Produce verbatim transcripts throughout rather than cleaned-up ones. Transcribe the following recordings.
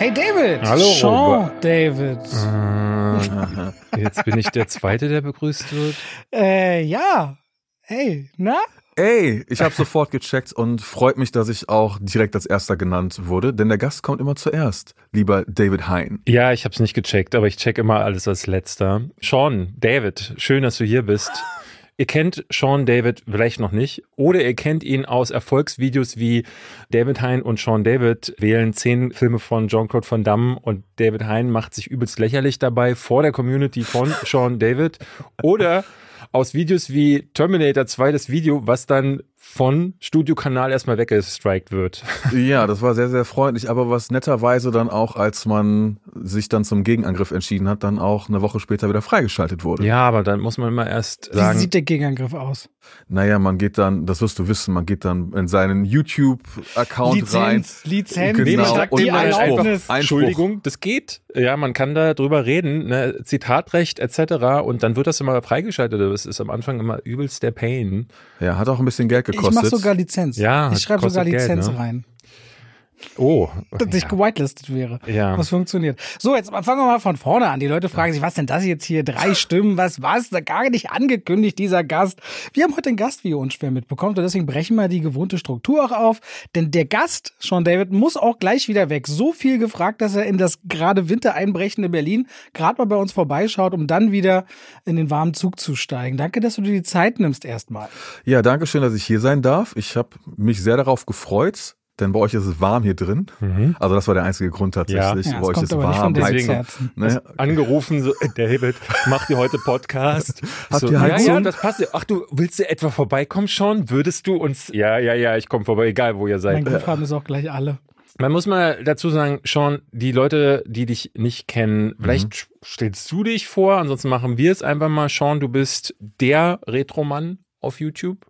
Hey David! Hallo, Sean Robert. David. Äh, jetzt bin ich der Zweite, der begrüßt wird. Äh, ja. Hey, na? Ey, ich habe sofort gecheckt und freut mich, dass ich auch direkt als Erster genannt wurde, denn der Gast kommt immer zuerst, lieber David Hein. Ja, ich habe es nicht gecheckt, aber ich check immer alles als Letzter. Sean, David, schön, dass du hier bist. Ihr kennt Sean David vielleicht noch nicht oder ihr kennt ihn aus Erfolgsvideos wie David Hein und Sean David wählen zehn Filme von Jean-Claude Van Damme und David Hein macht sich übelst lächerlich dabei vor der Community von Sean David oder aus Videos wie Terminator zwei, das Video, was dann von Studiokanal erstmal weggestrikt wird. Ja, das war sehr, sehr freundlich, aber was netterweise dann auch, als man sich dann zum Gegenangriff entschieden hat, dann auch eine Woche später wieder freigeschaltet wurde. Ja, aber dann muss man mal erst sagen... Wie sieht der Gegenangriff aus? Naja, man geht dann, das wirst du wissen, man geht dann in seinen YouTube-Account Lizenz, rein. Lizenz, Genau. sagt Und die Einspruch. Erlaubnis. Einspruch. Entschuldigung, das geht. Ja, man kann da drüber reden, ne? Zitatrecht et cetera. Und dann wird das immer freigeschaltet. Das ist am Anfang immer übelst der Pain. Ja, hat auch ein bisschen Geld gekostet. Ich mache sogar Lizenz. Ja, ich schreibe kostet sogar Lizenz Geld, ne? rein. Oh. Dass ich gewitelistet wäre. Ja. Was funktioniert. So, jetzt fangen wir mal von vorne an. Die Leute fragen sich, was denn das jetzt hier? Drei Stimmen, was was? Da gar nicht angekündigt, dieser Gast. Wir haben heute einen Gast, wie ihr unschwer mitbekommt. Und deswegen brechen wir die gewohnte Struktur auch auf. Denn der Gast, Sean David, muss auch gleich wieder weg. So viel gefragt, dass er in das gerade wintereinbrechende Berlin gerade mal bei uns vorbeischaut, um dann wieder in den warmen Zug zu steigen. Danke, dass du dir die Zeit nimmst erstmal. Ja, danke schön, dass ich hier sein darf. Ich habe mich sehr darauf gefreut. Denn bei euch ist es warm hier drin. Mhm. Also das war der einzige Grund tatsächlich. Ja, bei euch kommt ist aber nicht warm. von Heizung. Herzen. Ne? Angerufen, so, David, macht ihr heute Podcast? Habt so, ihr ja, Heizung? ja, das passt. Ach, du willst du etwa vorbeikommen, Sean? Würdest du uns... Ja, ja, ja, ich komme vorbei, egal wo ihr seid. Mein Griff haben es auch gleich alle. Man muss mal dazu sagen, Sean, die Leute, die dich nicht kennen, vielleicht mhm. stellst du dich vor, ansonsten machen wir es einfach mal. Sean, du bist der Retromann auf YouTube.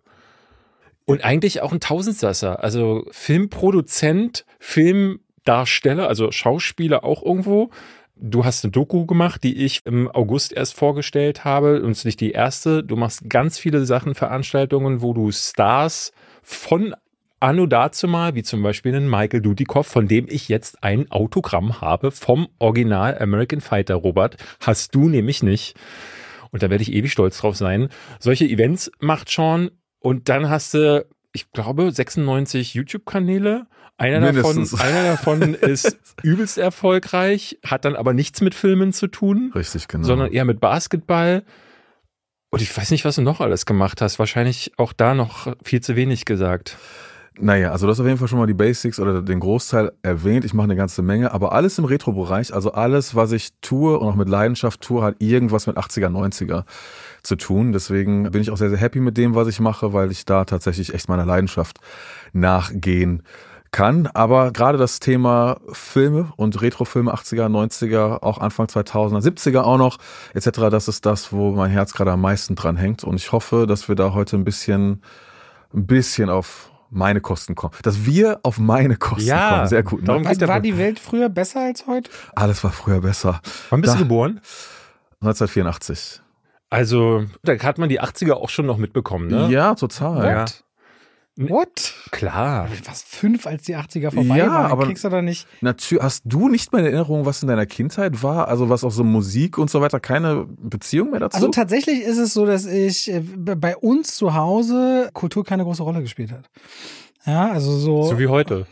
Und eigentlich auch ein Tausendsasser, also Filmproduzent, Filmdarsteller, also Schauspieler auch irgendwo. Du hast eine Doku gemacht, die ich im August erst vorgestellt habe und es ist nicht die erste. Du machst ganz viele Sachen, Veranstaltungen, wo du Stars von anno dazumal, wie zum Beispiel einen Michael Dudikoff, von dem ich jetzt ein Autogramm habe vom Original American Fighter, Robert. Hast du nämlich nicht. Und da werde ich ewig stolz drauf sein. Solche Events macht Sean. Und dann hast du, ich glaube, sechsundneunzig YouTube-Kanäle. Einer davon, einer davon ist übelst erfolgreich, hat dann aber nichts mit Filmen zu tun. Richtig, genau. Sondern eher mit Basketball. Und ich weiß nicht, was du noch alles gemacht hast. Wahrscheinlich auch da noch viel zu wenig gesagt. Naja, also du hast auf jeden Fall schon mal die Basics oder den Großteil erwähnt. Ich mache eine ganze Menge, aber alles im Retro-Bereich, also alles, was ich tue und auch mit Leidenschaft tue, hat irgendwas mit achtziger, neunziger zu tun. Deswegen bin ich auch sehr, sehr happy mit dem, was ich mache, weil ich da tatsächlich echt meiner Leidenschaft nachgehen kann. Aber gerade das Thema Filme und Retrofilme, achtziger, neunziger, auch Anfang zweitausender, siebziger auch noch, et cetera, das ist das, wo mein Herz gerade am meisten dran hängt. Und ich hoffe, dass wir da heute ein bisschen, ein bisschen auf meine Kosten kommen. Dass wir auf meine Kosten ja, kommen. Sehr gut. Ne? Darum Was, war die Welt früher besser als heute? Alles war früher besser. Wann bist da, du geboren? neunzehnhundertvierundachtzig. Also, da hat man die achtziger auch schon noch mitbekommen, ne? Ja, total. Ja. What? Klar. Was, fünf, als die achtziger vorbei ja, waren? aber kriegst du da nicht? Natürlich, hast du nicht mehr in Erinnerung, was in deiner Kindheit war? Also was auch so Musik und so weiter, keine Beziehung mehr dazu? Also tatsächlich ist es so, dass ich äh, bei uns zu Hause Kultur keine große Rolle gespielt hat. Ja, also so. So wie heute.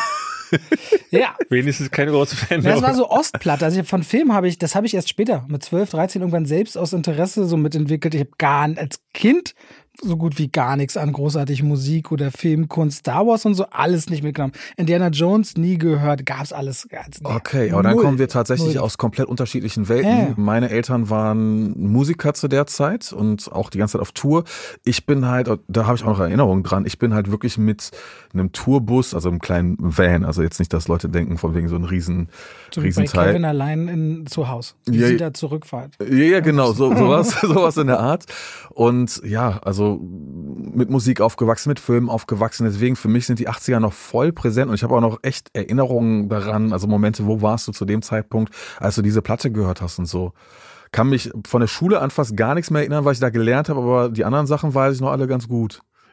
Ja. Wenigstens keine große Veränderung. Das war so Ostplatte. Also von Film habe ich, das habe ich erst später mit zwölf, dreizehn irgendwann selbst aus Interesse so mitentwickelt. Ich habe gar als Kind so gut wie gar nichts an großartig Musik oder Filmkunst, Star Wars und so, alles nicht mitgenommen. Indiana Jones nie gehört, gab's alles. alles okay, aber dann Null. kommen wir tatsächlich Null. aus komplett unterschiedlichen Welten. Ja. Meine Eltern waren Musiker zu der Zeit und auch die ganze Zeit auf Tour. Ich bin halt, da habe ich auch noch Erinnerungen dran, ich bin halt wirklich mit einem Tourbus, also einem kleinen Van, also jetzt nicht, dass Leute denken, von wegen so ein riesen, so wie Riesenteil. bei Kevin allein in, zu Hause, wie Ja, sie da zurückfahrt. Ja, ja, genau, so, sowas, sowas in der Art. Und ja, also mit Musik aufgewachsen, mit Filmen aufgewachsen. Deswegen für mich sind die achtziger noch voll präsent und ich habe auch noch echt Erinnerungen daran, also Momente, wo warst du zu dem Zeitpunkt, als du diese Platte gehört hast und so. Kann mich von der Schule an fast gar nichts mehr erinnern, was ich da gelernt habe, aber die anderen Sachen weiß ich noch alle ganz gut.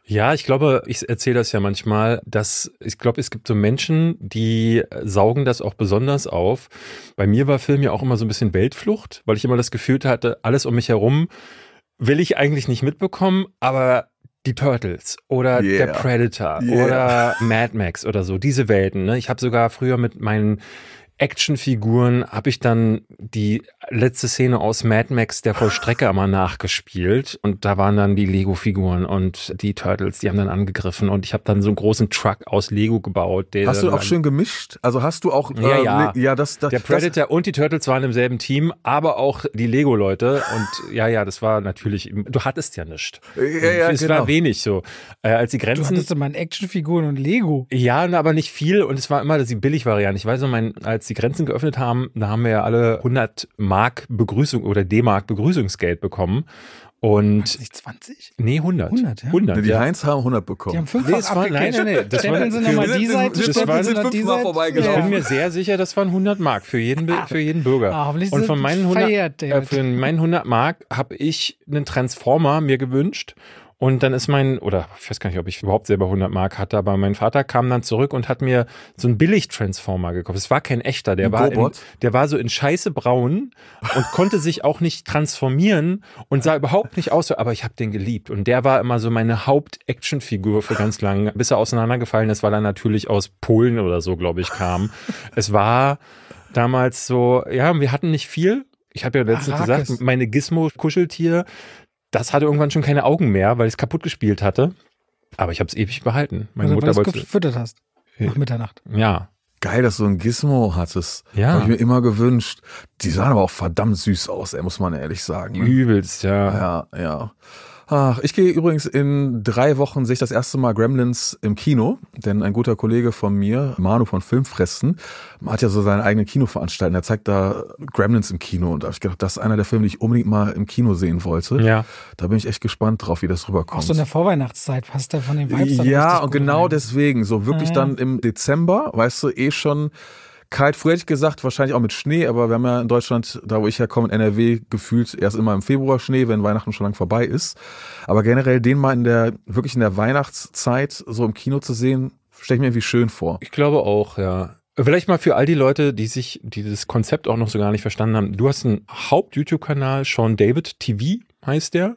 Ja, ich glaube, ich erzähle das ja manchmal, dass ich glaube, es gibt so Menschen, die saugen das auch besonders auf. Bei mir war Film ja auch immer so ein bisschen Weltflucht, weil ich immer das Gefühl hatte, alles um mich herum will ich eigentlich nicht mitbekommen, aber die Turtles oder Yeah. der Predator Yeah. oder Mad Max oder so, diese Welten. Ne? Ich habe sogar früher mit meinen Actionfiguren habe ich dann die letzte Szene aus Mad Max, der Vollstrecker, mal nachgespielt und da waren dann die Lego-Figuren und die Turtles, die haben dann angegriffen und ich habe dann so einen großen Truck aus Lego gebaut. Der Hast du dann auch schön gemischt? Also hast du auch... Ja, äh, ja. ja das, das, der Predator und die Turtles waren im selben Team, aber auch die Lego-Leute und ja, ja, das war natürlich, du hattest ja nichts. Das, ja, ja, es genau. war wenig so. Äh, als die Du Grenzen... hattest immer Actionfiguren und Lego. Ja, aber nicht viel und es war immer die Billigvariante. Ich weiß noch, mein, als die Grenzen geöffnet haben, da haben wir ja alle hundert Mark Begrüßung oder D-Mark Begrüßungsgeld bekommen und Waren es nicht zwanzig? nee, hundert. hundert, ja. hundert, Nee, die ja. Heinz haben hundert Die bekommen. haben fünffach Nee, es war- nein, nein, nee, das war- Stempeln sie nochmal die wir- Seite, wir- das Stempeln war- sie sind noch die fünfmal Seite. vorbeigelaufen. Ich bin mir sehr sicher, das waren hundert Mark für jeden, Bi- für jeden Bürger. Ah, hoffentlich und sind von meinen hundert, verjährt, äh, David. für meinen hundert Mark habe ich einen Transformer mir gewünscht. Und dann ist mein, oder ich weiß gar nicht, ob ich überhaupt selber hundert Mark hatte, aber mein Vater kam dann zurück und hat mir so einen Billig-Transformer gekauft. Es war kein echter, der Ein war, in, Gobot? der war so in Scheiße braun und konnte sich auch nicht transformieren und sah überhaupt nicht aus, aber ich habe den geliebt. Und der war immer so meine Haupt-Action-Figur für ganz lang, bis er auseinandergefallen ist, weil er natürlich aus Polen oder so, glaube ich, kam. Es war damals so, ja, wir hatten nicht viel. Ich habe ja letztens Arrakis. gesagt, meine Gizmo-Kuscheltier, das hatte irgendwann schon keine Augen mehr, weil ich es kaputt gespielt hatte. Aber ich habe es ewig behalten. Meine Also, weil Mutter du es wollte. gefüttert hast. Nach Mitternacht. Ja. Geil, dass du ein Gizmo hattest. Ja. Habe ich mir immer gewünscht. Die sahen aber auch verdammt süß aus, ey, muss man ehrlich sagen. Ne? Übelst, ja. Ja, ja. Ach, ich gehe übrigens in drei Wochen, sehe ich das erste Mal Gremlins im Kino, denn ein guter Kollege von mir, Manu von Filmfressen, hat ja so seine eigene Kinoveranstaltung. Er zeigt da Gremlins im Kino und da habe ich gedacht, das ist einer der Filme, die ich unbedingt mal im Kino sehen wollte. Ja. Da bin ich echt gespannt drauf, wie das Auch rüberkommt. so in der Vorweihnachtszeit passt der von den Vibes dann Ja, richtig und gut genau rein. deswegen, so wirklich Ja. dann im Dezember, weißt du, eh schon kalt. Früher hätte ich gesagt, wahrscheinlich auch mit Schnee, aber wir haben ja in Deutschland, da wo ich herkomme, in N R W, gefühlt erst immer im Februar Schnee, wenn Weihnachten schon lang vorbei ist. Aber generell den mal in der, wirklich in der Weihnachtszeit so im Kino zu sehen, stelle ich mir irgendwie schön vor. Ich glaube auch, ja. Vielleicht mal für all die Leute, die sich, die das Konzept auch noch so gar nicht verstanden haben. Du hast einen Haupt-YouTube-Kanal, Sean David T V heißt der.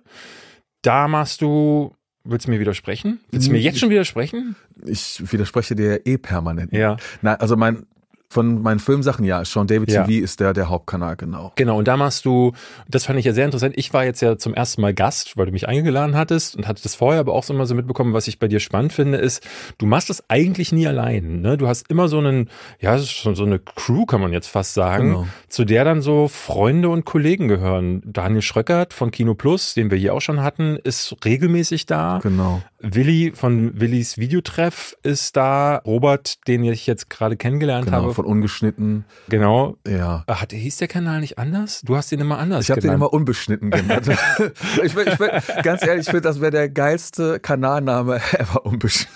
Da machst du, willst du mir widersprechen? Willst du mir jetzt schon widersprechen? Ich widerspreche dir eh permanent. Ja. Nein, also mein, von meinen Filmsachen, ja, Sean David Ja. T V ist der, der Hauptkanal, genau. Genau, und da machst du, das fand ich ja sehr interessant. Ich war jetzt ja zum ersten Mal Gast, weil du mich eingeladen hattest und hatte das vorher aber auch so immer so mitbekommen. Was ich bei dir spannend finde, ist, du machst das eigentlich nie allein. Ne? Du hast immer so einen, ja, das ist schon so eine Crew, kann man jetzt fast sagen, Genau. zu der dann so Freunde und Kollegen gehören. Daniel Schröckert von Kino Plus, den wir hier auch schon hatten, ist regelmäßig da. Genau. Willi von Willis Videotreff ist da. Robert, den ich jetzt gerade kennengelernt Genau, habe. von ungeschnitten, Genau. ja. Hat, hieß der Kanal nicht anders? Du hast den immer anders Ich habe den genannt. immer unbeschnitten genannt. ich will, ich will, ganz ehrlich, ich finde, das wäre der geilste Kanalname ever, unbeschnitten.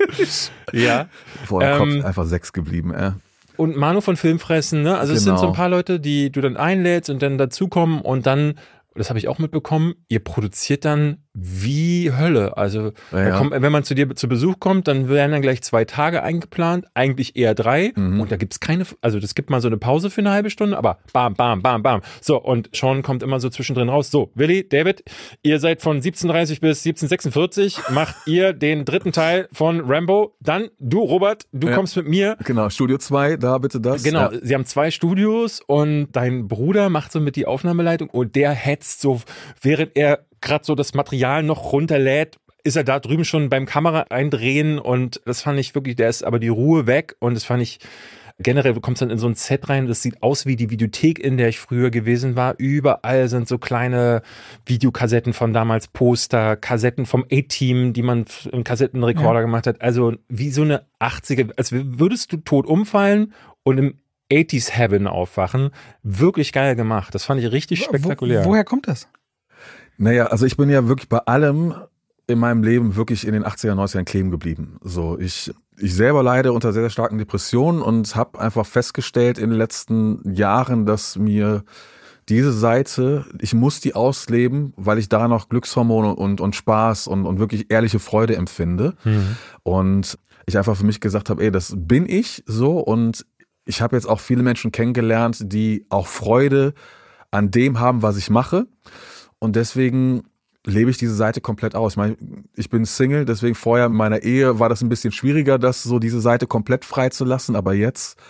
Ja. Boah, im Ähm, Kopf einfach sechs geblieben, ey. Und Manu von Filmfressen, ne? Also es sind Genau. so ein paar Leute, die du dann einlädst und dann dazukommen und dann, das habe ich auch mitbekommen, ihr produziert dann wie Hölle. Also Ja, da ja. kommt, wenn man zu dir zu Besuch kommt, dann werden dann gleich zwei Tage eingeplant, eigentlich eher drei. Mhm. Und da gibt's keine, also es gibt mal so eine Pause für eine halbe Stunde, aber bam, bam, bam, bam. So, und Sean kommt immer so zwischendrin raus. So, Willi, David, ihr seid von siebzehn Uhr dreißig bis siebzehn Uhr sechsundvierzig, macht ihr den dritten Teil von Rambo. Dann du, Robert, du Ja. kommst mit mir. Genau, Studio zwei, da bitte das. Genau, Ja. sie haben zwei Studios und dein Bruder macht so mit die Aufnahmeleitung und der hetzt so, während er gerade so das Material noch runterlädt, ist er da drüben schon beim Kamera eindrehen und das fand ich wirklich, der ist aber die Ruhe weg und das fand ich generell, du kommst dann in so ein Set rein, das sieht aus wie die Videothek, in der ich früher gewesen war. Überall sind so kleine Videokassetten von damals, Poster, Kassetten vom A-Team, die man im Kassettenrekorder Ja. gemacht hat. Also wie so eine achtziger, als würdest du tot umfallen und im achtziger Heaven aufwachen. Wirklich geil gemacht. Das fand ich richtig spektakulär. Wo, woher kommt das? Naja, also ich bin ja wirklich bei allem in meinem Leben wirklich in den achtziger, neunzigern kleben geblieben. So, ich, ich selber leide unter sehr, sehr starken Depressionen und habe einfach festgestellt in den letzten Jahren, dass mir diese Seite, ich muss die ausleben, weil ich da noch Glückshormone und, und Spaß und, und wirklich ehrliche Freude empfinde. Mhm. Und ich einfach für mich gesagt habe, ey, das bin ich so. Und ich habe jetzt auch viele Menschen kennengelernt, die auch Freude an dem haben, was ich mache. Und deswegen lebe ich diese Seite komplett aus. Ich meine, ich bin Single, deswegen vorher in meiner Ehe war das ein bisschen schwieriger, das so diese Seite komplett freizulassen. Aber jetzt,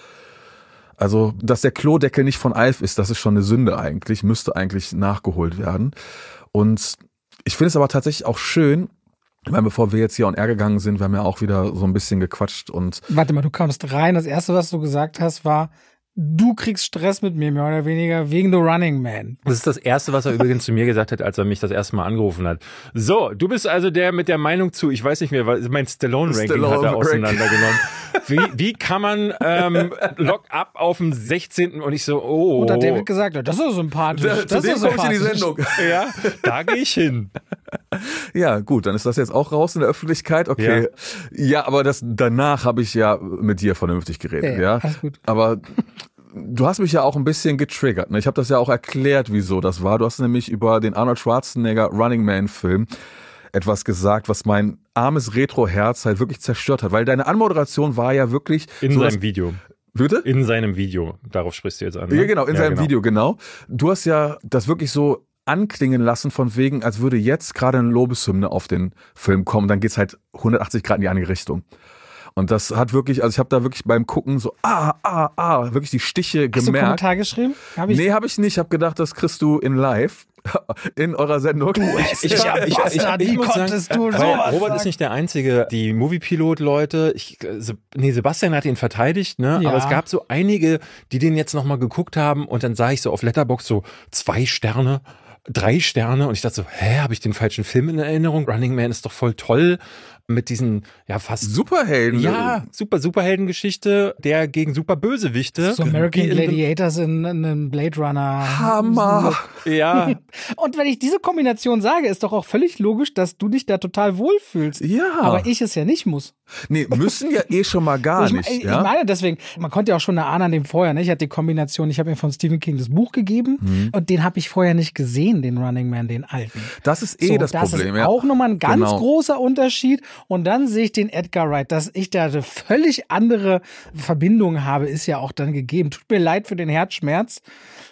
also, dass der Klodeckel nicht von Alf ist, das ist schon eine Sünde eigentlich, müsste eigentlich nachgeholt werden. Und ich finde es aber tatsächlich auch schön, ich meine, bevor wir jetzt hier on air gegangen sind, wir haben ja auch wieder so ein bisschen gequatscht und... Warte mal, du kamst rein, das Erste, was du gesagt hast, war, du kriegst Stress mit mir, mehr oder weniger, wegen The Running Man. Das ist das Erste, was er übrigens zu mir gesagt hat, als er mich das erste Mal angerufen hat. So, du bist also der mit der Meinung zu, ich weiß nicht mehr, mein Stallone-Ranking Stallone hat er auseinandergenommen. Wie, wie kann man ähm, Lock-up auf dem sechzehnten und ich so, oh. Und hat David gesagt, das ist sympathisch. Da, das zu ist dem komme ich in die Sendung. Ja, da gehe ich hin. Ja, gut, dann ist das jetzt auch raus in der Öffentlichkeit. Okay. Ja, ja, aber das danach habe ich ja mit dir vernünftig geredet, ja. ja. Alles gut. Aber du hast mich ja auch ein bisschen getriggert. Ne? Ich habe das ja auch erklärt, wieso das war. Du hast nämlich über den Arnold Schwarzenegger Running Man Film etwas gesagt, was mein armes Retro-Herz halt wirklich zerstört hat. Weil deine Anmoderation war ja wirklich... In so, seinem Video. Bitte? In seinem Video. Darauf sprichst du jetzt an. Ne? Ja, genau, in ja, seinem genau. Video, genau. Du hast ja das wirklich so anklingen lassen von wegen, als würde jetzt gerade eine Lobeshymne auf den Film kommen. Dann geht's halt hundertachtzig Grad in die andere Richtung. Und das hat wirklich, also ich habe da wirklich beim Gucken so, ah, ah, ah, wirklich die Stiche gemerkt. Hast du einen Kommentar geschrieben? Hab ich nee, habe ich nicht. Ich habe gedacht, das kriegst du in live in eurer Sendung. Du, ich, ich, ich, ich, ich, ich muss sagen, du sowas Robert sagen? Ist nicht der Einzige. Die Movie-Pilot-Leute, ich, nee, Sebastian hat ihn verteidigt, ne? Ja. Aber es gab so einige, die den jetzt nochmal geguckt haben und dann sah ich so auf Letterboxd so zwei Sterne. Drei Sterne und ich dachte so, hä, habe ich den falschen Film in Erinnerung? Running Man ist doch voll toll mit diesen, ja fast... Superhelden. Ja, super Superheldengeschichte, der gegen super Bösewichte. So American Gladiators in, in einem Blade Runner. Hammer. Ja. Und wenn ich diese Kombination sage, ist doch auch völlig logisch, dass du dich da total wohlfühlst. Ja. Aber ich es ja nicht muss. Nee, müssen ja eh schon mal gar ich, nicht. Ich, ja? ich meine deswegen, man konnte ja auch schon erahnen an dem vorher, ne? Ich hatte die Kombination, ich habe mir von Stephen King das Buch gegeben mhm. und den habe ich vorher nicht gesehen, den Running Man, den alten. Das ist eh so, das, das Problem. Das ist ja. auch nochmal ein ganz genau. großer Unterschied. Und dann sehe ich den Edgar Wright, dass ich da eine völlig andere Verbindung habe, ist ja auch dann gegeben. Tut mir leid für den Herzschmerz.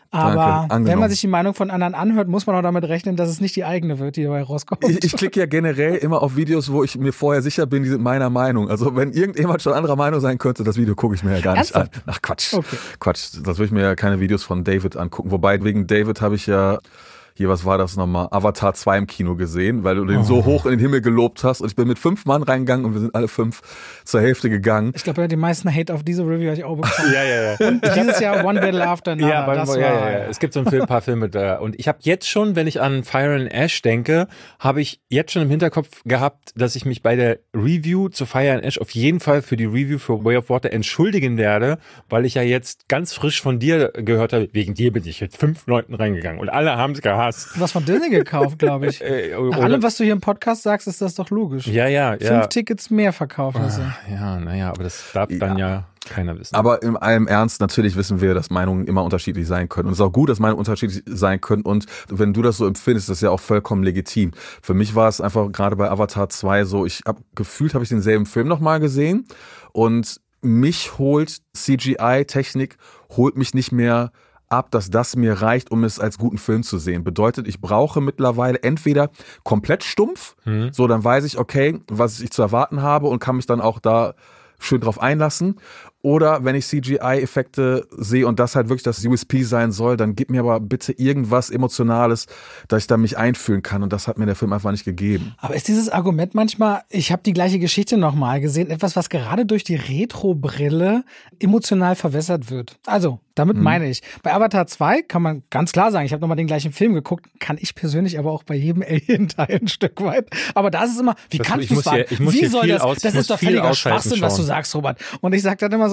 Aber wenn man sich die Meinung von anderen anhört, muss man auch damit rechnen, dass es nicht die eigene wird, die dabei rauskommt. Ich, ich klicke ja generell immer auf Videos, wo ich mir vorher sicher bin, die sind meiner Meinung. Also wenn irgendjemand schon anderer Meinung sein könnte, das Video gucke ich mir ja gar nicht Ernsthaft? an. Ach Quatsch, okay. Quatsch. Das würde ich mir ja keine Videos von David angucken. Wobei wegen David habe ich ja... Hier, was war das nochmal? Avatar zwei im Kino gesehen, weil du den oh. so hoch in den Himmel gelobt hast. Und ich bin mit fünf Mann reingegangen und wir sind alle fünf zur Hälfte gegangen. Ich glaube, die meisten Hate auf diese Review habe ich auch bekommen. ja, ja, ja. Und dieses Jahr One Battle After Another. Ja, das ja, war, ja, ja. Es gibt so ein paar Filme da. Und ich habe jetzt schon, wenn ich an Fire and Ash denke, habe ich jetzt schon im Hinterkopf gehabt, dass ich mich bei der Review zu Fire and Ash auf jeden Fall für die Review für Way of Water entschuldigen werde, weil ich ja jetzt ganz frisch von dir gehört habe, wegen dir bin ich mit fünf Leuten reingegangen und alle haben es gehasst. Was von Disney gekauft, glaube ich. Äh, Nach allem, was du hier im Podcast sagst, ist das doch logisch. Ja, ja, ja. Fünf Tickets mehr verkauft. Also. Ja, naja, aber das darf ja. dann ja keiner wissen. Aber in allem Ernst, natürlich wissen wir, dass Meinungen immer unterschiedlich sein können. Und es ist auch gut, dass Meinungen unterschiedlich sein können. Und wenn du das so empfindest, ist das ja auch vollkommen legitim. Für mich war es einfach gerade bei Avatar zwei so, ich habe gefühlt, habe ich denselben Film nochmal gesehen. Und mich holt C G I-Technik, holt mich nicht mehr ab, dass das mir reicht, um es als guten Film zu sehen. Bedeutet, ich brauche mittlerweile entweder komplett stumpf, mhm. so dann weiß ich, okay, was ich zu erwarten habe und kann mich dann auch da schön drauf einlassen. Oder wenn ich C G I-Effekte sehe und das halt wirklich das U S P sein soll, dann gib mir aber bitte irgendwas Emotionales, dass ich da mich einfühlen kann. Und das hat mir der Film einfach nicht gegeben. Aber ist dieses Argument manchmal, ich habe die gleiche Geschichte nochmal gesehen, etwas, was gerade durch die Retro-Brille emotional verwässert wird? Also, damit hm. meine ich, bei Avatar zwei kann man ganz klar sagen, ich habe nochmal den gleichen Film geguckt, kann ich persönlich aber auch bei jedem Alien-Teil ein Stück weit. Aber da ist es immer, wie das, kannst du es sagen? Hier, wie soll das? Aus, das ist doch völliger Schwachsinn, was du sagst, Robert. Und ich sage dann immer so,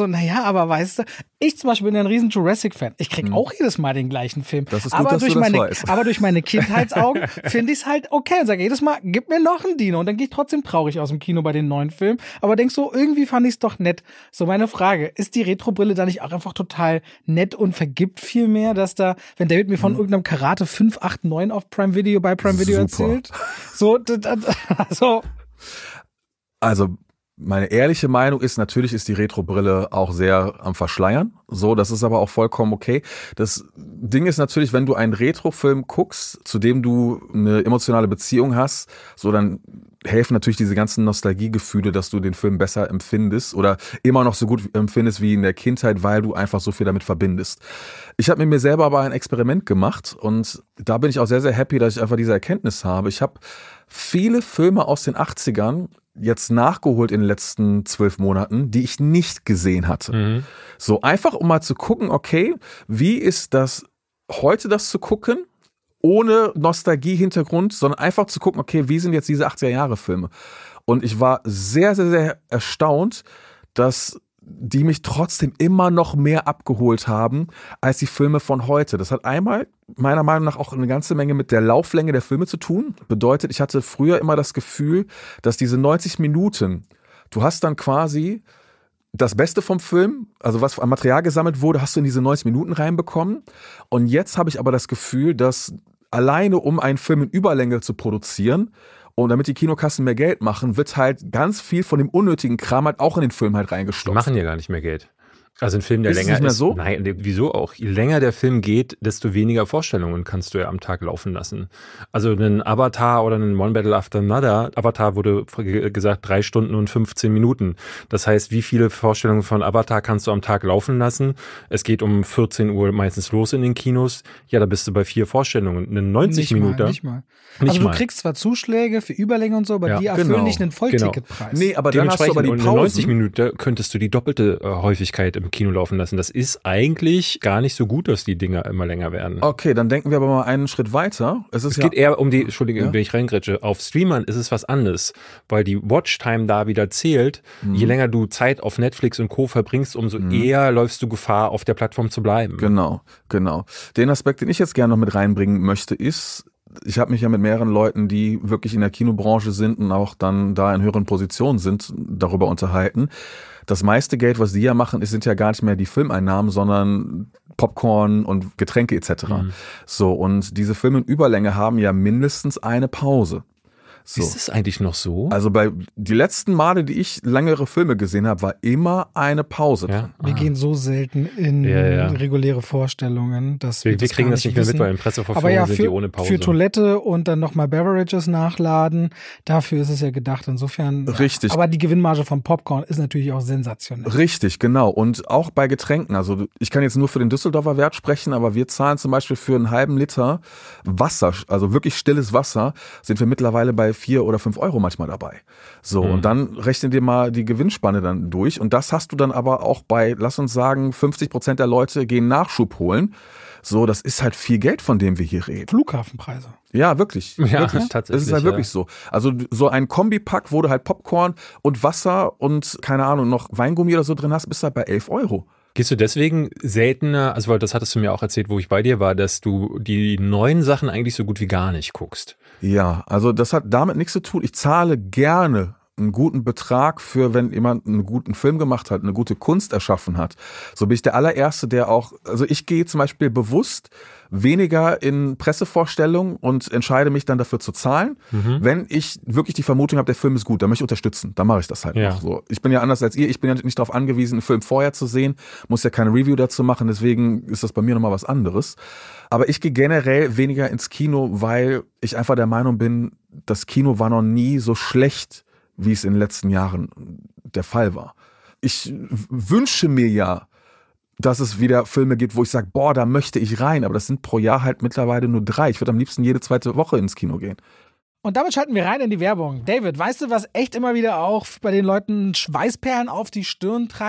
so, naja, aber weißt du, ich zum Beispiel bin ja ein riesen Jurassic-Fan. Ich krieg Hm. auch jedes Mal den gleichen Film. Das ist gut, aber, dass durch du das meine, weißt. aber durch meine Kindheitsaugen finde ich es halt okay und sage jedes Mal, gib mir noch einen Dino. Und dann gehe ich trotzdem traurig aus dem Kino bei den neuen Filmen. Aber denk so, irgendwie fand ich es doch nett. So meine Frage, ist die Retro-Brille da nicht auch einfach total nett und vergibt viel mehr, dass da, wenn David mir von Hm. irgendeinem Karate fünf acht neun auf Prime Video bei Prime Video Super. erzählt? So, d- d- also, Also meine ehrliche Meinung ist, natürlich ist die Retro-Brille auch sehr am Verschleiern. So, das ist aber auch vollkommen okay. Das Ding ist natürlich, wenn du einen Retro-Film guckst, zu dem du eine emotionale Beziehung hast, so dann helfen natürlich diese ganzen Nostalgiegefühle, dass du den Film besser empfindest oder immer noch so gut empfindest wie in der Kindheit, weil du einfach so viel damit verbindest. Ich habe mit mir selber aber ein Experiment gemacht und da bin ich auch sehr, sehr happy, dass ich einfach diese Erkenntnis habe. Ich habe viele Filme aus den achtzigern jetzt nachgeholt in den letzten zwölf Monaten, die ich nicht gesehen hatte. Mhm. So einfach, um mal zu gucken, okay, wie ist das heute, das zu gucken, ohne Nostalgie-Hintergrund, sondern einfach zu gucken, okay, wie sind jetzt diese achtziger-Jahre-Filme? Und ich war sehr, sehr, sehr erstaunt, dass die mich trotzdem immer noch mehr abgeholt haben als die Filme von heute. Das hat einmal meiner Meinung nach auch eine ganze Menge mit der Lauflänge der Filme zu tun. Bedeutet, ich hatte früher immer das Gefühl, dass diese neunzig Minuten, du hast dann quasi das Beste vom Film, also was an Material gesammelt wurde, hast du in diese neunzig Minuten reinbekommen. Und jetzt habe ich aber das Gefühl, dass alleine um einen Film in Überlänge zu produzieren und damit die Kinokassen mehr Geld machen, wird halt ganz viel von dem unnötigen Kram halt auch in den Film halt Die reingestopft. machen ja gar nicht mehr Geld. Also ein Film, der Ist es länger nicht mehr ist. so? Nein, wieso auch? Je länger der Film geht, desto weniger Vorstellungen kannst du ja am Tag laufen lassen. Also ein Avatar oder ein One Battle After Another, Avatar wurde gesagt drei Stunden und fünfzehn Minuten. Das heißt, wie viele Vorstellungen von Avatar kannst du am Tag laufen lassen? Es geht um vierzehn Uhr meistens los in den Kinos. Ja, da bist du bei vier Vorstellungen. Eine neunzig nicht Minuten. mal, nicht mal. Nicht also du mal. kriegst zwar Zuschläge für Überlänge und so, aber Ja, die erfüllen genau, nicht einen Vollticketpreis. Nee, aber dann hast du aber die und eine neunzig Pausen. Minuten könntest du die doppelte äh, Häufigkeit im Kino laufen lassen. Das ist eigentlich gar nicht so gut, dass die Dinger immer länger werden. Okay, dann denken wir aber mal einen Schritt weiter. Es ist Es ja geht eher um die, Entschuldigung, Ja. wenn ich reingrätsche, auf Streamern ist es was anderes, weil die Watchtime da wieder zählt. Mhm. Je länger du Zeit auf Netflix und Co. verbringst, umso eher läufst du Gefahr, auf der Plattform zu bleiben. Genau, genau. Den Aspekt, den ich jetzt gerne noch mit reinbringen möchte, ist, ich habe mich ja mit mehreren Leuten, die wirklich in der Kinobranche sind und auch dann da in höheren Positionen sind, darüber unterhalten. Das meiste Geld, was die ja machen, ist, sind ja gar nicht mehr die Filmeinnahmen, sondern Popcorn und Getränke et cetera. Mhm. So, und diese Filme in Überlänge haben ja mindestens eine Pause. So. Ist es eigentlich noch so? Also bei die letzten Male, die ich längere Filme gesehen habe, war immer eine Pause ja? drin. Wir Ah. gehen so selten in Ja, ja. reguläre Vorstellungen, dass wir, wir, wir das kriegen gar das nicht mehr wissen. mit, weil in Aber Pressevorführungen ja, sind für, die ohne Pause. für Toilette und dann nochmal Beverages nachladen, dafür ist es ja gedacht. Insofern, Richtig. aber die Gewinnmarge von Popcorn ist natürlich auch sensationell. Richtig, genau. Und auch bei Getränken. Also ich kann jetzt nur für den Düsseldorfer Wert sprechen, aber wir zahlen zum Beispiel für einen halben Liter Wasser, also wirklich stilles Wasser, sind wir mittlerweile bei vier oder fünf Euro manchmal dabei. So, Mhm. und dann rechnen dir mal die Gewinnspanne dann durch. Und das hast du dann aber auch bei, lass uns sagen, fünfzig Prozent der Leute gehen Nachschub holen. So, das ist halt viel Geld, von dem wir hier reden. Flughafenpreise. Ja, wirklich. Ja, wirklich. tatsächlich, Es ist halt ja. wirklich so. Also so ein Kombipack, wo du halt Popcorn und Wasser und, keine Ahnung, noch Weingummi oder so drin hast, bist du halt bei elf Euro. Gehst du deswegen seltener, also weil das hattest du mir auch erzählt, wo ich bei dir war, dass du die neuen Sachen eigentlich so gut wie gar nicht guckst. Ja, also das hat damit nichts zu tun. Ich zahle gerne einen guten Betrag für, wenn jemand einen guten Film gemacht hat, eine gute Kunst erschaffen hat. So bin ich der allererste, der auch, also ich gehe zum Beispiel bewusst weniger in Pressevorstellungen und entscheide mich dann dafür zu zahlen. Mhm. Wenn ich wirklich die Vermutung habe, der Film ist gut, dann möchte ich unterstützen, dann mache ich das halt Ja. noch so. Ich bin ja anders als ihr, ich bin ja nicht darauf angewiesen, einen Film vorher zu sehen, muss ja keine Review dazu machen, deswegen ist das bei mir nochmal was anderes. Aber ich gehe generell weniger ins Kino, weil ich einfach der Meinung bin, das Kino war noch nie so schlecht, wie es in den letzten Jahren der Fall war. Ich w- wünsche mir ja, dass es wieder Filme gibt, wo ich sage, boah, da möchte ich rein. Aber das sind pro Jahr halt mittlerweile nur drei. Ich würde am liebsten jede zweite Woche ins Kino gehen. Und damit schalten wir rein in die Werbung. David, weißt du, was echt immer wieder auch bei den Leuten Schweißperlen auf die Stirn treibt?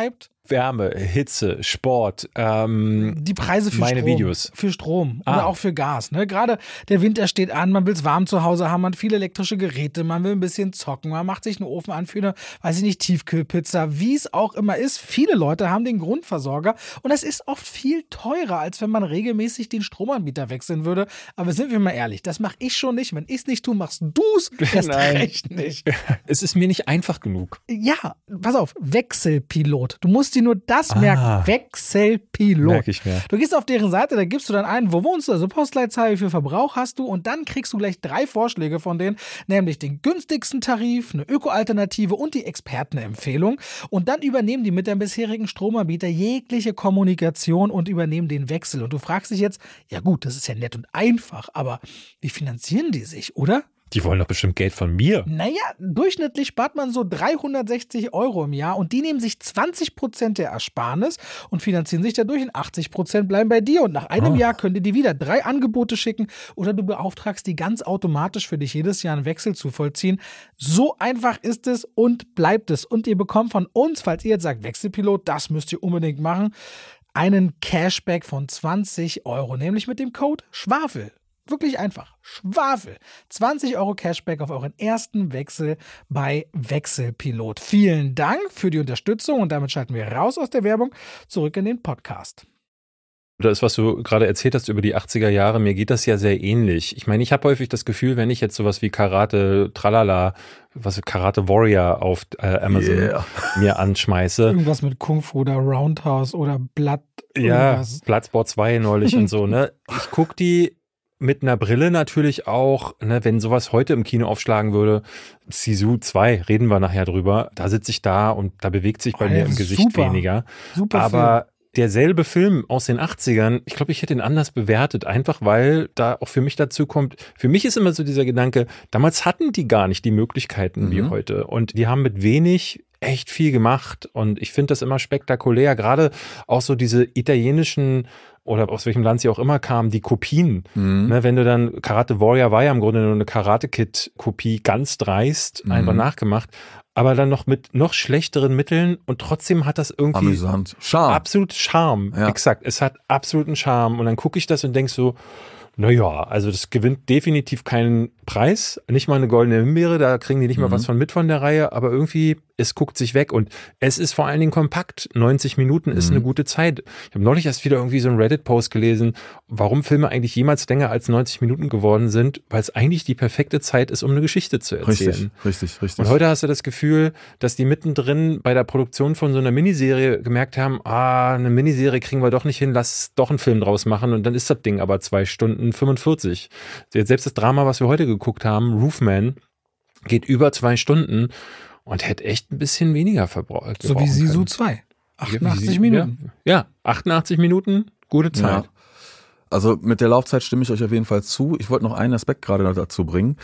Wärme, Hitze, Sport, ähm, die Preise für meine Strom, Videos. für Strom Ah. oder auch für Gas. Ne? Gerade der Winter steht an, man will es warm zu Hause haben, man hat viele elektrische Geräte, man will ein bisschen zocken, man macht sich einen Ofen an für eine, weiß ich nicht, Tiefkühlpizza, wie es auch immer ist. Viele Leute haben den Grundversorger und das ist oft viel teurer, als wenn man regelmäßig den Stromanbieter wechseln würde. Aber sind wir mal ehrlich, das mache ich schon nicht. Wenn ich es nicht tue, machst du es erst Nein. recht nicht. Es ist mir nicht einfach genug. Ja, pass auf, Wechselpilot. Du musst dir nur das Ah. merken. Wechselpilot. Merke ich mir. Du gehst auf deren Seite, da gibst du dann ein, wo wohnst du, also Postleitzahl, wie viel Verbrauch hast du und dann kriegst du gleich drei Vorschläge von denen, nämlich den günstigsten Tarif, eine Öko-Alternative und die Expertenempfehlung. Und dann übernehmen die mit deinem bisherigen Stromanbieter jegliche Kommunikation und übernehmen den Wechsel. Und du fragst dich jetzt, ja gut, das ist ja nett und einfach, aber wie finanzieren die sich, oder? Die wollen doch bestimmt Geld von mir. Naja, durchschnittlich spart man so dreihundertsechzig Euro im Jahr und die nehmen sich zwanzig Prozent der Ersparnis und finanzieren sich dadurch und achtzig Prozent bleiben bei dir. Und nach einem Oh. Jahr können die dir wieder drei Angebote schicken oder du beauftragst die ganz automatisch für dich jedes Jahr einen Wechsel zu vollziehen. So einfach ist es und bleibt es. Und ihr bekommt von uns, falls ihr jetzt sagt, Wechselpilot, das müsst ihr unbedingt machen, einen Cashback von zwanzig Euro, nämlich mit dem Code SCHWAFEL. Wirklich einfach. Schwafel. zwanzig Euro Cashback auf euren ersten Wechsel bei Wechselpilot. Vielen Dank für die Unterstützung und damit schalten wir raus aus der Werbung zurück in den Podcast. Das, was du gerade erzählt hast über die achtziger Jahre, mir geht das ja sehr ähnlich. Ich meine, ich habe häufig das Gefühl, wenn ich jetzt sowas wie Karate, Tralala, was Karate Warrior auf äh, Amazon Yeah. mir anschmeiße. Irgendwas mit Kung Fu oder Roundhouse oder Blood. Ja, irgendwas. Bloodsport zwei neulich und so, ne? Ich gucke die mit einer Brille natürlich auch, ne, wenn sowas heute im Kino aufschlagen würde, Sisu zwei, reden wir nachher drüber, da sitze ich da und da bewegt sich bei Oh, mir ja, im Gesicht super. weniger. Super Aber derselbe Film aus den achtzigern, ich glaube, ich hätte ihn anders bewertet, einfach weil da auch für mich dazu kommt, für mich ist immer so dieser Gedanke, damals hatten die gar nicht die Möglichkeiten wie Mhm. heute und die haben mit wenig echt viel gemacht und ich finde das immer spektakulär, gerade auch so diese italienischen oder aus welchem Land sie auch immer kamen, die Kopien. Mhm. Ne, wenn du dann, Karate Warrior war ja im Grunde nur eine Karate-Kid-Kopie, ganz dreist, Mhm. einfach nachgemacht, aber dann noch mit noch schlechteren Mitteln und trotzdem hat das irgendwie Amüsant. Charme. absolut Charme. Ja. Exakt, es hat absoluten Charme und dann gucke ich das und denk so, naja, also das gewinnt definitiv keinen Preis, nicht mal eine goldene Himbeere, da kriegen die nicht mal Mhm. was von mit von der Reihe, aber irgendwie, es guckt sich weg und es ist vor allen Dingen kompakt, neunzig Minuten ist Mhm. eine gute Zeit. Ich habe neulich erst wieder irgendwie so einen Reddit-Post gelesen, warum Filme eigentlich jemals länger als neunzig Minuten geworden sind, weil es eigentlich die perfekte Zeit ist, um eine Geschichte zu erzählen. Richtig, richtig, richtig. Und heute hast du das Gefühl, dass die mittendrin bei der Produktion von so einer Miniserie gemerkt haben, ah, eine Miniserie kriegen wir doch nicht hin, lass doch einen Film draus machen und dann ist das Ding aber zwei Stunden fünfundvierzig. Jetzt selbst das Drama, was wir heute geguckt haben, Roofman, geht über zwei Stunden und hätte echt ein bisschen weniger verbraucht. So wie Sisu zwei. achtundachtzig Minuten. Ja, ja, achtundachtzig Minuten, gute Zeit. Ja. Also mit der Laufzeit stimme ich euch auf jeden Fall zu. Ich wollte noch einen Aspekt gerade noch dazu bringen.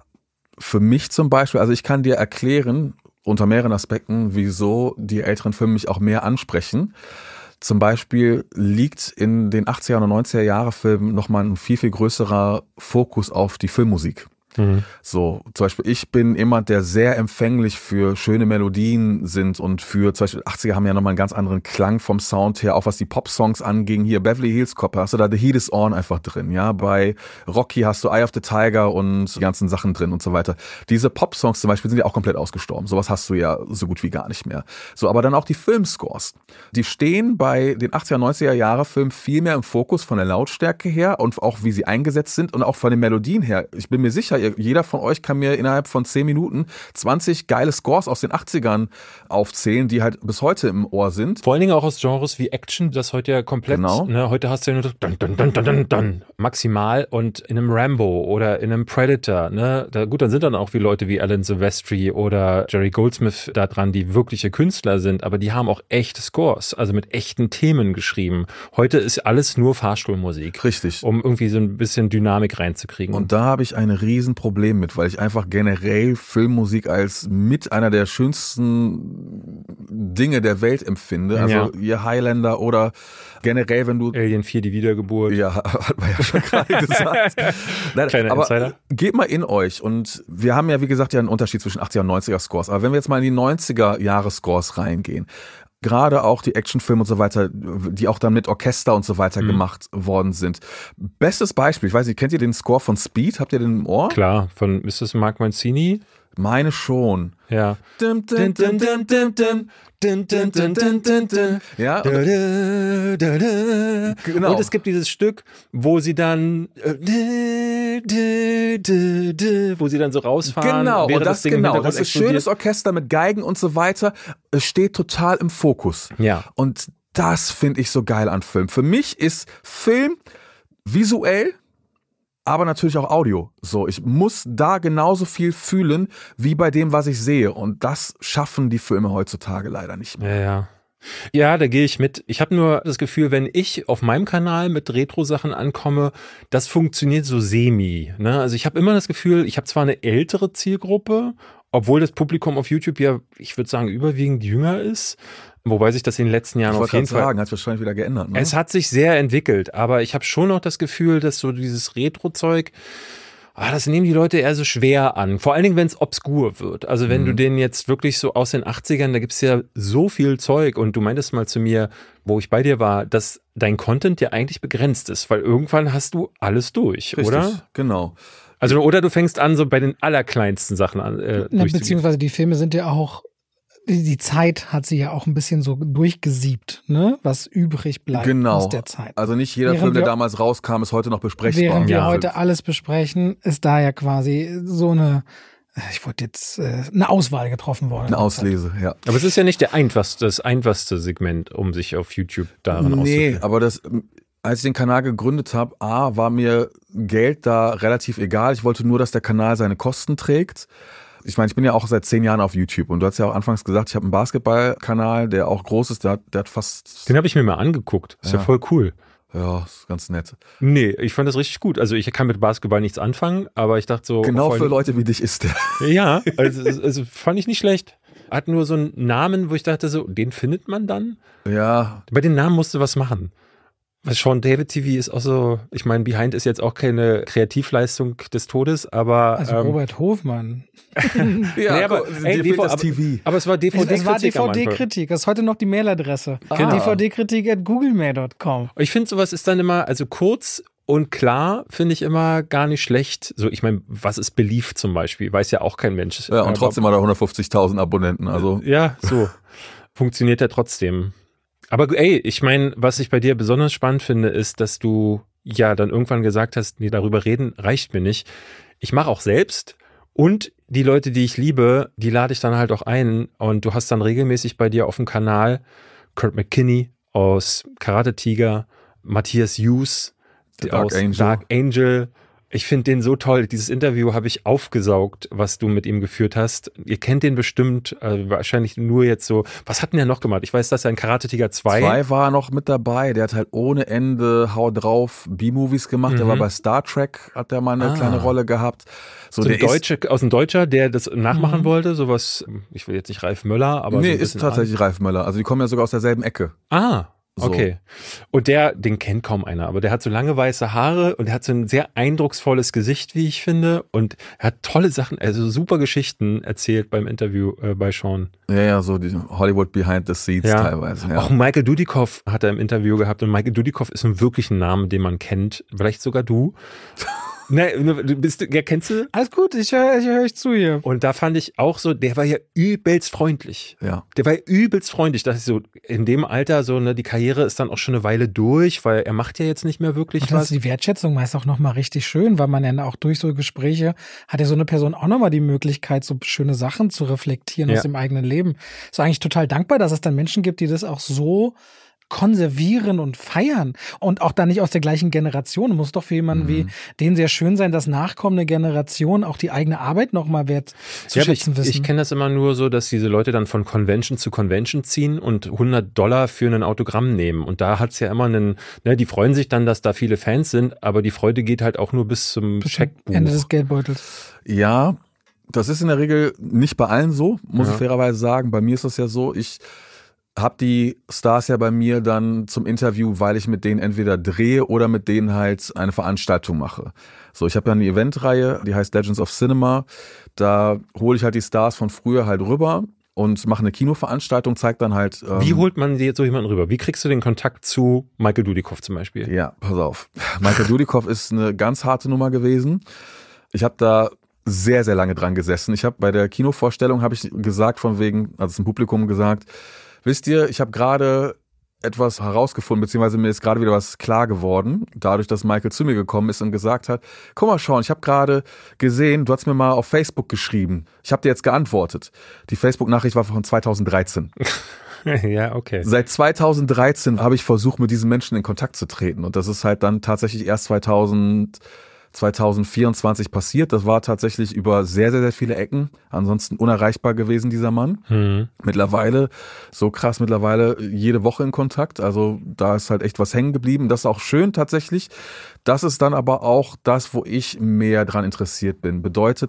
Für mich zum Beispiel, also ich kann dir erklären, unter mehreren Aspekten, wieso die älteren Filme mich auch mehr ansprechen. Zum Beispiel liegt in den achtziger und neunziger Jahre Filmen nochmal ein viel, viel größerer Fokus auf die Filmmusik. Mhm. So, zum Beispiel, ich bin jemand, der sehr empfänglich für schöne Melodien sind und für, zum Beispiel, achtziger haben ja nochmal einen ganz anderen Klang vom Sound her, auch was die Pop-Songs anging. Hier, Beverly Hills Cop, hast du da The Heat is On einfach drin, ja. Bei Rocky hast du Eye of the Tiger und die ganzen Sachen drin und so weiter. Diese Pop-Songs zum Beispiel sind ja auch komplett ausgestorben. Sowas hast du ja so gut wie gar nicht mehr. So, aber dann auch die Filmscores. Die stehen bei den achtziger, neunziger Jahre Filmen viel mehr im Fokus von der Lautstärke her und auch wie sie eingesetzt sind und auch von den Melodien her. Ich bin mir sicher, jeder von euch kann mir innerhalb von zehn Minuten zwanzig geile Scores aus den achtzigern aufzählen, die halt bis heute im Ohr sind. Vor allen Dingen auch aus Genres wie Action, das heute ja komplett, Genau. ne, heute hast du ja nur dun, dun, dun, dun, dun, dun, maximal und in einem Rambo oder in einem Predator, ne, da, gut, dann sind dann auch wie Leute wie Alan Silvestri oder Jerry Goldsmith da dran, die wirkliche Künstler sind, aber die haben auch echte Scores, also mit echten Themen geschrieben. Heute ist alles nur Fahrstuhlmusik. Richtig. Um irgendwie so ein bisschen Dynamik reinzukriegen. Und da habe ich ein Riesenproblem mit, weil ich einfach generell Filmmusik als mit einer der schönsten Dinge der Welt empfinde. Also Ja. ihr Highlander oder generell, wenn du Alien vier, die Wiedergeburt. Ja, hat man ja schon gerade gesagt. Nein, Kleiner aber Insider. geht mal in euch und wir haben ja, wie gesagt, ja einen Unterschied zwischen achtziger und neunziger Scores. Aber wenn wir jetzt mal in die neunziger Jahre Scores reingehen, Gerade auch die Actionfilme und so weiter, die auch dann mit Orchester und so weiter mhm. gemacht worden sind. Bestes Beispiel, ich weiß nicht, kennt ihr den Score von Speed? Habt ihr den im Ohr? Klar, von, ist das Mark Mancini? Meine schon. Ja. Dum, dum, dum, dum, dum, dum. Dun, dun, dun, dun, dun, dun. Ja. Da, da, da, da. Genau. Und es gibt dieses Stück, wo sie dann da, da, da, da, wo sie dann so rausfahren. Genau, und das, das genau. Das ist schönes Orchester mit Geigen und so weiter. Es steht total im Fokus. Ja. Und das finde ich so geil an Film. Für mich ist Film visuell, aber natürlich auch Audio. So, ich muss da genauso viel fühlen wie bei dem, was ich sehe. Und das schaffen die Filme heutzutage leider nicht mehr. Ja, ja. Ja, da gehe ich mit. Ich habe nur das Gefühl, wenn ich auf meinem Kanal mit Retro-Sachen ankomme, das funktioniert so semi. Ne? Also ich habe immer das Gefühl, ich habe zwar eine ältere Zielgruppe, obwohl das Publikum auf YouTube ja, ich würde sagen, überwiegend jünger ist. Wobei sich das in den letzten Jahren ich auf jeden Fall... sagen, hat sich wahrscheinlich wieder geändert. Ne? Es hat sich sehr entwickelt, aber ich habe schon noch das Gefühl, dass so dieses Retro-Zeug, ah, das nehmen die Leute eher so schwer an. Vor allen Dingen, wenn es obskur wird. Also wenn mhm. du den jetzt wirklich so aus den achtzigern, da gibt's ja so viel Zeug und du meintest mal zu mir, wo ich bei dir war, dass dein Content ja eigentlich begrenzt ist, weil irgendwann hast du alles durch, Richtig, oder? Genau. Also oder du fängst an so bei den allerkleinsten Sachen an. Äh, Na, beziehungsweise die Filme sind ja auch, die Zeit hat sie ja auch ein bisschen so durchgesiebt, ne? Was übrig bleibt genau. aus der Zeit. Also nicht jeder während Film, der wir, damals rauskam, ist heute noch besprechbar. Während wir ja. heute alles besprechen, ist da ja quasi so eine, ich wollte jetzt, äh, eine Auswahl getroffen worden. Eine Auslese, ja. Aber es ist ja nicht der einfachste, das einfachste Segment, um sich auf YouTube daran nee, auszuprobieren. Nee, aber das... Als ich den Kanal gegründet habe, A, war mir Geld da relativ egal. Ich wollte nur, dass der Kanal seine Kosten trägt. Ich meine, ich bin ja auch seit zehn Jahren auf YouTube und du hast ja auch anfangs gesagt, ich habe einen Basketballkanal, der auch groß ist, der hat, der hat fast... Den habe ich mir mal angeguckt. Ist ja, ja voll cool. Ja, ist ganz nett. Nee, ich fand das richtig gut. Also ich kann mit Basketball nichts anfangen, aber ich dachte so... Genau für Leute wie dich ist der. Ja, also, also fand ich nicht schlecht. Hat nur so einen Namen, wo ich dachte so, den findet man dann? Ja. Bei den Namen musst du was machen. Sean David T V ist auch so, ich meine, Behind ist jetzt auch keine Kreativleistung des Todes, aber... Also ähm, Robert Hofmann. ja, nee, aber, ey, D V, das T V. Aber, aber es war D V D-Kritik. Es war D V D-Kritik, das ist heute noch die Mailadresse. Ah. D V D-Kritik at googlemail dot com. Ich finde, sowas ist dann immer, also kurz und klar, finde ich immer gar nicht schlecht. So, ich meine, was ist Belief zum Beispiel? Weiß ja auch kein Mensch. Ja, und trotzdem hat er hundertfünfzigtausend Abonnenten, also... Ja, so. Funktioniert ja trotzdem. Aber ey, ich meine, was ich bei dir besonders spannend finde, ist, dass du ja dann irgendwann gesagt hast, nee, darüber reden reicht mir nicht. Ich mache auch selbst und die Leute, die ich liebe, die lade ich dann halt auch ein und du hast dann regelmäßig bei dir auf dem Kanal Kurt McKinney aus Karate Tiger, Matthias Hughes aus Dark Angel. Dark Angel. Ich finde den so toll. Dieses Interview habe ich aufgesaugt, was du mit ihm geführt hast. Ihr kennt den bestimmt, äh, wahrscheinlich nur jetzt so. Was hat denn er noch gemacht? Ich weiß, dass er in Karate Tiger zwei... Zwei war noch mit dabei. Der hat halt ohne Ende Hau drauf B-Movies gemacht. Mhm. Der war bei Star Trek, hat der mal eine ah. kleine Rolle gehabt. So, so der Deutsche, ist, aus dem Deutscher, der das nachmachen mhm. wollte. Sowas, ich will jetzt nicht Ralf Möller, aber... Nee, so ist tatsächlich Ralf Möller. Also die kommen ja sogar aus derselben Ecke. Ah, So. okay. Und der, den kennt kaum einer, aber der hat so lange weiße Haare und er hat so ein sehr eindrucksvolles Gesicht, wie ich finde. Und er hat tolle Sachen, also super Geschichten erzählt beim Interview äh, bei Sean. Ja, ja, so die Hollywood Behind the Scenes ja. teilweise. Ja. Auch Michael Dudikoff hat er im Interview gehabt und Michael Dudikoff ist ein wirklich ein Name, den man kennt. Vielleicht sogar du. Ne, du bist, ja, kennst du? Alles gut, ich höre ich hör euch zu hier. Und da fand ich auch so, der war ja übelst freundlich. Ja. Der war ja übelst freundlich. Das ist so, in dem Alter, so, ne, die Karriere ist dann auch schon eine Weile durch, weil er macht ja jetzt nicht mehr wirklich und das was. ist die Wertschätzung meist auch nochmal richtig schön, weil man dann auch durch so Gespräche hat ja so eine Person auch nochmal die Möglichkeit, so schöne Sachen zu reflektieren ja. aus dem eigenen Leben. Ist eigentlich total dankbar, dass es dann Menschen gibt, die das auch so konservieren und feiern und auch dann nicht aus der gleichen Generation. Muss doch für jemanden mhm. wie den sehr schön sein, dass nachkommende Generationen auch die eigene Arbeit nochmal wert zu ja, schätzen ich, wissen. Ich kenne das immer nur so, dass diese Leute dann von Convention zu Convention ziehen und hundert Dollar für ein Autogramm nehmen. Und da hat's ja immer einen, ne, die freuen sich dann, dass da viele Fans sind, aber die Freude geht halt auch nur bis zum bis Scheckbuch. Ende des Geldbeutels. Ja, das ist in der Regel nicht bei allen so, muss ja. ich fairerweise sagen. Bei mir ist das ja so, ich hab die Stars ja bei mir dann zum Interview, weil ich mit denen entweder drehe oder mit denen halt eine Veranstaltung mache. So, ich habe ja eine Eventreihe, die heißt Legends of Cinema. Da hole ich halt die Stars von früher halt rüber und mache eine Kinoveranstaltung, zeigt dann halt... Ähm, Wie holt man dir so jemanden rüber? Wie kriegst du den Kontakt zu Michael Dudikoff zum Beispiel? Ja, pass auf. Michael Dudikoff ist eine ganz harte Nummer gewesen. Ich habe da sehr, sehr lange dran gesessen. Ich habe bei der Kinovorstellung, habe ich gesagt von wegen, also zum Publikum gesagt, wisst ihr, ich habe gerade etwas herausgefunden, beziehungsweise mir ist gerade wieder was klar geworden, dadurch, dass Michael zu mir gekommen ist und gesagt hat, guck mal Sean, ich habe gerade gesehen, du hast mir mal auf Facebook geschrieben. Ich habe dir jetzt geantwortet. Die Facebook-Nachricht war von zweitausenddreizehn. Ja, okay. Seit zweitausenddreizehn habe ich versucht, mit diesen Menschen in Kontakt zu treten. Und das ist halt dann tatsächlich erst zweitausend, zweitausendvierundzwanzig passiert. Das war tatsächlich über sehr, sehr, sehr viele Ecken. Ansonsten unerreichbar gewesen, dieser Mann. Mhm. Mittlerweile, so krass mittlerweile, jede Woche in Kontakt. Also da ist halt echt was hängen geblieben. Das ist auch schön tatsächlich. Das ist dann aber auch das, wo ich mehr dran interessiert bin. Bedeutet,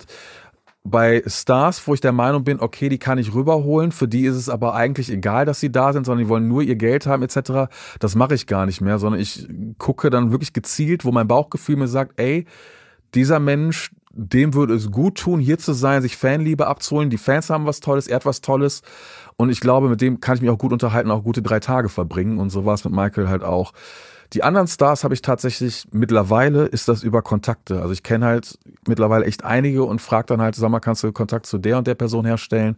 bei Stars, wo ich der Meinung bin, okay, die kann ich rüberholen, für die ist es aber eigentlich egal, dass sie da sind, sondern die wollen nur ihr Geld haben et cetera. Das mache ich gar nicht mehr, sondern ich gucke dann wirklich gezielt, wo mein Bauchgefühl mir sagt, ey, dieser Mensch, dem würde es gut tun, hier zu sein, sich Fanliebe abzuholen. Die Fans haben was Tolles, er hat was Tolles und ich glaube, mit dem kann ich mich auch gut unterhalten, auch gute drei Tage verbringen und so war es mit Michael halt auch. Die anderen Stars habe ich tatsächlich, mittlerweile ist das über Kontakte. Also ich kenne halt mittlerweile echt einige und frage dann halt, sag mal, kannst du Kontakt zu der und der Person herstellen?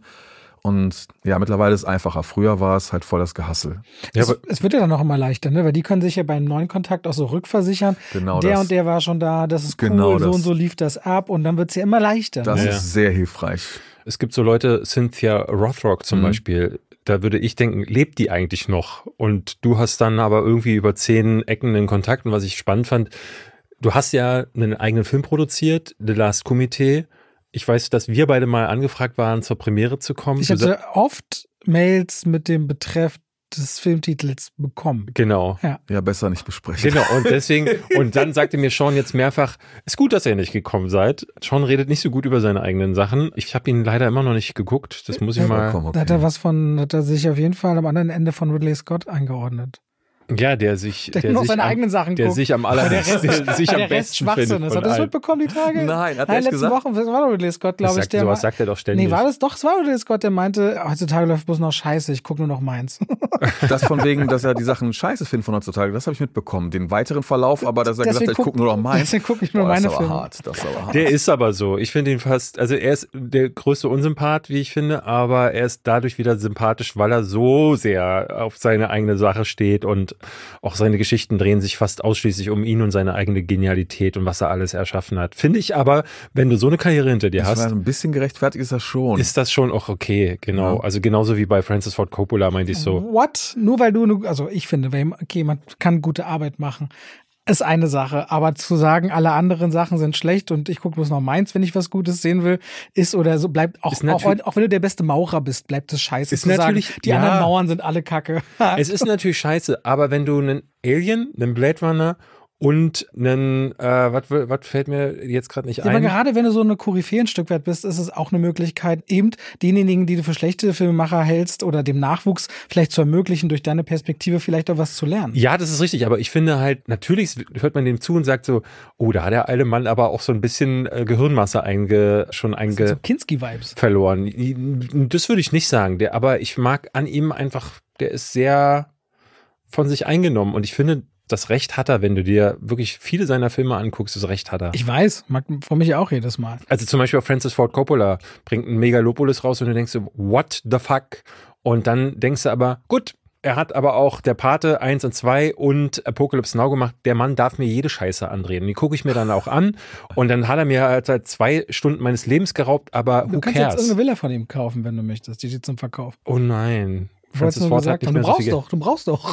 Und ja, mittlerweile ist es einfacher. Früher war es halt voll das Gehassel. Ja, es, es wird ja dann noch immer leichter, ne? Weil die können sich ja beim neuen Kontakt auch so rückversichern. Genau der das. und der war schon da, das ist cool, Genau so das. und so lief das ab und dann wird es ja immer leichter. Das ne? Ja. ist sehr hilfreich. Es gibt so Leute, Cynthia Rothrock zum Mhm. Beispiel, da würde ich denken, lebt die eigentlich noch? Und du hast dann aber irgendwie über zehn Ecken einen Kontakt. Und was ich spannend fand, du hast ja einen eigenen Film produziert, The Last Committee. Ich weiß, dass wir beide mal angefragt waren, zur Premiere zu kommen. Ich Du hatte oft Mails mit dem Betreff des Filmtitels bekommen. Genau. Ja, besser nicht besprechen. Genau, und deswegen, und dann sagte mir Sean jetzt mehrfach, ist gut, dass ihr nicht gekommen seid. Sean redet nicht so gut über seine eigenen Sachen. Ich habe ihn leider immer noch nicht geguckt. Das muss ich Ja, mal. vollkommen okay. Da hat er was von, hat er sich auf jeden Fall am anderen Ende von Ridley Scott eingeordnet. Ja, der sich, Der, der nur sich seine am, eigenen Sachen der guckt. sich am allerbesten, der sich Weil am der Rest besten Schwachsinn findet ist. von Hat er das allen. mitbekommen, die Tage? Nein, hat er Nein, echt letzte gesagt? Woche, das war doch Ridley Scott, glaube Das ich. sagt, Der sowas war, sagt er doch ständig. nee, war das doch, es war Ridley Scott, der meinte, heutzutage läuft bloß noch Scheiße, ich gucke nur noch meins. Das von wegen, dass er die Sachen scheiße findet von heutzutage, das habe ich mitbekommen. Den weiteren Verlauf, aber dass er gesagt hat, ich gucke nur noch meins. Deswegen gucke ich nur Boah, meine das ist aber Filme. hart. Das ist aber hart. Der ist aber so. Ich finde ihn fast, also er ist der größte Unsympath, wie ich finde, aber er ist dadurch wieder sympathisch, weil er so sehr auf seine eigene Sache steht und auch seine Geschichten drehen sich fast ausschließlich um ihn und seine eigene Genialität und was er alles erschaffen hat. Finde ich aber, wenn du so eine Karriere hinter dir Das war hast, ein bisschen gerechtfertigt ist das schon. ist das schon auch okay, genau. Ja. Also genauso wie bei Francis Ford Coppola meinte ich so. What? Nur weil du, nur- also ich finde, wenn- okay, man kann gute Arbeit machen, ist eine Sache, aber zu sagen, alle anderen Sachen sind schlecht und ich gucke bloß noch meins, wenn ich was Gutes sehen will, ist oder so, bleibt auch, Ist auch, natürlich- auch wenn du der beste Maurer bist, bleibt es scheiße Ist zu sagen, natürlich- die ja. anderen Mauern sind alle kacke. Es ist natürlich scheiße, aber wenn du einen Alien, einen Blade Runner und einen, äh, was was fällt mir jetzt gerade nicht Ja, aber ein? gerade wenn du so eine Koryphäe ein Stück weit bist, ist es auch eine Möglichkeit, eben denjenigen, die du für schlechte Filmemacher hältst oder dem Nachwuchs vielleicht zu ermöglichen, durch deine Perspektive vielleicht auch was zu lernen. Ja, das ist richtig, aber ich finde halt, natürlich hört man dem zu und sagt so, oh, da hat der alte Mann aber auch so ein bisschen äh, Gehirnmasse einge, schon So einge Kinski-Vibes. verloren. Das würde ich nicht sagen, der, aber ich mag an ihm einfach, der ist sehr von sich eingenommen und ich finde, das Recht hat er, wenn du dir wirklich viele seiner Filme anguckst, das Recht hat er. Ich weiß, mag für mich auch jedes Mal. Also zum Beispiel auch Francis Ford Coppola bringt ein Megalopolis raus und du denkst so, what the fuck? Und dann denkst du aber, gut, er hat aber auch der Pate eins und zwei und Apocalypse Now gemacht. Der Mann darf mir jede Scheiße andrehen. Und die gucke ich mir dann auch an. Und dann hat er mir halt seit zwei Stunden meines Lebens geraubt, aber Du who kannst jetzt cares? irgendeine Villa von ihm kaufen, wenn du möchtest. Die steht zum Verkauf. Oh nein. Ich wollte Francis nur Ford gesagt hat nicht haben, mehr du so brauchst viel doch, du brauchst doch.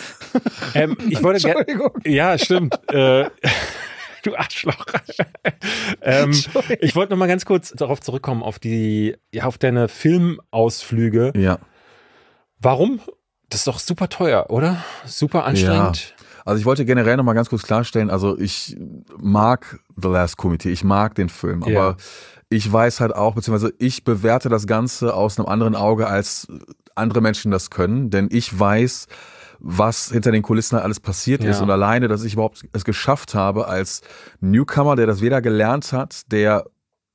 Ähm, ich wollte gerne. Entschuldigung. Ja, stimmt. äh, du Arschloch. ähm, ich wollte noch mal ganz kurz darauf zurückkommen, auf die, ja, auf deine Filmausflüge. Ja. Warum? Das ist doch super teuer, oder? Super anstrengend. Also ich wollte generell noch mal ganz kurz klarstellen, also ich mag The Last Committee, ich mag den Film, aber Ja. ich weiß halt auch, beziehungsweise ich bewerte das Ganze aus einem anderen Auge, als andere Menschen das können, denn ich weiß, was hinter den Kulissen halt alles passiert Ja. ist und alleine, dass ich überhaupt es geschafft habe als Newcomer, der das weder gelernt hat, der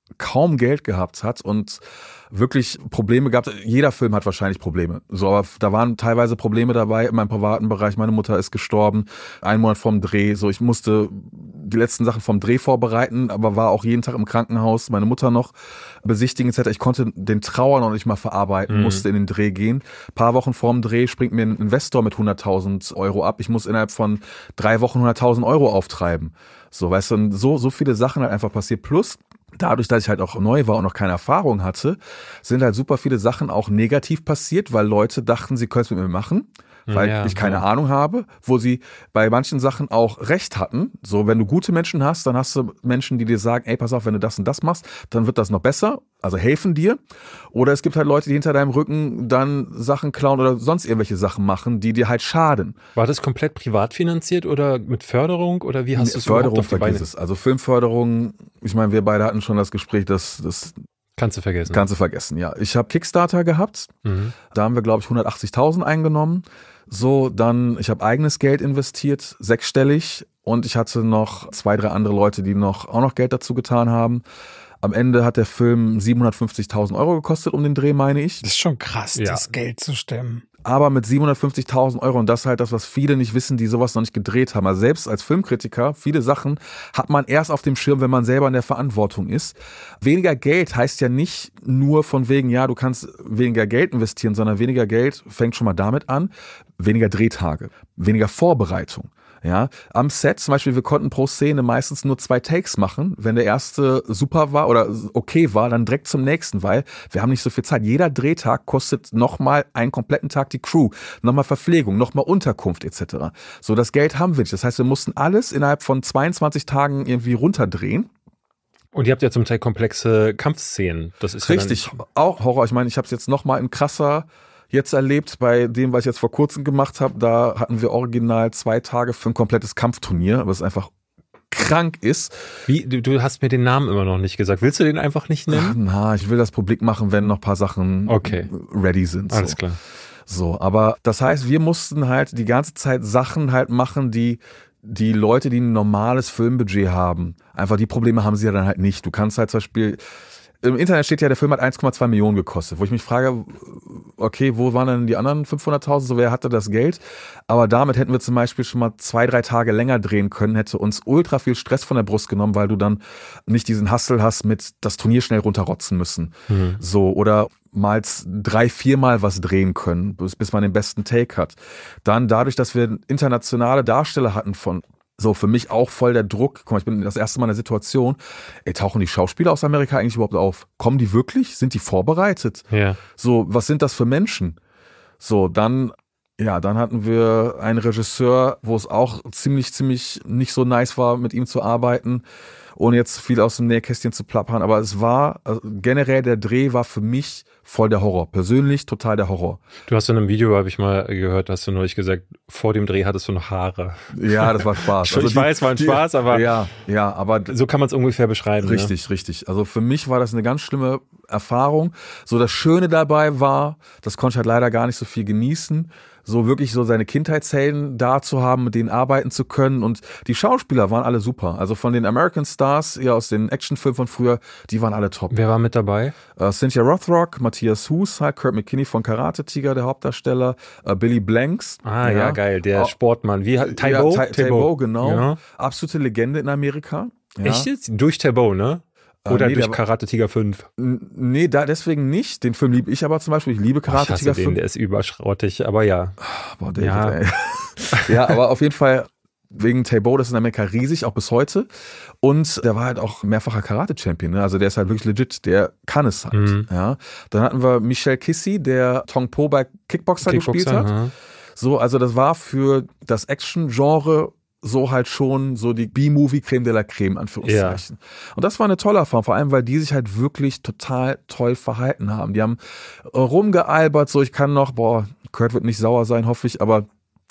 kaum Geld gehabt hat und wirklich Probleme gehabt. Jeder Film hat wahrscheinlich Probleme. So, aber da waren teilweise Probleme dabei in meinem privaten Bereich. Meine Mutter ist gestorben, einen Monat vorm Dreh. So, ich musste die letzten Sachen vom Dreh vorbereiten, aber war auch jeden Tag im Krankenhaus. Meine Mutter noch besichtigen et cetera. Ich konnte den Trauer noch nicht mal verarbeiten, mhm. musste in den Dreh gehen. Ein paar Wochen vorm Dreh springt mir ein Investor mit hunderttausend Euro ab. Ich muss innerhalb von drei Wochen hunderttausend Euro auftreiben. So, weißt du, so, so viele Sachen halt einfach passiert. Plus, dadurch, dass ich halt auch neu war und noch keine Erfahrung hatte, sind halt super viele Sachen auch negativ passiert, weil Leute dachten, sie können es mit mir machen, weil ja, ich keine ja. Ahnung habe, wo sie bei manchen Sachen auch recht hatten. So, wenn du gute Menschen hast, dann hast du Menschen, die dir sagen, ey, pass auf, wenn du das und das machst, dann wird das noch besser, also helfen dir. Oder es gibt halt Leute, die hinter deinem Rücken dann Sachen klauen oder sonst irgendwelche Sachen machen, die dir halt schaden. War das komplett privat finanziert oder mit Förderung oder wie hast du es Förderung, vergiss es. Also Filmförderung, ich meine, wir beide hatten schon das Gespräch, dass das Kannst du vergessen. Kannst du vergessen, ja. Ich habe Kickstarter gehabt, mhm. da haben wir, glaube ich, hundertachtzigtausend eingenommen. So, dann, ich habe eigenes Geld investiert, sechsstellig, und ich hatte noch zwei, drei andere Leute, die noch auch noch Geld dazu getan haben. Am Ende hat der Film siebenhundertfünfzigtausend Euro gekostet um den Dreh, meine ich. Das ist schon krass, ja. das Geld zu stemmen. Aber mit siebenhundertfünfzigtausend Euro, und das ist halt das, was viele nicht wissen, die sowas noch nicht gedreht haben. Also selbst als Filmkritiker, viele Sachen hat man erst auf dem Schirm, wenn man selber in der Verantwortung ist. Weniger Geld heißt ja nicht nur von wegen, ja, du kannst weniger Geld investieren, sondern weniger Geld fängt schon mal damit an, weniger Drehtage, weniger Vorbereitung. Ja, am Set zum Beispiel, wir konnten pro Szene meistens nur zwei Takes machen. Wenn der erste super war oder okay war, dann direkt zum nächsten, weil wir haben nicht so viel Zeit. Jeder Drehtag kostet nochmal einen kompletten Tag die Crew, nochmal Verpflegung, nochmal Unterkunft et cetera. So, das Geld haben wir nicht. Das heißt, wir mussten alles innerhalb von zweiundzwanzig Tagen irgendwie runterdrehen. Und ihr habt ja zum Teil komplexe Kampfszenen. Das ist richtig, ja auch Horror. Ich meine, ich habe es jetzt nochmal in krasser jetzt erlebt bei dem, was ich jetzt vor kurzem gemacht habe. Da hatten wir original zwei Tage für ein komplettes Kampfturnier, was einfach krank ist. Wie, du, du hast mir den Namen immer noch nicht gesagt. Willst du den einfach nicht nennen? Ach, na, ich will das publik machen, wenn noch ein paar Sachen okay. ready sind. So. Alles klar. So, aber das heißt, wir mussten halt die ganze Zeit Sachen halt machen, die die Leute, die ein normales Filmbudget haben, einfach die Probleme haben sie ja dann halt nicht. Du kannst halt zum Beispiel, im Internet steht ja, der Film hat eins Komma zwei Millionen gekostet, wo ich mich frage, okay, wo waren denn die anderen fünfhunderttausend, so wer hatte das Geld? Aber damit hätten wir zum Beispiel schon mal zwei, drei Tage länger drehen können, hätte uns ultra viel Stress von der Brust genommen, weil du dann nicht diesen Hustle hast mit das Turnier schnell runterrotzen müssen. Mhm. So, oder mal drei, viermal was drehen können, bis, bis man den besten Take hat. Dann dadurch, dass wir internationale Darsteller hatten von so, für mich auch voll der Druck. Guck mal, ich bin das erste Mal in der Situation, ey, tauchen die Schauspieler aus Amerika eigentlich überhaupt auf? Kommen die wirklich? Sind die vorbereitet? Ja. So, was sind das für Menschen? So, dann, ja, dann hatten wir einen Regisseur, wo es auch ziemlich, ziemlich nicht so nice war, mit ihm zu arbeiten, ohne jetzt viel aus dem Nähkästchen zu plappern. Aber es war, also generell der Dreh war für mich voll der Horror. Persönlich total der Horror. Du hast in einem Video, habe ich mal gehört, hast du neulich gesagt, vor dem Dreh hattest du noch Haare. Ja, das war Spaß. Ich also weiß, die, war ein die, Spaß, aber, ja, ja, aber so kann man es ungefähr beschreiben. Richtig, ne? richtig. Also für mich war das eine ganz schlimme Erfahrung. So, das Schöne dabei war, das konnte ich halt leider gar nicht so viel genießen, so wirklich so seine Kindheitshelden da zu haben, mit denen arbeiten zu können, und die Schauspieler waren alle super. Also von den American Stars, ja, aus den Actionfilmen von früher, die waren alle top. Wer war mit dabei? Uh, Cynthia Rothrock, Matthias Hues, halt, Kurt McKinney von Karate Tiger, der Hauptdarsteller, uh, Billy Blanks. Ah ja, ja geil, der oh, Sportmann. Wie Thibaut? Ja, Thibaut, genau. Ja. Absolute Legende in Amerika. Ja. Echt jetzt? Durch Thibaut, ne? Oder äh, nee, durch Karate Tiger fünf? Nee, da deswegen nicht. Den Film liebe ich aber zum Beispiel. Ich liebe Karate oh, ich Tiger den, fünf. Der ist überschrottig, aber ja. Boah, David, ja. Ey. Ja, aber auf jeden Fall wegen Thibaut, das ist in Amerika riesig, auch bis heute. Und der war halt auch mehrfacher Karate-Champion. Ne? Also der ist halt wirklich legit, der kann es halt. Mhm. Ja. Dann hatten wir Michel Kissy, der Tong Po bei Kickboxer, Kickboxer gespielt hat. Ja. So, also das war für das Action-Genre so halt schon so die B-Movie-Creme de la Creme, Anführungszeichen. Ja. Und das war eine tolle Erfahrung, vor allem, weil die sich halt wirklich total toll verhalten haben. Die haben rumgealbert, so ich kann noch, boah, Kurt wird nicht sauer sein, hoffe ich, aber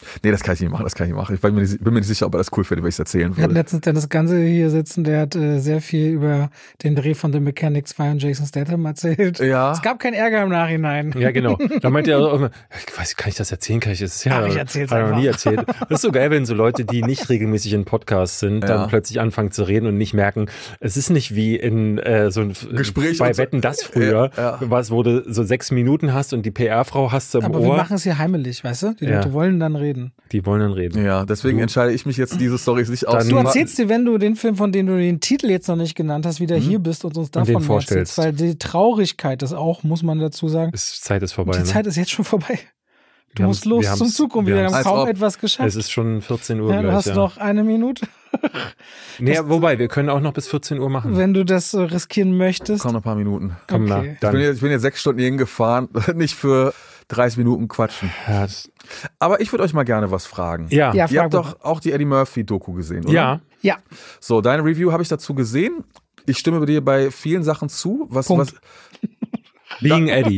Nee, das kann ich nicht machen, das kann ich nicht machen. Ich bin mir nicht, bin mir nicht sicher, ob er das cool findet, wenn ich es erzählen würde. Wir hatten letztens Dennis Ganze hier sitzen, der hat äh, sehr viel über den Dreh von The Mechanic zwei und Jason Statham erzählt. Ja. Es gab keinen Ärger im Nachhinein. Ja, genau. Da meint er auch immer, ich weiß, kann ich das erzählen? Kann ich das? Ja, Ach, ich erzähl's hat er noch einfach. nie erzählt. Das ist so geil, wenn so Leute, die nicht regelmäßig in Podcasts sind, Ja. dann plötzlich anfangen zu reden und nicht merken, es ist nicht wie in äh, so ein Gespräch bei und so. Wetten, das früher, Ja, ja. was, wo du so sechs Minuten hast und die P R-Frau hast du im Aber wir Ohr. machen es hier heimelig, weißt du? Die Ja. Leute wollen dann reden. Die wollen dann reden. Ja, deswegen entscheide ich mich jetzt, diese Storys nicht Dann- Du auszumachen. erzählst dir, wenn du den Film, von dem du den Titel jetzt noch nicht genannt hast, wieder hier bist und uns davon den mehr vorstellst. erzählst, weil die Traurigkeit ist auch, muss man dazu sagen, Es, Zeit ist vorbei. die ne? Zeit ist jetzt schon vorbei. Du Wir musst haben's- los wir zum haben's- Zug und wir wir haben haben's- kaum als ob- etwas geschafft. Es ist schon vierzehn Uhr Ja, du gleich. hast ja. noch eine Minute. Nee, wobei, wir können auch noch bis vierzehn Uhr machen. Wenn du das so riskieren möchtest. Komm, noch ein paar Minuten. Komm, okay. na, Ich bin, dann. jetzt, ich bin jetzt sechs Stunden hingefahren, nicht für dreißig Minuten quatschen. Ja, das, Aber ich würde euch mal gerne was fragen. ja. Ja, Ihr habt frag doch auch die Eddie Murphy-Doku gesehen, oder? ja. Ja, So, deine Review habe ich dazu gesehen. Ich stimme dir bei vielen Sachen zu. Was, Punkt. was Being Eddie.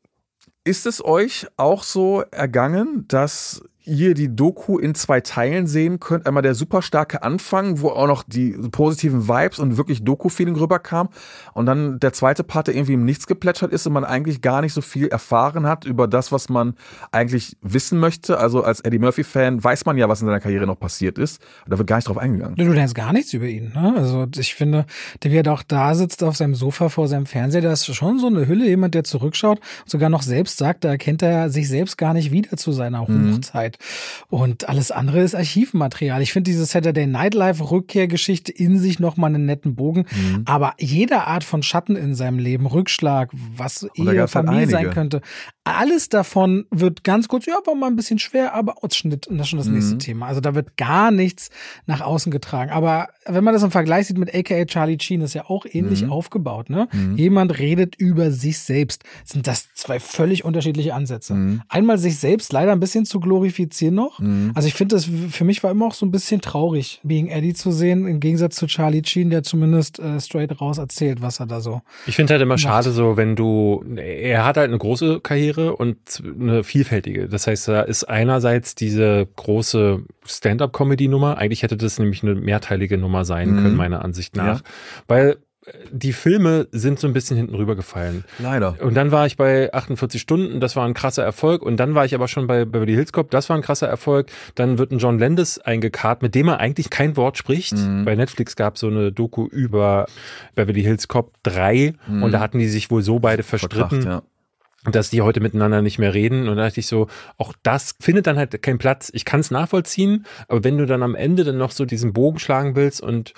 ist es euch auch so ergangen, dass ihr die Doku in zwei Teilen sehen könnt? Einmal der super starke Anfang, wo auch noch die positiven Vibes und wirklich Doku-Feeling rüberkam. Und dann der zweite Part, der irgendwie im Nichts geplätschert ist und man eigentlich gar nicht so viel erfahren hat über das, was man eigentlich wissen möchte. Also als Eddie Murphy-Fan weiß man ja, was in seiner Karriere noch passiert ist. Und da wird gar nicht drauf eingegangen. du lernst gar nichts über ihn. Ne? Also ich finde, der wie er auch da sitzt auf seinem Sofa vor seinem Fernseher, da ist schon so eine Hülle, jemand, der zurückschaut und sogar noch selbst sagt, da erkennt er sich selbst gar nicht wieder zu seiner Hochzeit. Und alles andere ist Archivmaterial. Ich finde diese Saturday Night Live Rückkehrgeschichte in sich nochmal einen netten Bogen. Mhm. Aber jede Art von Schatten in seinem Leben, Rückschlag, was da Ehe, gab's halt Familie sein einige. könnte, alles davon wird ganz kurz, ja, war mal ein bisschen schwer, aber Ausschnitt, und das ist schon das nächste Mhm. Thema. Also da wird gar nichts nach außen getragen. Aber wenn man das im Vergleich sieht mit A K A Charlie Sheen, ist ja auch ähnlich Mhm. aufgebaut. Ne? Jemand redet über sich selbst. Sind das zwei völlig unterschiedliche Ansätze. Mhm. Einmal sich selbst leider ein bisschen zu glorifizieren noch. Mhm. Also ich finde, das für mich war immer auch so ein bisschen traurig, Being Eddie zu sehen, im Gegensatz zu Charlie Sheen, der zumindest äh, straight raus erzählt, was er da so. Ich finde halt immer schade so, wenn du, er hat halt eine große Karriere und eine vielfältige. Das heißt, da ist einerseits diese große Stand-up-Comedy-Nummer. Eigentlich hätte das nämlich eine mehrteilige Nummer sein Mhm. können, meiner Ansicht nach. Ja. Weil die Filme sind so ein bisschen hinten rübergefallen. Leider. Und dann war ich bei achtundvierzig Stunden, das war ein krasser Erfolg. Und dann war ich aber schon bei Beverly Hills Cop, das war ein krasser Erfolg. Dann wird ein John Landis eingekarrt, mit dem er eigentlich kein Wort spricht. Mhm. Bei Netflix gab es so eine Doku über Beverly Hills Cop drei Mhm. und da hatten die sich wohl so beide verstritten, Verkracht, ja. dass die heute miteinander nicht mehr reden. Und da dachte ich so, auch das findet dann halt keinen Platz. Ich kann es nachvollziehen, aber wenn du dann am Ende dann noch so diesen Bogen schlagen willst und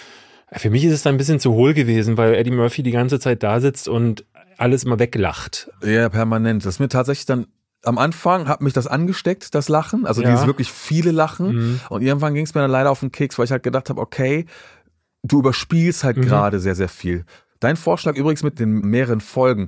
für mich ist es dann ein bisschen zu hohl gewesen, weil Eddie Murphy die ganze Zeit da sitzt und alles immer weglacht. Ja, permanent. Das ist mir tatsächlich dann, am Anfang hat mich das angesteckt, das Lachen. Also Ja. dieses wirklich viele Lachen. Mhm. Und irgendwann ging es mir dann leider auf den Keks, weil ich halt gedacht habe, okay, du überspielst halt Mhm. gerade sehr, sehr viel. Dein Vorschlag übrigens mit den mehreren Folgen,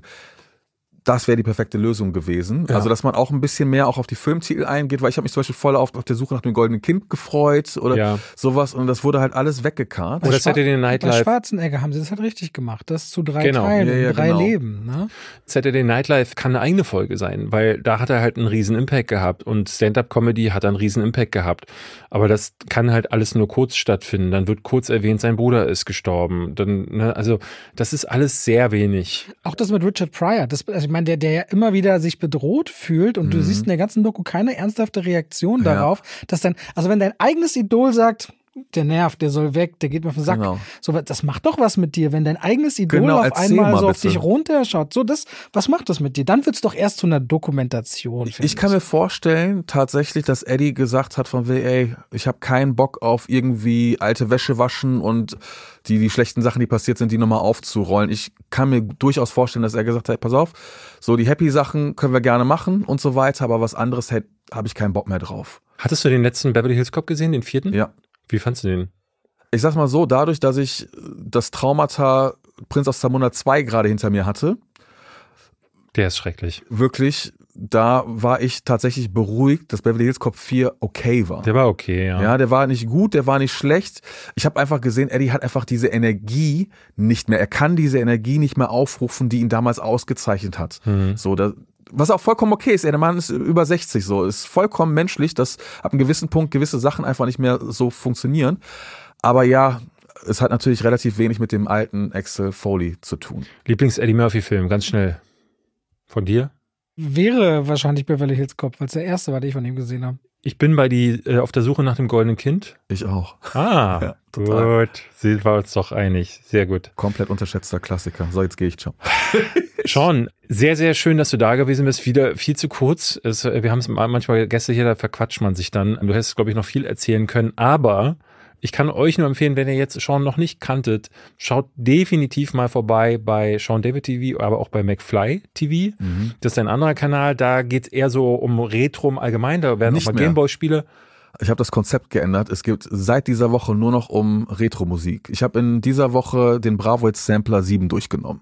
das wäre die perfekte Lösung gewesen. Ja. Also, dass man auch ein bisschen mehr auch auf die Filmtitel eingeht, weil ich habe mich zum Beispiel voll auf, auf der Suche nach dem goldenen Kind gefreut oder Ja. sowas und das wurde halt alles weggekarrt. Oder Saturday Bei Night Live. Schwarzenegger haben sie das halt richtig gemacht. Das zu drei Genau. Teilen, Ja, ja, in drei genau. Leben. Ne? Saturday Night Live kann eine eigene Folge sein, weil da hat er halt einen riesen Impact gehabt und Stand-Up-Comedy hat einen riesen Impact gehabt. Aber das kann halt alles nur kurz stattfinden. Dann wird kurz erwähnt, sein Bruder ist gestorben. Dann, ne, also das ist alles sehr wenig. Auch das mit Richard Pryor. Das, also ich meine, der, der ja immer wieder sich bedroht fühlt und du siehst in der ganzen Doku keine ernsthafte Reaktion Ja. darauf, dass dann, also wenn dein eigenes Idol sagt, der nervt, der soll weg, der geht mir auf den Sack. Genau. So, das macht doch was mit dir, wenn dein eigenes Idol Genau, auf erzähl einmal mal so auf bitte. dich runterschaut. So, das, was macht das mit dir? Dann wird es doch erst zu einer Dokumentation. finde Ich kann mir vorstellen, tatsächlich, dass Eddie gesagt hat von wegen, ey, ich habe keinen Bock auf irgendwie alte Wäsche waschen und die, die schlechten Sachen, die passiert sind, die nochmal aufzurollen. Ich kann mir durchaus vorstellen, dass er gesagt hat, pass auf, so die Happy-Sachen können wir gerne machen und so weiter, aber was anderes hey, habe ich keinen Bock mehr drauf. Hattest du den letzten Beverly Hills Cop gesehen, den vierten? Ja. Wie fandst du den? Ich sag's mal so, dadurch, dass ich das Traumata Prinz aus Zamunda zwei gerade hinter mir hatte, Der ist schrecklich. wirklich, da war ich tatsächlich beruhigt, dass Beverly Hills Cop vier okay war. Der war okay, ja. Ja, der war nicht gut, der war nicht schlecht. Ich habe einfach gesehen, Eddie hat einfach diese Energie nicht mehr. Er kann diese Energie nicht mehr aufrufen, die ihn damals ausgezeichnet hat. Mhm. So, da, was auch vollkommen okay ist, ey, der Mann ist über sechzig so, ist vollkommen menschlich, dass ab einem gewissen Punkt gewisse Sachen einfach nicht mehr so funktionieren. Aber ja, es hat natürlich relativ wenig mit dem alten Axel Foley zu tun. Lieblings-Eddie Murphy-Film, ganz schnell. Von dir? Wäre wahrscheinlich Beverly Hills Cop, weil es der erste war, den ich von ihm gesehen habe. Ich bin bei die äh, auf der Suche nach dem goldenen Kind. Ich auch. Ah, ja, total. Gut. Sind wir uns doch einig. Sehr gut. Komplett unterschätzter Klassiker. So, jetzt gehe ich schon. Sean, sehr, sehr schön, dass du da gewesen bist. Wieder viel zu kurz. Es, wir haben es manchmal Gäste hier, da verquatscht man sich dann. Du hättest, glaube ich, noch viel erzählen können. Aber ich kann euch nur empfehlen, wenn ihr jetzt Sean noch nicht kanntet, schaut definitiv mal vorbei bei Sean David T V, aber auch bei McFly T V. Mhm. Das ist ein anderer Kanal. Da geht es eher so um Retro im Allgemeinen. Da werden nicht auch mal Gameboy-Spiele. Ich habe das Konzept geändert. Es gibt seit dieser Woche nur noch um Retro-Musik. Ich habe in dieser Woche den Bravo Hits Sampler sieben durchgenommen.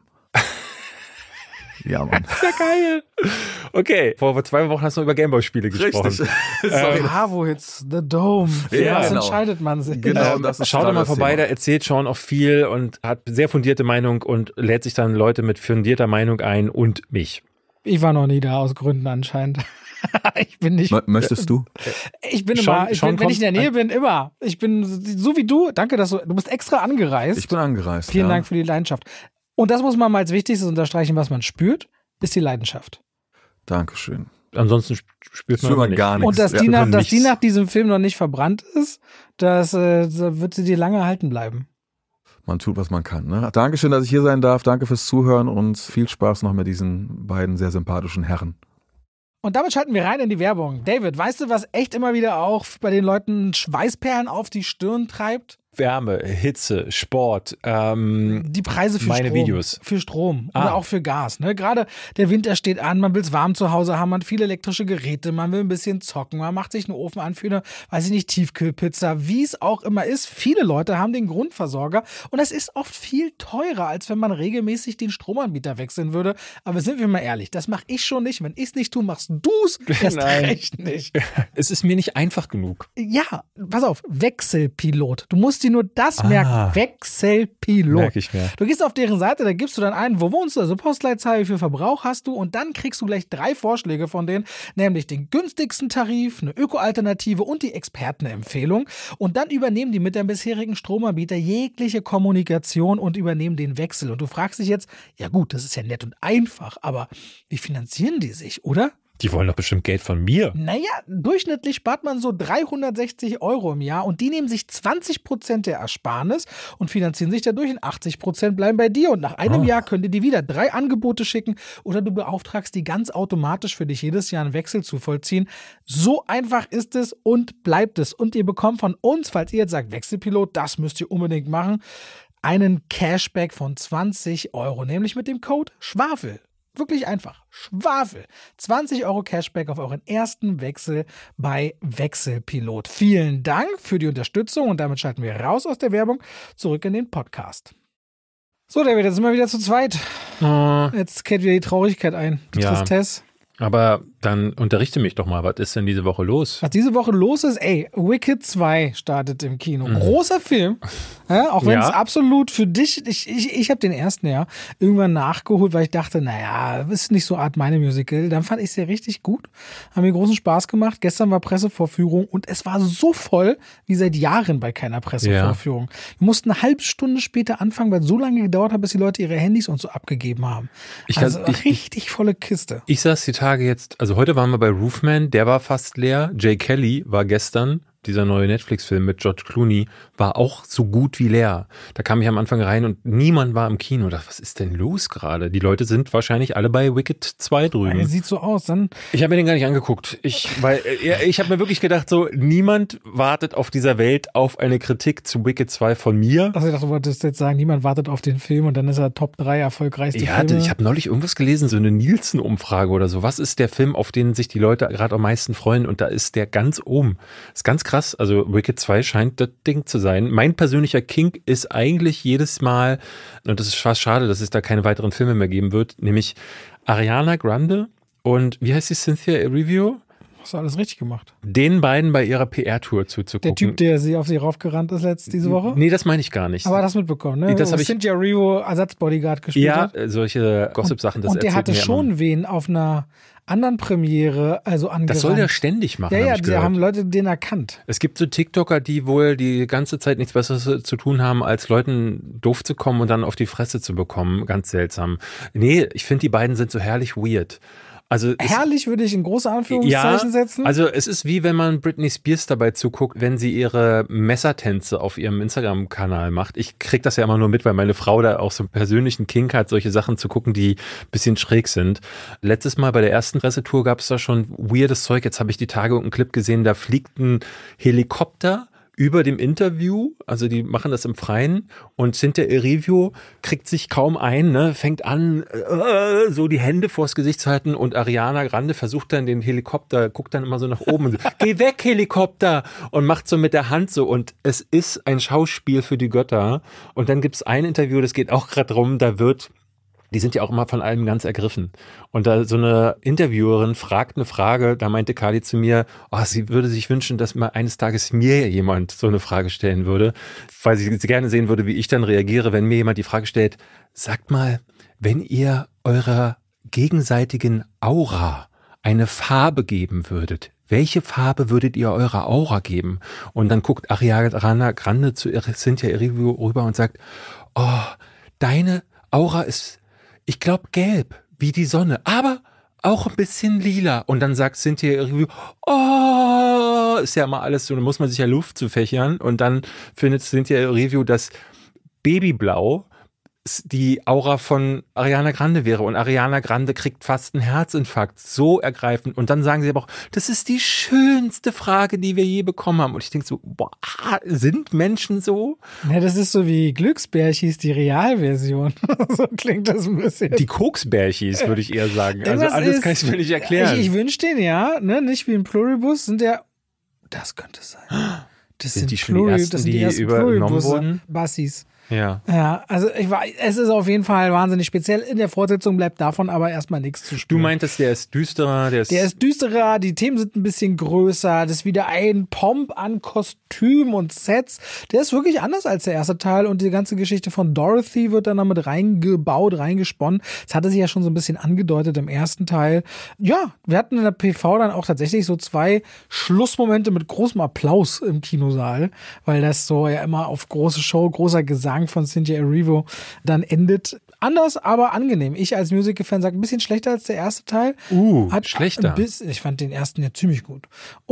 Ja, Mann. Das ist ja geil. Okay, vor zwei Wochen hast du über Gameboy-Spiele gesprochen. Richtig. Sorry. Bravo Hits, The Dome. Für Ja, was genau. entscheidet man sich? Genau, Ähm, das ist Schaut genau doch mal das vorbei, Thema. da erzählt Sean auch viel und hat sehr fundierte Meinung und lädt sich dann Leute mit fundierter Meinung ein und mich. Ich war noch nie da, aus Gründen anscheinend. Ich bin nicht. M- Möchtest du? Ich bin Sean- immer, ich Sean bin, wenn ich in der kommt Nähe bin, immer. Ich bin so wie du. Danke, dass du, du bist extra angereist. Ich bin angereist. Vielen ja. Dank für die Leidenschaft. Und das muss man mal als Wichtigstes unterstreichen, was man spürt, ist die Leidenschaft. Dankeschön. Ansonsten sp- spürt man, Spürt man nicht. gar nichts. Und dass, Ja. die nach, dass nichts. die nach diesem Film noch nicht verbrannt ist, das äh, da wird sie dir lange erhalten bleiben. Man tut, was man kann. Ne? Dankeschön, dass ich hier sein darf. Danke fürs Zuhören und viel Spaß noch mit diesen beiden sehr sympathischen Herren. Und damit schalten wir rein in die Werbung. David, weißt du, was echt immer wieder auch bei den Leuten Schweißperlen auf die Stirn treibt? Wärme, Hitze, Sport, ähm, Die Preise für meine Strom. Videos. Für Strom Ah. oder auch für Gas. Ne? Gerade der Winter steht an, man will es warm zu Hause haben, man hat viele elektrische Geräte, man will ein bisschen zocken, man macht sich einen Ofen an für eine, weiß ich nicht, Tiefkühlpizza, wie es auch immer ist. Viele Leute haben den Grundversorger und das ist oft viel teurer, als wenn man regelmäßig den Stromanbieter wechseln würde. Aber sind wir mal ehrlich, das mache ich schon nicht. Wenn ich es nicht tue, machst du es erst Nein. recht nicht. es ist mir nicht einfach genug. Ja, pass auf, Wechselpilot. Du musst dir nur das Ah. merken. Wechselpilot. Merke ich mir. Du gehst auf deren Seite, da gibst du dann ein, wo wohnst du, also Postleitzahl, wie viel Verbrauch hast du und dann kriegst du gleich drei Vorschläge von denen, nämlich den günstigsten Tarif, eine Öko-Alternative und die Expertenempfehlung. Und dann übernehmen die mit deinem bisherigen Stromanbieter jegliche Kommunikation und übernehmen den Wechsel. Und du fragst dich jetzt, ja gut, das ist ja nett und einfach, aber wie finanzieren die sich, oder? Die wollen doch bestimmt Geld von mir. Naja, durchschnittlich spart man so dreihundertsechzig Euro im Jahr und die nehmen sich zwanzig Prozent der Ersparnis und finanzieren sich dadurch und achtzig Prozent bleiben bei dir. Und nach einem Ah. Jahr könnt ihr dir wieder drei Angebote schicken oder du beauftragst die ganz automatisch für dich jedes Jahr einen Wechsel zu vollziehen. So einfach ist es und bleibt es. Und ihr bekommt von uns, falls ihr jetzt sagt, Wechselpilot, das müsst ihr unbedingt machen, einen Cashback von zwanzig Euro, nämlich mit dem Code SCHWAFEL. Wirklich einfach. Schwafel. zwanzig Euro Cashback auf euren ersten Wechsel bei Wechselpilot. Vielen Dank für die Unterstützung und damit schalten wir raus aus der Werbung zurück in den Podcast. So, David, jetzt sind wir wieder zu zweit. Oh, Jetzt kehrt wieder die Traurigkeit ein. Die Ja. Tristesse. aber dann unterrichte mich doch mal, was ist denn diese Woche los? Was diese Woche los ist, ey, Wicked zwei startet im Kino. Großer Film. Ja, auch wenn es Ja. absolut für dich, ich, ich, ich habe den ersten ja irgendwann nachgeholt, weil ich dachte, naja, das ist nicht so Art meine Musical. Dann fand ich es ja richtig gut. Haben mir großen Spaß gemacht. Gestern war Pressevorführung und es war so voll wie seit Jahren bei keiner Pressevorführung. Wir mussten eine halbe Stunde später anfangen, weil es so lange gedauert hat, bis die Leute ihre Handys und so abgegeben haben. Ich also kann- ich- richtig volle Kiste. Ich saß die Tage jetzt, also heute waren wir bei Roofman, der war fast leer. Jay Kelly war gestern, dieser neue Netflix-Film mit George Clooney, war auch so gut wie leer. Da kam ich am Anfang rein und niemand war im Kino. Da dachte, was ist denn los gerade? Die Leute sind wahrscheinlich alle bei Wicked zwei drüben. Ja, sieht so aus. Dann Ich habe mir den gar nicht angeguckt. Ich, weil, äh, ich habe mir wirklich gedacht, so niemand wartet auf dieser Welt auf eine Kritik zu Wicked zwei von mir. Also ich dachte, du wolltest jetzt sagen, niemand wartet auf den Film und dann ist er Top drei erfolgreichste Ja, Filme. ich habe neulich irgendwas gelesen, so eine Nielsen-Umfrage oder so. Was ist der Film, auf den sich die Leute gerade am meisten freuen? Und da ist der ganz oben. Ist ganz krass. Also Wicked zwei scheint das Ding zu sein. Mein persönlicher Kink ist eigentlich jedes Mal, und das ist fast schade, dass es da keine weiteren Filme mehr geben wird, nämlich Ariana Grande und wie heißt die, Cynthia Erivo? Hast du alles richtig gemacht. Den beiden bei ihrer P R-Tour zuzugucken. Der Typ, der sie auf sie raufgerannt ist letzte diese Woche? Nee, das meine ich gar nicht. Aber das mitbekommen, ne? Das Wo hab ich- Cynthia Erivo Ersatzbodyguard gespielt Ja, hat. solche Gossip-Sachen, das Und der erzählt hatte mir schon immer. wen auf einer anderen Premiere, also angerannt. Das soll der ständig machen, Ja, hab ja, ich die gehört. haben Leute den erkannt. Es gibt so TikToker, die wohl die ganze Zeit nichts Besseres zu tun haben, als Leuten doof zu kommen und dann auf die Fresse zu bekommen. Ganz seltsam. Nee, ich finde, die beiden sind so herrlich weird. Also es- Herrlich würde ich in große Anführungszeichen ja, setzen. also es ist wie wenn man Britney Spears dabei zuguckt, wenn sie ihre Messertänze auf ihrem Instagram-Kanal macht. Ich krieg das ja immer nur mit, weil meine Frau da auch so einen persönlichen Kink hat, solche Sachen zu gucken, die ein bisschen schräg sind. Letztes Mal bei der ersten Pressetour gab es da schon weirdes Zeug. Jetzt habe ich die Tage einen Clip gesehen, da fliegt ein Helikopter über dem Interview, also die machen das im Freien und Cynthia Erivo kriegt sich kaum ein, ne, fängt an, äh, so die Hände vors Gesicht zu halten und Ariana Grande versucht dann den Helikopter, guckt dann immer so nach oben und so, geh weg Helikopter und macht so mit der Hand so und es ist ein Schauspiel für die Götter und dann gibt's ein Interview, das geht auch gerade rum, da wird die sind ja auch immer von allem ganz ergriffen. Und da so eine Interviewerin fragt eine Frage, da meinte Kali zu mir, oh, sie würde sich wünschen, dass mal eines Tages mir jemand so eine Frage stellen würde, weil sie gerne sehen würde, wie ich dann reagiere, wenn mir jemand die Frage stellt, sagt mal, wenn ihr eurer gegenseitigen Aura eine Farbe geben würdet, welche Farbe würdet ihr eurer Aura geben? Und dann guckt Ariana Grande zu Cynthia Erivo rüber und sagt, oh, deine Aura ist, ich glaube, gelb, wie die Sonne, aber auch ein bisschen lila. Und dann sagt Cynthia Erivo, oh, ist ja immer alles so, da muss man sich ja Luft zu fächern. Und dann findet Cynthia Erivo, dass Babyblau die Aura von Ariana Grande wäre. Und Ariana Grande kriegt fast einen Herzinfarkt. So ergreifend. Und dann sagen sie aber auch, das ist die schönste Frage, die wir je bekommen haben. Und ich denke so, boah, sind Menschen so? Ja, das ist so wie Glücksbärchis, die Realversion. So klingt das ein bisschen. Die Koksbärchis, würde ich eher sagen. Also Irgendwas alles ist- kann ich mir nicht erklären. Ich, ich wünsche den ja, ne, nicht wie ein Pluribus, sind der, das könnte es sein. Das Sind sind, die schon die ersten, das sind die ersten übernommen Pluribusse, wurden? Bassis. ja. Ja, also ich war, es ist auf jeden Fall wahnsinnig speziell. In der Fortsetzung bleibt davon aber erstmal nichts zu Du spüren. meintest, der ist düsterer, der ist... Der ist düsterer, die Themen sind ein bisschen größer, das ist wieder ein Pomp an Kostüm und Sets. Der ist wirklich anders als der erste Teil und die ganze Geschichte von Dorothy wird dann damit reingebaut, reingesponnen. Das hatte sich ja schon so ein bisschen angedeutet im ersten Teil. Ja, wir hatten in der P V dann auch tatsächlich so zwei Schlussmomente mit großem Applaus im Kinosaal, weil das so ja immer auf große Show, großer Gesang von Cynthia Erivo dann endet. Anders, aber angenehm. Ich als Musical-Fan sage, ein bisschen schlechter als der erste Teil. Uh, Hat schlechter. Ein bisschen, ich fand den ersten ja ziemlich gut.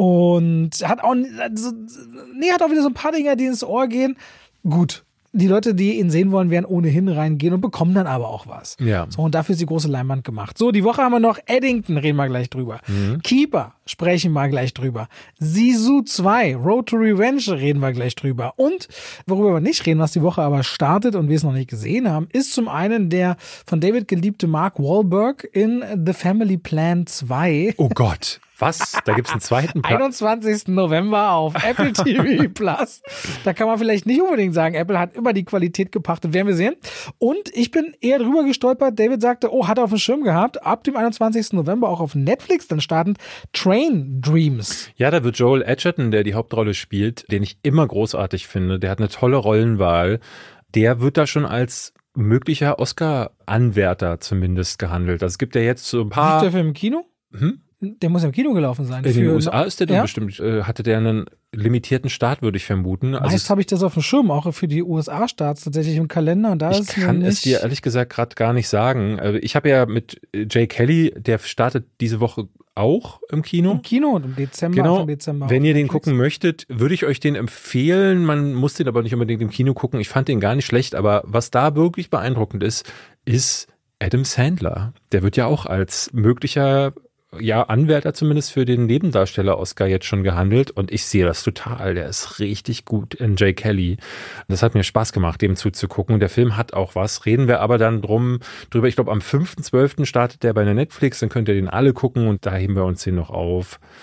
Und hat auch, also, nee, hat auch wieder so ein paar Dinger, die ins Ohr gehen. Gut. Die Leute, die ihn sehen wollen, werden ohnehin reingehen und bekommen dann aber auch was. Ja. So, und dafür ist die große Leinwand gemacht. So, die Woche haben wir noch Eddington, reden wir gleich drüber. Mhm. Keeper, sprechen wir gleich drüber. Sisu zwei, Road to Revenge, reden wir gleich drüber. Und worüber wir nicht reden, was die Woche aber startet und wir es noch nicht gesehen haben, ist zum einen der von David geliebte Mark Wahlberg in The Family Plan zwei. Oh Gott, was? Da gibt's einen zweiten Plan. einundzwanzigsten November auf Apple T V Plus. Da kann man vielleicht nicht unbedingt sagen, Apple hat immer die Qualität gepachtet, werden wir sehen. Und ich bin eher drüber gestolpert. David sagte, oh, hat er auf dem Schirm gehabt. Ab dem einundzwanzigsten November auch auf Netflix dann startend Train Dreams. Ja, da wird Joel Edgerton, der die Hauptrolle spielt, den ich immer großartig finde. Der hat eine tolle Rollenwahl. Der wird da schon als möglicher Oscar-Anwärter zumindest gehandelt. Also es gibt ja jetzt so ein Lief paar... der Film im Kino? Hm? Der muss ja im Kino gelaufen sein. In den Für- U S A ist der dann ja? bestimmt, äh, hatte der einen limitierten Start, würde ich vermuten. Also Meist habe ich das auf dem Schirm, auch für die U S A-Starts tatsächlich im Kalender. Und da ich ist mir kann nicht es dir ehrlich gesagt gerade gar nicht sagen. Also ich habe ja mit Jay Kelly, der startet diese Woche auch im Kino. im Kino und im Dezember, Genau. Anfang Dezember. Wenn auf ihr den Netflix. gucken möchtet, würde ich euch den empfehlen. Man muss den aber nicht unbedingt im Kino gucken. Ich fand den gar nicht schlecht, aber was da wirklich beeindruckend ist, ist Adam Sandler. Der wird ja auch als möglicher ja, Anwärter zumindest für den Nebendarsteller-Oscar jetzt schon gehandelt und ich sehe das total. Der ist richtig gut in Jay Kelly. Das hat mir Spaß gemacht, dem zuzugucken. Und der Film hat auch was. Reden wir aber dann drum drüber. Ich glaube, am fünften zwölften startet der bei der Netflix. Dann könnt ihr den alle gucken und da heben wir uns den noch auf.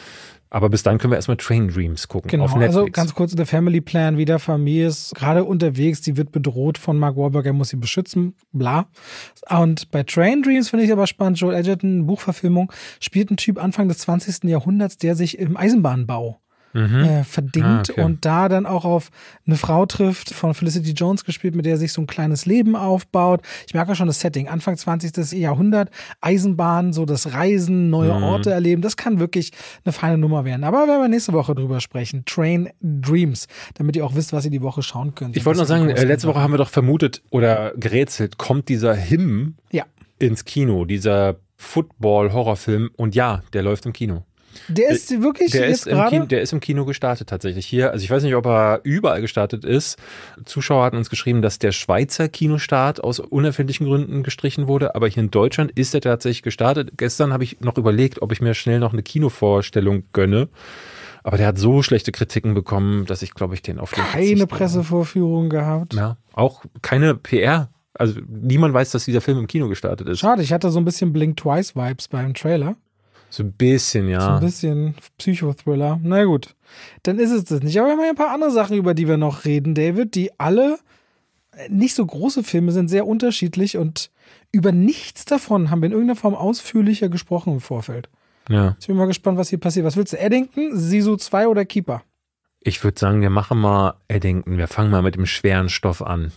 Aber bis dann können wir erstmal Train Dreams gucken Genau, auf Netflix. also ganz kurz, der Family Plan, wieder Familie ist gerade unterwegs, die wird bedroht von Mark Wahlberg, er muss sie beschützen, bla. Und bei Train Dreams finde ich aber spannend, Joel Edgerton, Buchverfilmung, spielt ein Typ Anfang des zwanzigsten Jahrhunderts, der sich im Eisenbahnbau Mhm. Äh, verdingt ah, okay. und da dann auch auf eine Frau trifft, von Felicity Jones gespielt, mit der er sich so ein kleines Leben aufbaut. Ich merke auch schon das Setting, Anfang zwanzigsten Jahrhundert, Eisenbahn, so das Reisen, neue mhm. Orte erleben, das kann wirklich eine feine Nummer werden. Aber werden wir nächste Woche drüber sprechen. Train Dreams, damit ihr auch wisst, was ihr die Woche schauen könnt. Ich wollte noch sagen, äh, letzte Woche haben wir doch vermutet oder gerätselt, kommt dieser Him ja. ins Kino, dieser Football-Horrorfilm, und ja, der läuft im Kino. Der ist wirklich der jetzt ist gerade? Kino, der ist im Kino gestartet tatsächlich. Hier, also ich weiß nicht, ob er überall gestartet ist. Zuschauer hatten uns geschrieben, dass der Schweizer Kinostart aus unerfindlichen Gründen gestrichen wurde, aber hier in Deutschland ist er tatsächlich gestartet. Gestern habe ich noch überlegt, ob ich mir schnell noch eine Kinovorstellung gönne. Aber der hat so schlechte Kritiken bekommen, dass ich, glaube ich, den auf den Keine Pressevorführung gehabt. Ja, auch keine P R. Also niemand weiß, dass dieser Film im Kino gestartet ist. Schade, ich hatte so ein bisschen Blink-Twice-Vibes beim Trailer. So ein bisschen, ja. So ein bisschen Psychothriller. Na gut, dann ist es das nicht. Aber wir haben ja ein paar andere Sachen, über die wir noch reden, David, die alle nicht so große Filme sind, sehr unterschiedlich, und über nichts davon haben wir in irgendeiner Form ausführlicher gesprochen im Vorfeld. Ja. Ich bin mal gespannt, was hier passiert. Was willst du, Eddington, Sisu zwei oder Keeper? Ich würde sagen, wir machen mal Eddington. Wir fangen mal mit dem schweren Stoff an.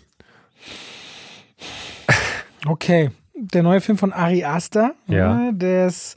Okay, der neue Film von Ari Aster. Ja. Der ist...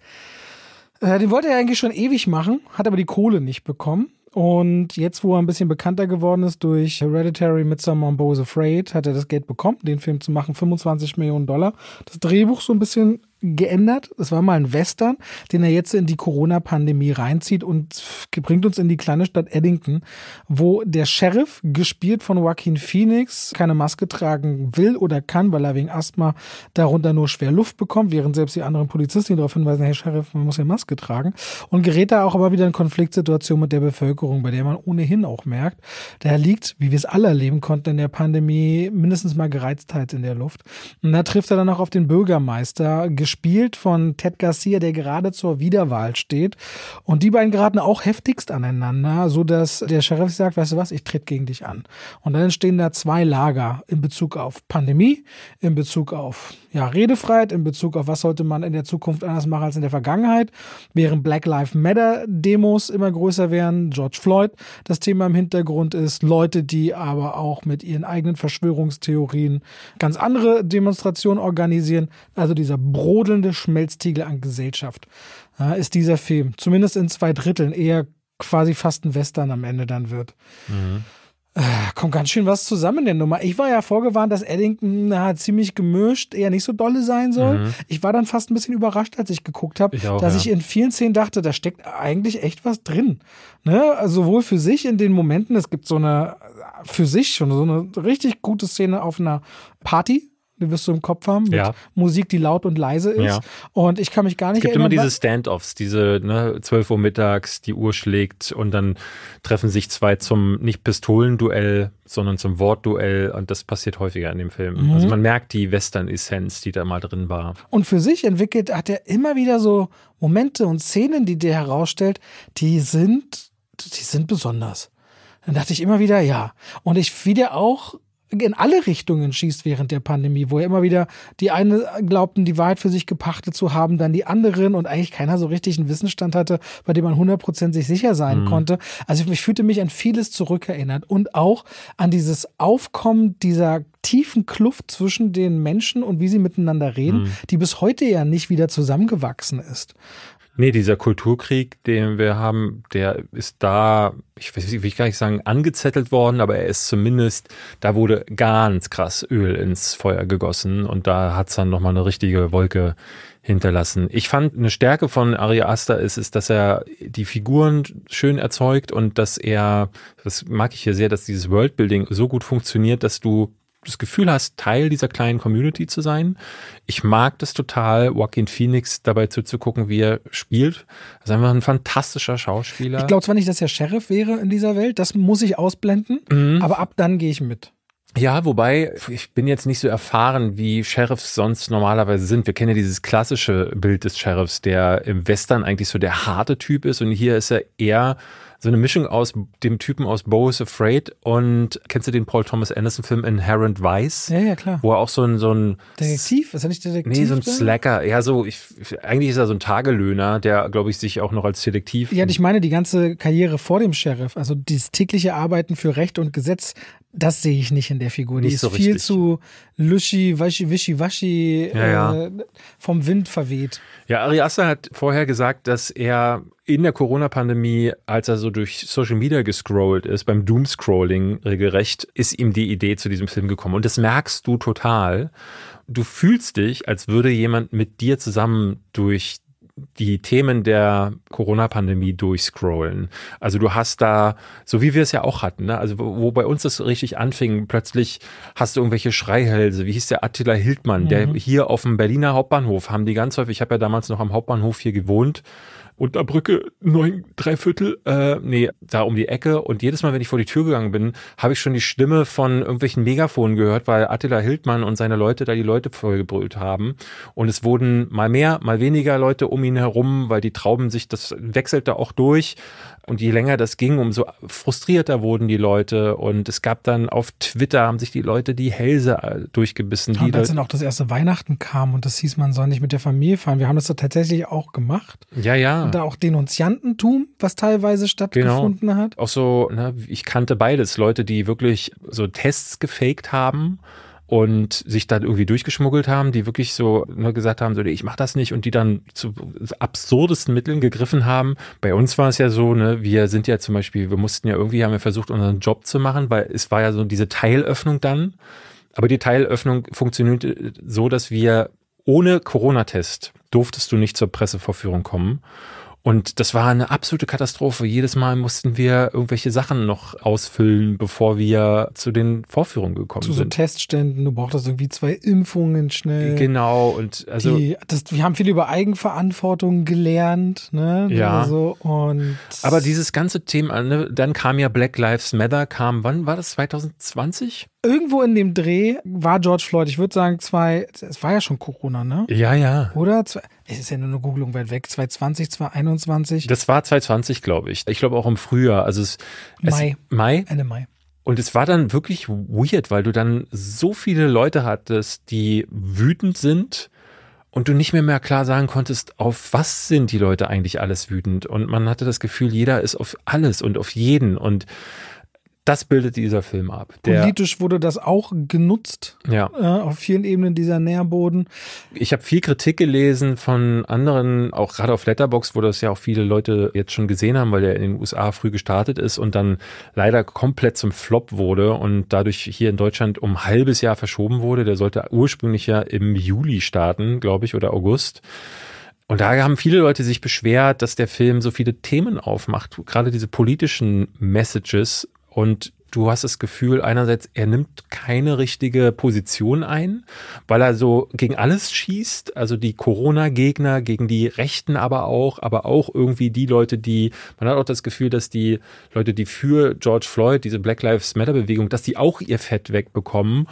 Den wollte er eigentlich schon ewig machen, hat aber die Kohle nicht bekommen. Und jetzt, wo er ein bisschen bekannter geworden ist durch Hereditary, Midsommar und Beau is Afraid, hat er das Geld bekommen, den Film zu machen, fünfundzwanzig Millionen Dollar. Das Drehbuch so ein bisschen geändert. Es war mal ein Western, den er jetzt in die Corona-Pandemie reinzieht und bringt uns in die kleine Stadt Eddington, wo der Sheriff, gespielt von Joaquin Phoenix, keine Maske tragen will oder kann, weil er wegen Asthma darunter nur schwer Luft bekommt, während selbst die anderen Polizisten ihn darauf hinweisen, hey Sheriff, man muss ja Maske tragen, und gerät da auch immer wieder in Konfliktsituationen mit der Bevölkerung, bei der man ohnehin auch merkt, da liegt, wie wir es alle erleben konnten in der Pandemie, mindestens mal Gereiztheit in der Luft. Und da trifft er dann auch auf den Bürgermeister, gespielt von Ted Garcia, der gerade zur Wiederwahl steht. Und die beiden geraten auch heftigst aneinander, so dass der Sheriff sagt, weißt du was, ich trete gegen dich an. Und dann entstehen da zwei Lager in Bezug auf Pandemie, in Bezug auf ja, Redefreiheit, in Bezug auf was sollte man in der Zukunft anders machen als in der Vergangenheit. Während Black Lives Matter Demos immer größer werden, George Floyd das Thema im Hintergrund ist, Leute, die aber auch mit ihren eigenen Verschwörungstheorien ganz andere Demonstrationen organisieren. Also dieser brodelnde Schmelztiegel an Gesellschaft ja, ist dieser Film. Zumindest in zwei Dritteln eher quasi fast ein Western am Ende dann wird. Mhm. Äh, kommt ganz schön was zusammen in der Nummer. Ich war ja vorgewarnt, dass Eddington na, ziemlich gemischt, eher nicht so dolle sein soll. Mhm. Ich war dann fast ein bisschen überrascht, als ich geguckt habe, dass ja. ich in vielen Szenen dachte, da steckt eigentlich echt was drin. Ne? Also sowohl für sich in den Momenten, es gibt so eine, für sich schon so eine richtig gute Szene auf einer Party, die wirst du im Kopf haben, mit ja. Musik, die laut und leise ist. Ja. Und ich kann mich gar nicht erinnern. Es gibt erinnern, immer diese Stand-offs, diese ne, zwölf Uhr mittags, die Uhr schlägt und dann treffen sich zwei zum nicht Pistolenduell, sondern zum Wortduell, und das passiert häufiger in dem Film. Mhm. Also man merkt die Western-Essenz, die da mal drin war. Und für sich entwickelt hat er immer wieder so Momente und Szenen, die der herausstellt, die sind, die sind besonders. Dann dachte ich immer wieder, ja. Und ich wieder auch in alle Richtungen schießt während der Pandemie, wo er immer wieder die einen glaubten, die Wahrheit für sich gepachtet zu haben, dann die anderen, und eigentlich keiner so richtig einen Wissensstand hatte, bei dem man hundert Prozent sich sicher sein mhm. konnte. Also ich fühlte mich an vieles zurückerinnert und auch an dieses Aufkommen dieser tiefen Kluft zwischen den Menschen und wie sie miteinander reden, mhm. die bis heute ja nicht wieder zusammengewachsen ist. Nee, dieser Kulturkrieg, den wir haben, der ist da, ich weiß, will ich gar nicht sagen, angezettelt worden, aber er ist zumindest, da wurde ganz krass Öl ins Feuer gegossen und da hat's dann nochmal eine richtige Wolke hinterlassen. Ich fand, eine Stärke von Ari Aster ist, ist, dass er die Figuren schön erzeugt und dass er, das mag ich hier sehr, dass dieses Worldbuilding so gut funktioniert, dass du das Gefühl hast, Teil dieser kleinen Community zu sein. Ich mag das total, Joaquin Phoenix dabei zuzugucken, wie er spielt. Das ist einfach ein fantastischer Schauspieler. Ich glaube zwar nicht, dass er Sheriff wäre in dieser Welt, das muss ich ausblenden, mhm. aber ab dann gehe ich mit. Ja, wobei, ich bin jetzt nicht so erfahren, wie Sheriffs sonst normalerweise sind. Wir kennen ja dieses klassische Bild des Sheriffs, der im Western eigentlich so der harte Typ ist und hier ist er eher so eine Mischung aus dem Typen aus Beau is Afraid und kennst du den Paul Thomas Anderson Film Inherent Vice? Ja, ja, klar. Wo er auch so ein, so ein Detektiv? Ist er nicht Detektiv? Nee, so ein Slacker. Ja, so, ich, eigentlich ist er so ein Tagelöhner, der, glaube ich, sich auch noch als Detektiv. Ja, ich meine die ganze Karriere vor dem Sheriff, also dieses tägliche Arbeiten für Recht und Gesetz, das sehe ich nicht in der Figur. Die Nicht ist so viel richtig. zu luschi, waschi, wischi, waschi, Ja, ja. äh, vom Wind verweht. Ja, Ari Aster hat vorher gesagt, dass er in der Corona-Pandemie, als er so durch Social Media gescrollt ist, beim Doomscrolling regelrecht, ist ihm die Idee zu diesem Film gekommen. Und das merkst du total. Du fühlst dich, als würde jemand mit dir zusammen durch die Themen der Corona-Pandemie durchscrollen. Also du hast da, so wie wir es ja auch hatten, ne? Also wo, wo bei uns das richtig anfing, plötzlich hast du irgendwelche Schreihälse, wie hieß der Attila Hildmann, Mhm. der hier auf dem Berliner Hauptbahnhof, haben die ganz häufig, ich habe ja damals noch am Hauptbahnhof hier gewohnt, Unterbrücke, neun, drei Viertel, äh, nee, da um die Ecke. Und jedes Mal, wenn ich vor die Tür gegangen bin, habe ich schon die Stimme von irgendwelchen Megafonen gehört, weil Attila Hildmann und seine Leute da die Leute vollgebrüllt haben. Und es wurden mal mehr, mal weniger Leute um ihn herum, weil die Trauben sich, das wechselte auch durch. Und je länger das ging, umso frustrierter wurden die Leute. Und es gab dann auf Twitter, haben sich die Leute die Hälse durchgebissen. Ja, Die und als Leute, dann auch das erste Weihnachten kam und das hieß, man soll nicht mit der Familie feiern. Wir haben das doch tatsächlich auch gemacht. ja, ja. Und da auch Denunziantentum, was teilweise stattgefunden hat. Auch so, ne, ich kannte beides. Leute, die wirklich so Tests gefaked haben und sich dann irgendwie durchgeschmuggelt haben, die wirklich so ne, gesagt haben, so, ich mach das nicht und die dann zu absurdesten Mitteln gegriffen haben. Bei uns war es ja so, ne, wir sind ja zum Beispiel, wir mussten ja irgendwie, haben wir versucht, unseren Job zu machen, weil es war ja so diese Teilöffnung dann. Aber die Teilöffnung funktioniert so, dass wir ohne Corona-Test durftest du nicht zur Pressevorführung kommen. Und das war eine absolute Katastrophe. Jedes Mal mussten wir irgendwelche Sachen noch ausfüllen, bevor wir zu den Vorführungen gekommen Zu so sind. Testständen, du brauchtest irgendwie zwei Impfungen schnell. Genau, und also Die, das, wir haben viel über Eigenverantwortung gelernt, ne? Ja. Also, und aber dieses ganze Thema, ne, dann kam ja Black Lives Matter, kam, wann war das, zwanzig zwanzig? irgendwo in dem Dreh war George Floyd, ich würde sagen, zwei, es war ja schon Corona, ne? Ja, ja. Oder? Zwei, es ist ja nur eine Googelung weit weg. zwanzig zwanzig, zwanzig einundzwanzig. Das war zwanzig zwanzig, glaube ich. Ich glaube auch im Frühjahr. Also es, Mai. Es, Mai. Ende Mai. Und es war dann wirklich weird, weil du dann so viele Leute hattest, die wütend sind und du nicht mehr mehr klar sagen konntest, auf was sind die Leute eigentlich alles wütend. Und man hatte das Gefühl, jeder ist auf alles und auf jeden. Und das bildet dieser Film ab. Der, Politisch wurde das auch genutzt, ja. äh, auf vielen Ebenen, dieser Nährboden. Ich habe viel Kritik gelesen von anderen, auch gerade auf Letterboxd, wo das ja auch viele Leute jetzt schon gesehen haben, weil der in den U S A früh gestartet ist und dann leider komplett zum Flop wurde und dadurch hier in Deutschland um ein halbes Jahr verschoben wurde. Der sollte ursprünglich ja im Juli starten, glaube ich, oder August. Und da haben viele Leute sich beschwert, dass der Film so viele Themen aufmacht, gerade diese politischen Messages. Und du hast das Gefühl, einerseits, er nimmt keine richtige Position ein, weil er so gegen alles schießt, also die Corona-Gegner, gegen die Rechten aber auch, aber auch irgendwie die Leute, die, man hat auch das Gefühl, dass die Leute, die für George Floyd, diese Black Lives Matter-Bewegung, dass die auch ihr Fett wegbekommen.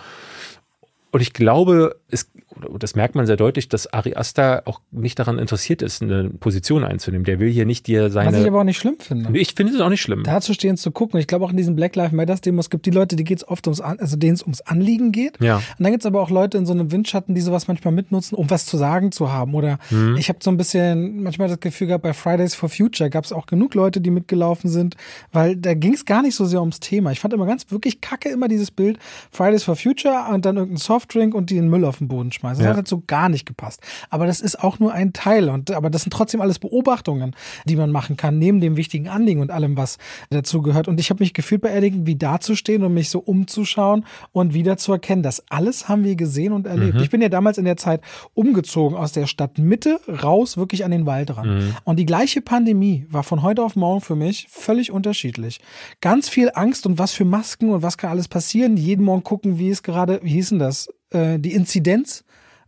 Und ich glaube, es, das merkt man sehr deutlich, dass Ari Aster auch nicht daran interessiert ist, eine Position einzunehmen. Der will hier nicht dir seine... Was ich aber auch nicht schlimm finde. Ich finde es auch nicht schlimm. Da zu stehen, zu gucken. Ich glaube auch in diesen Black Lives Matter Demos gibt die Leute, die geht es oft ums, An also denen es ums Anliegen geht. Ja. Und dann gibt es aber auch Leute in so einem Windschatten, die sowas manchmal mitnutzen, um was zu sagen zu haben. Oder Mhm. ich habe so ein bisschen manchmal das Gefühl gehabt, bei Fridays for Future gab es auch genug Leute, die mitgelaufen sind, weil da ging es gar nicht so sehr ums Thema. Ich fand immer ganz wirklich kacke immer dieses Bild Fridays for Future und dann irgendein Softdrink und die den Müll auf den Boden schmeißen. Das Ja. hat dazu gar nicht gepasst. Aber das ist auch nur ein Teil. Und, aber das sind trotzdem alles Beobachtungen, die man machen kann, neben dem wichtigen Anliegen und allem, was dazu gehört. Und ich habe mich gefühlt bei Erdigen, wie dazustehen und mich so umzuschauen und wieder zu erkennen, das alles haben wir gesehen und erlebt. Mhm. Ich bin ja damals in der Zeit umgezogen aus der Stadtmitte raus, wirklich an den Wald ran. Mhm. Und die gleiche Pandemie war von heute auf morgen für mich völlig unterschiedlich. Ganz viel Angst und was für Masken und was kann alles passieren. Jeden Morgen gucken, wie es gerade, wie hieß denn das, äh, die Inzidenz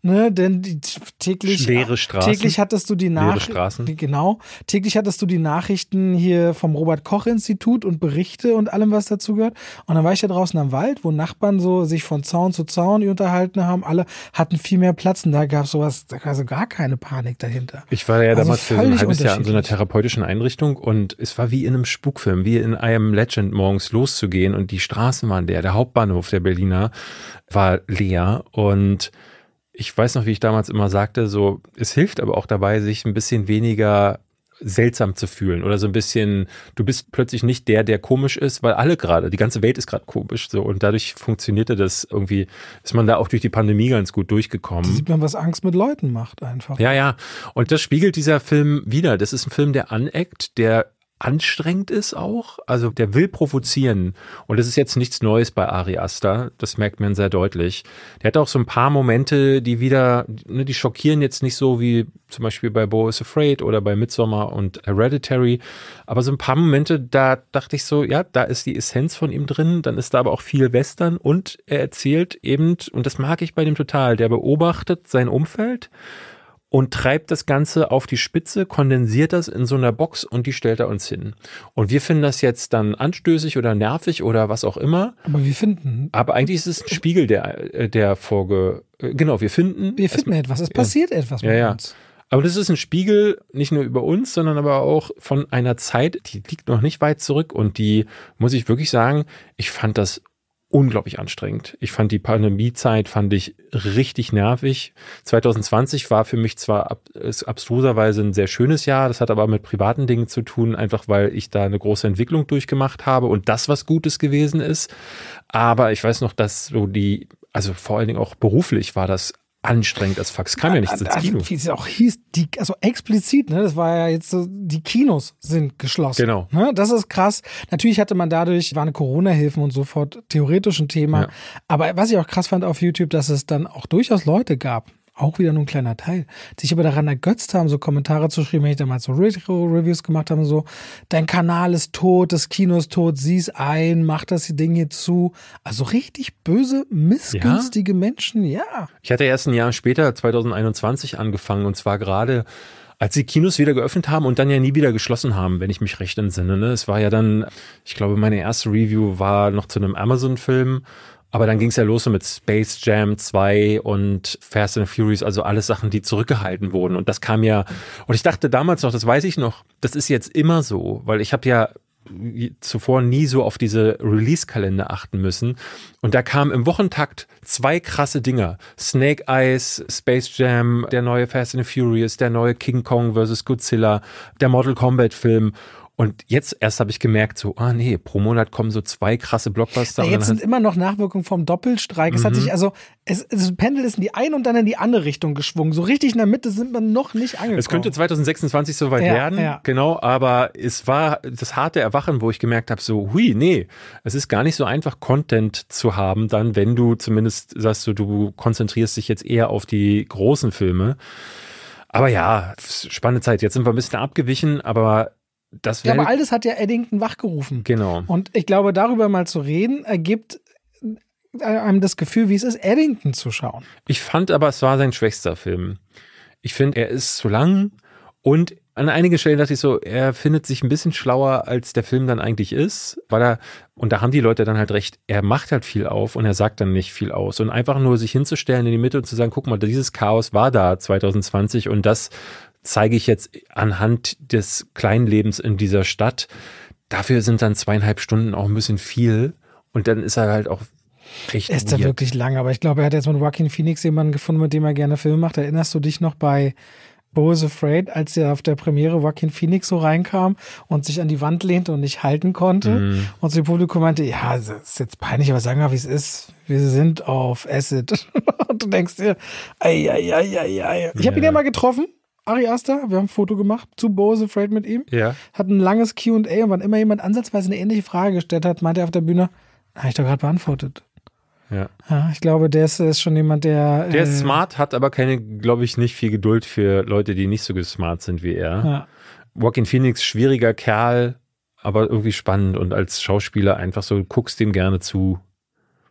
ne, denn die, täglich, leere Straßen, täglich hattest du die Nachrichten, genau, täglich hattest du die Nachrichten hier vom Robert-Koch-Institut und Berichte und allem, was dazu gehört. Und dann war ich da draußen am Wald, wo Nachbarn so sich von Zaun zu Zaun unterhalten haben. Alle hatten viel mehr Platz und da gab es sowas, da war also gar keine Panik dahinter. Ich war ja Also damals für so ein halbes Jahr in so einer unterschiedlich. therapeutischen Einrichtung und es war wie in einem Spukfilm, wie in I Am Legend morgens loszugehen und die Straßen waren leer, der Hauptbahnhof der Berliner war leer und ich weiß noch, wie ich damals immer sagte, so, es hilft aber auch dabei, sich ein bisschen weniger seltsam zu fühlen oder so ein bisschen, du bist plötzlich nicht der, der komisch ist, weil alle gerade, die ganze Welt ist gerade komisch so und dadurch funktionierte das irgendwie, ist man da auch durch die Pandemie ganz gut durchgekommen. Da sieht man, was Angst mit Leuten macht einfach. Ja, ja, und das spiegelt dieser Film wieder. Das ist ein Film, der aneckt, der anstrengend ist auch, also der will provozieren und das ist jetzt nichts Neues bei Ari Aster, das merkt man sehr deutlich. Der hat auch so ein paar Momente, die wieder, ne, die schockieren jetzt nicht so wie zum Beispiel bei Beau is Afraid oder bei Midsommar und Hereditary, aber so ein paar Momente, da dachte ich so, ja, da ist die Essenz von ihm drin, dann ist da aber auch viel Western und er erzählt eben, und das mag ich bei dem total, der beobachtet sein Umfeld und treibt das Ganze auf die Spitze, kondensiert das in so einer Box und die stellt er uns hin. Und wir finden das jetzt dann anstößig oder nervig oder was auch immer. Aber wir finden. Aber eigentlich ist es ein Spiegel der, der Folge. Genau, wir finden. Wir finden es, etwas, es passiert ja. etwas mit ja, ja. uns. Aber das ist ein Spiegel nicht nur über uns, sondern aber auch von einer Zeit, die liegt noch nicht weit zurück und die, muss ich wirklich sagen, ich fand das unglaublich anstrengend. Ich fand die Pandemiezeit, fand ich richtig nervig. zwanzig zwanzig war für mich zwar ab, abstruserweise ein sehr schönes Jahr, das hat aber mit privaten Dingen zu tun, einfach weil ich da eine große Entwicklung durchgemacht habe und das was Gutes gewesen ist. Aber ich weiß noch, dass so die, also vor allen Dingen auch beruflich war das anstrengend als Fax. Kam ja nichts ins Kino. Wie es auch hieß, die, also explizit, ne, das war ja jetzt so, die Kinos sind geschlossen. Genau. Ne, das ist krass. Natürlich hatte man dadurch, waren Corona-Hilfen und sofort theoretisch ein Thema. Ja. Aber was ich auch krass fand auf YouTube, dass es dann auch durchaus Leute gab, auch wieder nur ein kleiner Teil, die sich aber daran ergötzt haben, so Kommentare zu schreiben, wenn ich damals so Retro-Reviews gemacht habe, so, dein Kanal ist tot, das Kino ist tot, sieh's ein, mach das Ding hier zu. Also richtig böse, missgünstige ja? Menschen, ja. Ich hatte erst ein Jahr später, zwanzig einundzwanzig, angefangen und zwar gerade, als die Kinos wieder geöffnet haben und dann ja nie wieder geschlossen haben, wenn ich mich recht entsinne. Ne? Es war ja dann, ich glaube, meine erste Review war noch zu einem Amazon-Film. Aber dann ging es ja los so mit Space Jam zwei und Fast and Furious, also alles Sachen, die zurückgehalten wurden. Und das kam ja, und ich dachte damals noch, das weiß ich noch, das ist jetzt immer so, weil ich habe ja zuvor nie so auf diese Release-Kalender achten müssen. Und da kamen im Wochentakt zwei krasse Dinger. Snake Eyes, Space Jam, der neue Fast and Furious, der neue King Kong versus Godzilla, der Mortal Kombat-Film. Und jetzt erst habe ich gemerkt, so, ah nee, pro Monat kommen so zwei krasse Blockbuster. Ja, jetzt sind immer noch Nachwirkungen vom Doppelstreik. Es mhm. hat sich also, es, das Pendel ist in die eine und dann in die andere Richtung geschwungen. So richtig in der Mitte sind wir noch nicht angekommen. Es könnte zwanzig sechsundzwanzig soweit ja, werden, ja. genau, aber es war das harte Erwachen, wo ich gemerkt habe, so, hui, nee, es ist gar nicht so einfach, Content zu haben, dann, wenn du zumindest sagst, so, du konzentrierst dich jetzt eher auf die großen Filme. Aber ja, spannende Zeit. Jetzt sind wir ein bisschen abgewichen, aber Das ja, aber all das hat ja Eddington wachgerufen. Genau. Und ich glaube, darüber mal zu reden, ergibt einem das Gefühl, wie es ist, Eddington zu schauen. Ich fand aber, es war sein schwächster Film. Ich finde, er ist zu lang und an einigen Stellen dachte ich so, er findet sich ein bisschen schlauer, als der Film dann eigentlich ist, weil er, und da haben die Leute dann halt recht, er macht halt viel auf und er sagt dann nicht viel aus. Und einfach nur sich hinzustellen in die Mitte und zu sagen, guck mal, dieses Chaos war da zwanzig zwanzig und das zeige ich jetzt anhand des kleinen Lebens in dieser Stadt. Dafür sind dann zweieinhalb Stunden auch ein bisschen viel. Und dann ist er halt auch echt ist er wirklich lang. Aber ich glaube, er hat jetzt mit Joaquin Phoenix jemanden gefunden, mit dem er gerne Filme macht. Erinnerst du dich noch bei Beau is Afraid, als er auf der Premiere Joaquin Phoenix so reinkam und sich an die Wand lehnte und nicht halten konnte? Mm. Und so dem Publikum meinte, ja, das ist jetzt peinlich, aber sagen wir, wie es ist. Wir sind auf Acid. Und du denkst dir, ei, ei, ei, ei, ei. Ich habe ihn ja mal getroffen. Ari Aster, wir haben ein Foto gemacht zu Beau is Afraid mit ihm. Ja. Hat ein langes Q und A und wann immer jemand ansatzweise eine ähnliche Frage gestellt hat, meinte er auf der Bühne, habe ich doch gerade beantwortet. Ja. ja. Ich glaube, der ist, ist schon jemand, der. Der ist äh, smart, hat aber keine, glaube ich, nicht viel Geduld für Leute, die nicht so smart sind wie er. Ja. Joaquin Phoenix, schwieriger Kerl, aber irgendwie spannend und als Schauspieler einfach so, du guckst dem gerne zu.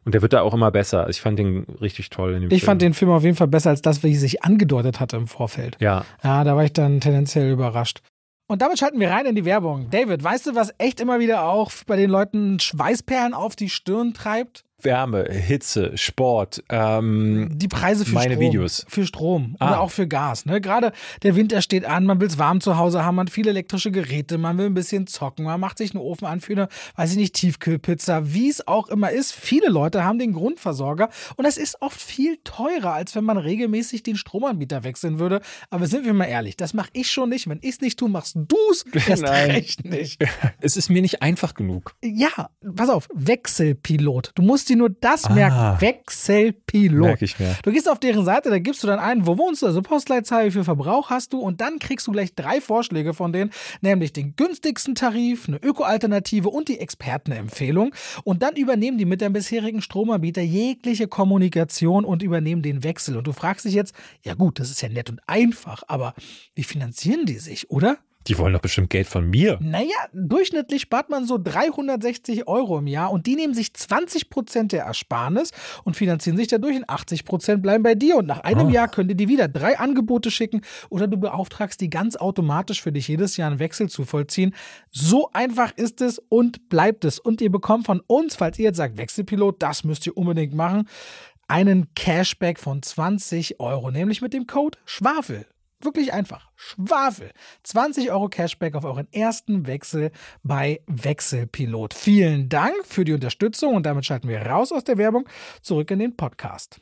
Und der wird da auch immer besser. Ich fand den richtig toll in dem Film. Ich fand den Film auf jeden Fall besser als das, wie es sich angedeutet hatte im Vorfeld. Ja. Ja, da war ich dann tendenziell überrascht. Und damit schalten wir rein in die Werbung. David, weißt du, was echt immer wieder auch bei den Leuten Schweißperlen auf die Stirn treibt? Wärme, Hitze, Sport, ähm, die Preise für meine Strom. Videos. Für Strom Ah. oder auch für Gas. Ne? Gerade der Winter steht an, man will es warm zu Hause haben, man hat viele elektrische Geräte, man will ein bisschen zocken, man macht sich einen Ofen an für eine, weiß ich nicht, Tiefkühlpizza, wie es auch immer ist. Viele Leute haben den Grundversorger und das ist oft viel teurer, als wenn man regelmäßig den Stromanbieter wechseln würde. Aber sind wir mal ehrlich, das mache ich schon nicht. Wenn ich es nicht tue, machst du es erst Nein. recht nicht. Es ist mir nicht einfach genug. Ja, pass auf, Wechselpilot. Du musst dir nur das Ah. merken. Wechselpilot. Merke ich mir. Du gehst auf deren Seite, da gibst du dann ein, wo wohnst du, also Postleitzahl, wie viel Verbrauch hast du und dann kriegst du gleich drei Vorschläge von denen, nämlich den günstigsten Tarif, eine Öko-Alternative und die Expertenempfehlung und dann übernehmen die mit deinem bisherigen Stromanbieter jegliche Kommunikation und übernehmen den Wechsel und du fragst dich jetzt, ja gut, das ist ja nett und einfach, aber wie finanzieren die sich, oder? Die wollen doch bestimmt Geld von mir. Naja, durchschnittlich spart man so dreihundertsechzig Euro im Jahr und die nehmen sich zwanzig Prozent der Ersparnis und finanzieren sich dadurch und achtzig Prozent bleiben bei dir und nach einem Oh. Jahr können die dir wieder drei Angebote schicken oder du beauftragst die ganz automatisch für dich jedes Jahr einen Wechsel zu vollziehen. So einfach ist es und bleibt es und ihr bekommt von uns, falls ihr jetzt sagt Wechselpilot, das müsst ihr unbedingt machen, einen Cashback von zwanzig Euro, nämlich mit dem Code SCHWAFEL. Wirklich einfach. Schwafel. zwanzig Euro Cashback auf euren ersten Wechsel bei Wechselpilot. Vielen Dank für die Unterstützung und damit schalten wir raus aus der Werbung zurück in den Podcast.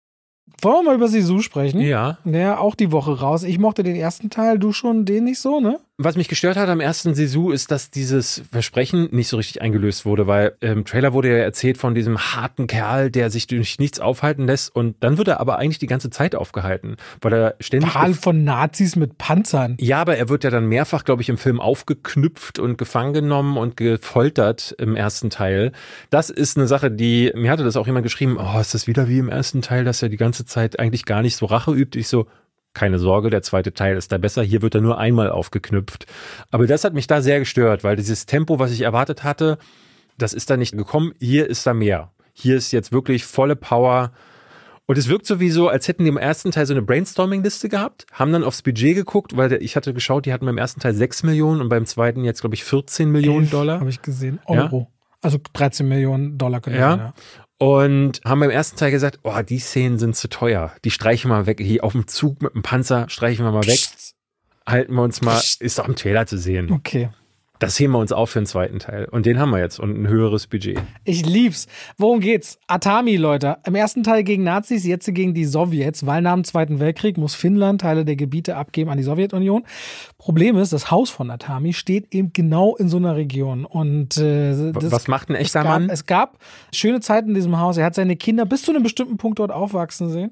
Wollen wir mal über Sisu sprechen? Ja. Ja, auch die Woche raus. Ich mochte den ersten Teil, du schon den nicht so, ne? Was mich gestört hat am ersten Sisu ist, dass dieses Versprechen nicht so richtig eingelöst wurde, weil im Trailer wurde ja erzählt von diesem harten Kerl, der sich durch nichts aufhalten lässt und dann wird er aber eigentlich die ganze Zeit aufgehalten, weil er ständig... Tal von Nazis mit Panzern. Ja, aber er wird ja dann mehrfach, glaube ich, im Film aufgeknüpft und gefangen genommen und gefoltert im ersten Teil. Das ist eine Sache, die, mir hatte das auch jemand geschrieben, oh, ist das wieder wie im ersten Teil, dass er die ganze Zeit eigentlich gar nicht so Rache übt. Ich so, keine Sorge, der zweite Teil ist da besser. Hier wird er nur einmal aufgeknüpft. Aber das hat mich da sehr gestört, weil dieses Tempo, was ich erwartet hatte, das ist da nicht gekommen. Hier ist da mehr. Hier ist jetzt wirklich volle Power. Und es wirkt sowieso, als hätten die im ersten Teil so eine Brainstorming-Liste gehabt, haben dann aufs Budget geguckt, weil ich hatte geschaut, die hatten beim ersten Teil sechs Millionen und beim zweiten jetzt, glaube ich, vierzehn Millionen Dollar. Habe ich gesehen. Euro. Ja? Also dreizehn Millionen Dollar können ja. wir, ja. Und haben beim ersten Teil gesagt, oh, die Szenen sind zu teuer. Die streichen wir mal weg. Hier auf dem Zug mit dem Panzer streichen wir mal weg. Psst. Halten wir uns mal, ist doch im Trailer zu sehen. Okay. Das heben wir uns auf für den zweiten Teil. Und den haben wir jetzt und ein höheres Budget. Ich lieb's. Worum geht's? Atami, Leute. Im ersten Teil gegen Nazis, jetzt gegen die Sowjets. Weil nach dem Zweiten Weltkrieg muss Finnland Teile der Gebiete abgeben an die Sowjetunion. Problem ist, das Haus von Atami steht eben genau in so einer Region. Und äh, das, was macht ein echter es gab, Mann? Es gab schöne Zeiten in diesem Haus. Er hat seine Kinder bis zu einem bestimmten Punkt dort aufwachsen sehen.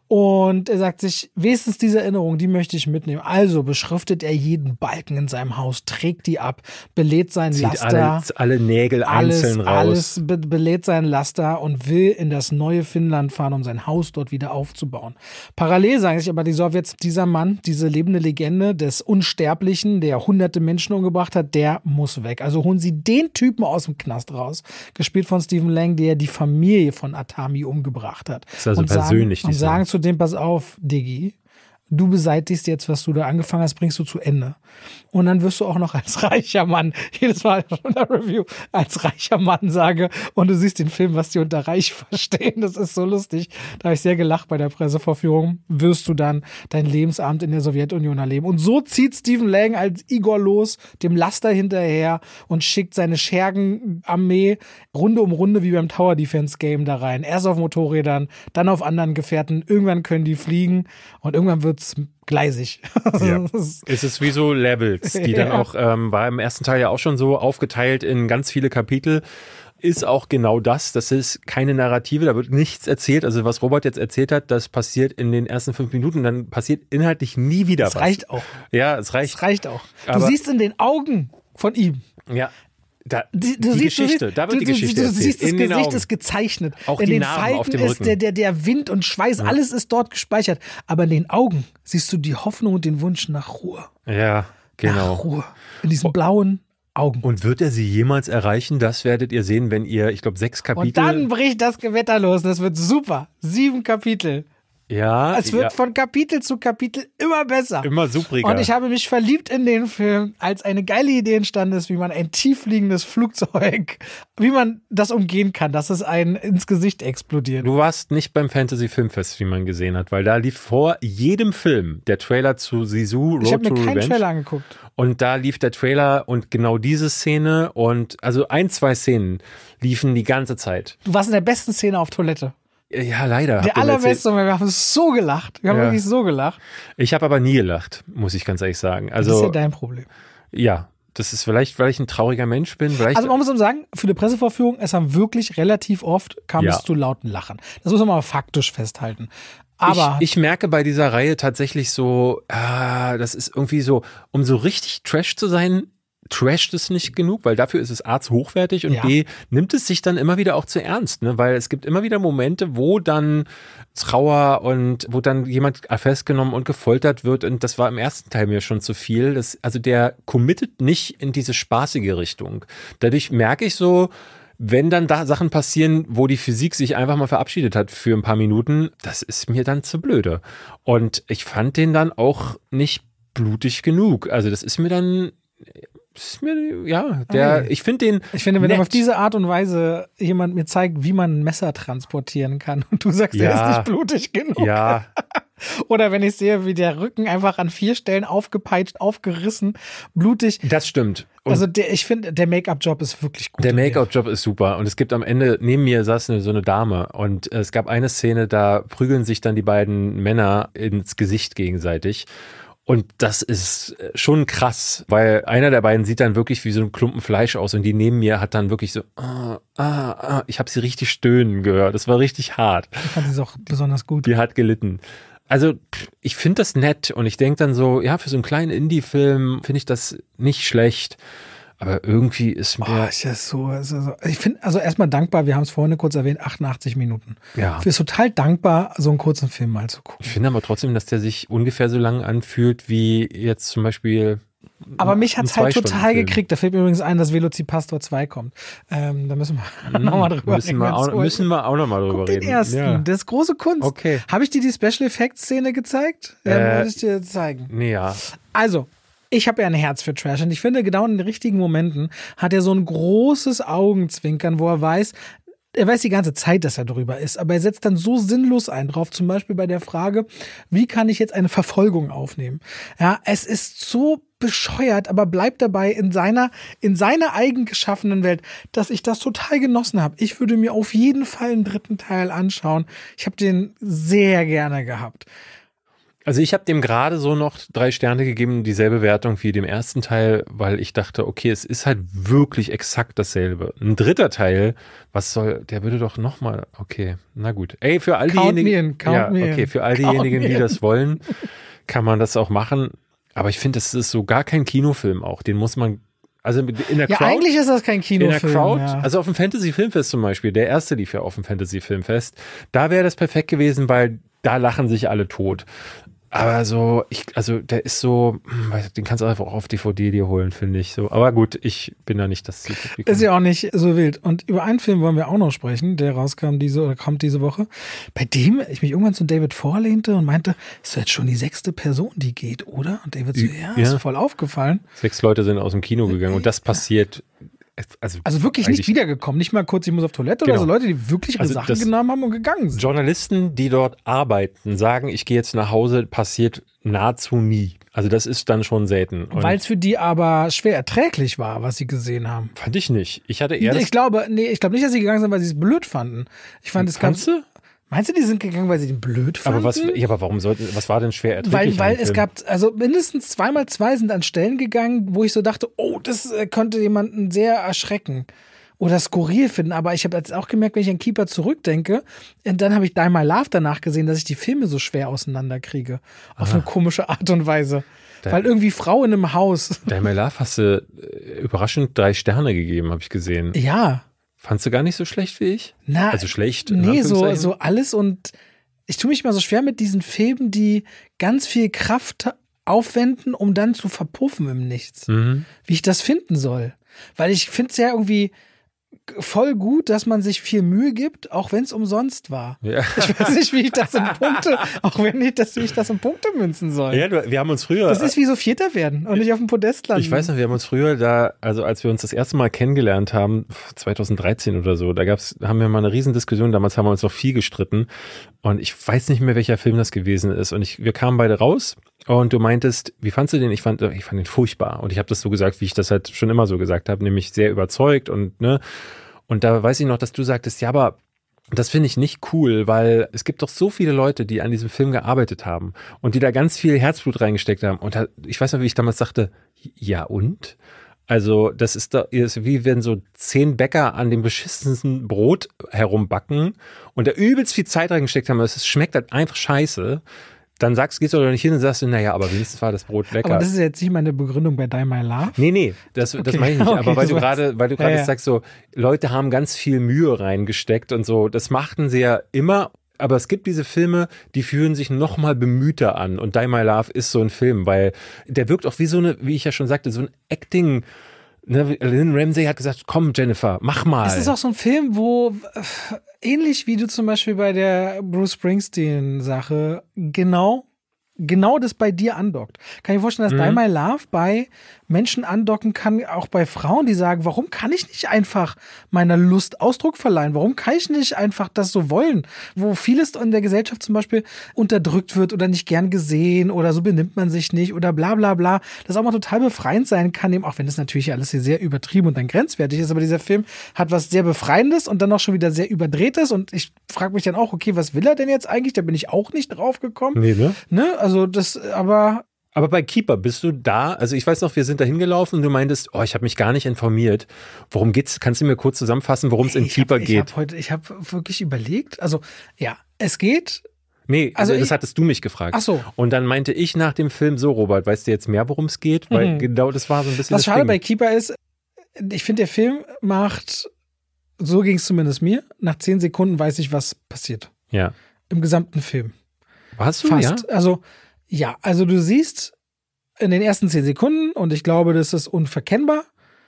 Und er sagt sich, wenigstens diese Erinnerung, die möchte ich mitnehmen. Also beschriftet er jeden Balken in seinem Haus, trägt die ab, belädt seinen Zieht Laster. Alle, alle Nägel alles, einzeln raus. Alles be- belädt seinen Laster und will in das neue Finnland fahren, um sein Haus dort wieder aufzubauen. Parallel sagen sich aber die Sowjets, dieser Mann, diese lebende Legende des Unsterblichen, der hunderte Menschen umgebracht hat, der muss weg. Also holen sie den Typen aus dem Knast raus, gespielt von Stephen Lang, der die Familie von Atami umgebracht hat. Das ist also und persönlich. Sagen, und sagen zu dem, pass auf, Diggi, du beseitigst jetzt, was du da angefangen hast, bringst du zu Ende. Und dann wirst du auch noch als reicher Mann, jedes Mal in der Review, als reicher Mann sage, und du siehst den Film, was die unter reich verstehen, das ist so lustig. Da habe ich sehr gelacht bei der Pressevorführung, wirst du dann dein Lebensabend in der Sowjetunion erleben. Und so zieht Stephen Lang als Igor los, dem Laster hinterher und schickt seine Schergenarmee Runde um Runde wie beim Tower Defense Game da rein. Erst auf Motorrädern, dann auf anderen Gefährten, irgendwann können die fliegen und irgendwann wird's gleisig. Ja. Es ist wie so Levels, die dann auch, ähm, war im ersten Teil ja auch schon so aufgeteilt in ganz viele Kapitel, ist auch genau das. Das ist keine Narrative, da wird nichts erzählt. Also was Robert jetzt erzählt hat, das passiert in den ersten fünf Minuten, dann passiert inhaltlich nie wieder das was. Das reicht auch. Ja, es reicht. Das reicht auch. Du Aber siehst in den Augen von ihm. Ja. Da, die, die siehst, Geschichte, siehst, da wird du, die Geschichte du, du siehst, das in Gesicht ist gezeichnet. Auch in die den Narben Falten auf dem ist Rücken. der, der, der Wind und Schweiß, ja. alles ist dort gespeichert. Aber in den Augen siehst du die Hoffnung und den Wunsch nach Ruhe. Ja, genau. Nach Ruhe. In diesem blauen Augen. Und wird er sie jemals erreichen? Das werdet ihr sehen, wenn ihr, ich glaube, sechs Kapitel... Und dann bricht das Gewitter los. Das wird super. Sieben Kapitel. Ja. Es wird ja. von Kapitel zu Kapitel immer besser. Immer supriger. Und ich habe mich verliebt in den Film, als eine geile Idee entstanden ist, wie man ein tiefliegendes Flugzeug, wie man das umgehen kann, dass es einen ins Gesicht explodiert. Du warst nicht beim Fantasy Filmfest, wie man gesehen hat, weil da lief vor jedem Film der Trailer zu Sisu, Road ich habe to mir keinen Revenge. Trailer angeguckt. Und da lief der Trailer und genau diese Szene und also ein, zwei Szenen liefen die ganze Zeit. Du warst in der besten Szene auf Toilette. Ja, leider. Der allerbeste, wir haben so gelacht. Wir haben Ja. wirklich so gelacht. Ich habe aber nie gelacht, muss ich ganz ehrlich sagen. Also, Das ist ja dein Problem. ja, das ist vielleicht, weil ich ein trauriger Mensch bin. Vielleicht, Also man muss sagen, für die Pressevorführung, es haben wirklich relativ oft, kam Ja. es zu lauten Lachen. Das muss man mal faktisch festhalten. Aber ich, ich merke bei dieser Reihe tatsächlich so, ah, das ist irgendwie so, um so richtig Trash zu sein, trasht es nicht genug, weil dafür ist es A zu hochwertig und Ja. B nimmt es sich dann immer wieder auch zu ernst, ne? Weil es gibt immer wieder Momente, wo dann Trauer und wo dann jemand festgenommen und gefoltert wird und das war im ersten Teil mir schon zu viel. Das, also der committet nicht in diese spaßige Richtung. Dadurch merke ich so, wenn dann da Sachen passieren, wo die Physik sich einfach mal verabschiedet hat für ein paar Minuten, das ist mir dann zu blöde. Und ich fand den dann auch nicht blutig genug. Also das ist mir dann, ist mir, ja, der, Okay. ich finde den ich finde, wenn nett. auf diese Art und Weise jemand mir zeigt, wie man ein Messer transportieren kann und du sagst, der Ja. ist nicht blutig genug. Ja, Oder wenn ich sehe, wie der Rücken einfach an vier Stellen aufgepeitscht, aufgerissen, blutig. das stimmt. Und Also der, ich finde, der Make-up-Job ist wirklich gut. der Make-up-Job ist super und es gibt am Ende, neben mir saß eine, so eine Dame und es gab eine Szene, da prügeln sich dann die beiden Männer ins Gesicht gegenseitig und das ist schon krass, weil einer der beiden sieht dann wirklich wie so ein Klumpen Fleisch aus und die neben mir hat dann wirklich so, ah, ah, ah. Ich habe sie richtig stöhnen gehört, das war richtig hart. Ich fand es auch besonders gut. Die hat gelitten. Also pff, ich finde das nett und ich denke dann so, ja, für so einen kleinen Indie-Film finde ich das nicht schlecht. Aber irgendwie ist mir, Oh, ist ja so, ist ja so. Ich finde, also erstmal dankbar, wir haben es vorhin kurz erwähnt, achtundachtzig Minuten. ja. Ich bin total dankbar, so einen kurzen Film mal zu gucken. Ich finde aber trotzdem, dass der sich ungefähr so lang anfühlt wie jetzt zum Beispiel. Aber mich hat's ein halt total Zwei-Stunden-Film. gekriegt. Da fällt mir übrigens ein, dass Velocipastor zwei kommt. Ähm, da müssen wir nochmal drüber Müssen wir, auch, reden. müssen wir auch nochmal drüber Guck den reden. ersten, Ja. das ist große Kunst. Okay. Habe ich dir die Special Effects Szene gezeigt? Ja, Äh, wollte ich dir zeigen. Nee, ja. Also, ich habe ja ein Herz für Trash und ich finde, genau in den richtigen Momenten hat er so ein großes Augenzwinkern, wo er weiß, er weiß die ganze Zeit, dass er drüber ist, aber er setzt dann so sinnlos ein drauf, zum Beispiel bei der Frage, wie kann ich jetzt eine Verfolgung aufnehmen? Ja, es ist so bescheuert, aber bleibt dabei in seiner, in seiner eigen geschaffenen Welt, dass ich das total genossen habe. Ich würde mir auf jeden Fall einen dritten Teil anschauen. Ich habe den sehr gerne gehabt. Also ich habe dem gerade so noch drei Sterne gegeben, dieselbe Wertung wie dem ersten Teil, weil ich dachte, okay, es ist halt wirklich exakt dasselbe. Ein dritter Teil, was soll, der würde doch nochmal, okay, na gut. Ey, für all Count diejenigen, me in, count ja, me okay, in, für all count diejenigen, me die in. das wollen, kann man das auch machen. Aber ich finde, das ist so gar kein Kinofilm auch. Den muss man, also in der Ja, Crowd. eigentlich ist das kein In Kinofilm. der Crowd, ja. also auf dem Fantasy Filmfest zum Beispiel, der erste lief ja auf dem Fantasy Filmfest, da wäre das perfekt gewesen, weil da lachen sich alle tot. Aber so, ich, also der ist so, hm, weiß- den kannst du einfach auch auf D V D dir holen, finde ich so. Aber gut, ich bin da nicht das Zielpublikum. Ist ja auch nicht so wild. Und über einen Film wollen wir auch noch sprechen, der rauskam diese oder kommt diese Woche, bei dem ich mich irgendwann zu David vorlehnte und meinte, ist jetzt schon die sechste Person, die geht, oder? Und David so, ja, Ja. ist voll aufgefallen. Sechs Leute sind aus dem Kino gegangen und das passiert, also, Also wirklich nicht eigentlich- wiedergekommen. Nicht mal kurz, ich muss auf Toilette Genau. oder so. Leute, die wirklich ihre Also Sachen das- genommen haben und gegangen sind. Journalisten, die dort arbeiten, sagen, ich gehe jetzt nach Hause, passiert nahezu nie. Also das ist dann schon selten. Und Weil es für die aber schwer erträglich war, was sie gesehen haben. fand ich nicht. Ich hatte eher Ich glaube, nee, ich glaube nicht, dass sie gegangen sind, weil sie es blöd fanden. Ich fand es ganz. Fandst du? Meinst du, die sind gegangen, weil sie den blöd fanden? Aber was, ja, aber warum sollten, was war denn schwer erträglich? Weil, an weil dem es Film? gab, also mindestens zweimal zwei sind an Stellen gegangen, wo ich so dachte, oh, das äh, könnte jemanden sehr erschrecken oder skurril finden. Aber ich habe jetzt auch gemerkt, wenn ich an Keeper zurückdenke, und dann habe ich Die My Love danach gesehen, dass ich die Filme so schwer auseinanderkriege. Auf eine komische Art und Weise. Da- Weil irgendwie Frau in einem Haus. Dein My Love hast du äh, überraschend drei Sterne gegeben, habe ich gesehen. Ja. Fandst du gar nicht so schlecht wie ich? Na, Also schlecht? in Nee, so, Anführungszeichen? so alles und ich tue mich mal so schwer mit diesen Filmen, die ganz viel Kraft aufwenden, um dann zu verpuffen im Nichts. Mhm. Wie ich das finden soll. Weil ich finde es ja irgendwie voll gut, dass man sich viel Mühe gibt, auch wenn es umsonst war. Ja. Ich weiß nicht, wie ich das in Punkte, auch wenn ich das, wie ich das in Punkte münzen soll. Ja, du, wir haben uns früher. Das ist wie so Vierter werden und nicht auf dem Podest landen. Ich weiß noch, wir haben uns früher da, also als wir uns das erste Mal kennengelernt haben, zwanzig dreizehn oder so, da gab's, haben wir mal eine riesen Diskussion, damals haben wir uns noch viel gestritten und ich weiß nicht mehr, welcher Film das gewesen ist und ich, wir kamen beide raus und du meintest, wie fandst du den? Ich fand, ich fand den furchtbar und ich habe das so gesagt, wie ich das halt schon immer so gesagt habe, nämlich sehr überzeugt und ne. Und da weiß ich noch, dass du sagtest, ja, aber das finde ich nicht cool, weil es gibt doch so viele Leute, die an diesem Film gearbeitet haben und die da ganz viel Herzblut reingesteckt haben. Und da, ich weiß noch, wie ich damals sagte, ja und? Also das ist da, ist wie wenn so zehn Bäcker an dem beschissensten Brot herumbacken und da übelst viel Zeit reingesteckt haben, es schmeckt halt einfach scheiße. Dann sagst, gehst du doch nicht hin und sagst du, naja, aber wenigstens war das Brot lecker. Aber das ist jetzt nicht meine Begründung bei Die My Love. Nee, nee, das, okay. das meine ich nicht. Okay, aber weil so du gerade, weil du gerade ja, ja. sagst, so, Leute haben ganz viel Mühe reingesteckt und so, das machten sie ja immer. Aber es gibt diese Filme, die fühlen sich noch mal bemühter an. Und Die My Love ist so ein Film, weil der wirkt auch wie so eine, wie ich ja schon sagte, so ein Acting. Ne, Lynn Ramsey hat gesagt, komm Jennifer, mach mal. Es ist auch so ein Film, wo ähnlich wie du zum Beispiel bei der Bruce Springsteen-Sache genau genau das bei dir andockt. Kann ich mir vorstellen, dass Mhm. Die My Love bei Menschen andocken kann, auch bei Frauen, die sagen, warum kann ich nicht einfach meiner Lust Ausdruck verleihen? Warum kann ich nicht einfach das so wollen? Wo vieles in der Gesellschaft zum Beispiel unterdrückt wird oder nicht gern gesehen oder so benimmt man sich nicht oder bla bla bla. Das auch mal total befreiend sein kann, eben auch wenn das natürlich alles hier sehr übertrieben und dann grenzwertig ist, aber dieser Film hat was sehr Befreiendes und dann auch schon wieder sehr Überdrehtes und ich frage mich dann auch, okay, was will er denn jetzt eigentlich? Da bin ich auch nicht drauf gekommen. Nee, ne? Ne? Also das, aber Aber bei Keeper bist du da? Also ich weiß noch, wir sind da hingelaufen und du meintest, oh, ich habe mich gar nicht informiert. Worum geht's? Kannst du mir kurz zusammenfassen, worum es in ich Keeper hab, ich geht? Hab heute, ich habe wirklich überlegt, also ja, es geht. Nee, Also also das ich- hattest du mich gefragt. Ach so. Und dann meinte ich nach dem Film so, Robert, weißt du jetzt mehr, worum es geht? Weil Mhm. genau das war so ein bisschen Was das schade Ding. bei Keeper ist, ich finde, der Film macht, so ging es zumindest mir, nach zehn Sekunden weiß ich, was passiert. Ja. Im gesamten Film. Warst du, Fast. ja? Also, ja, also du siehst in den ersten zehn Sekunden, und ich glaube, das ist unverkennbar,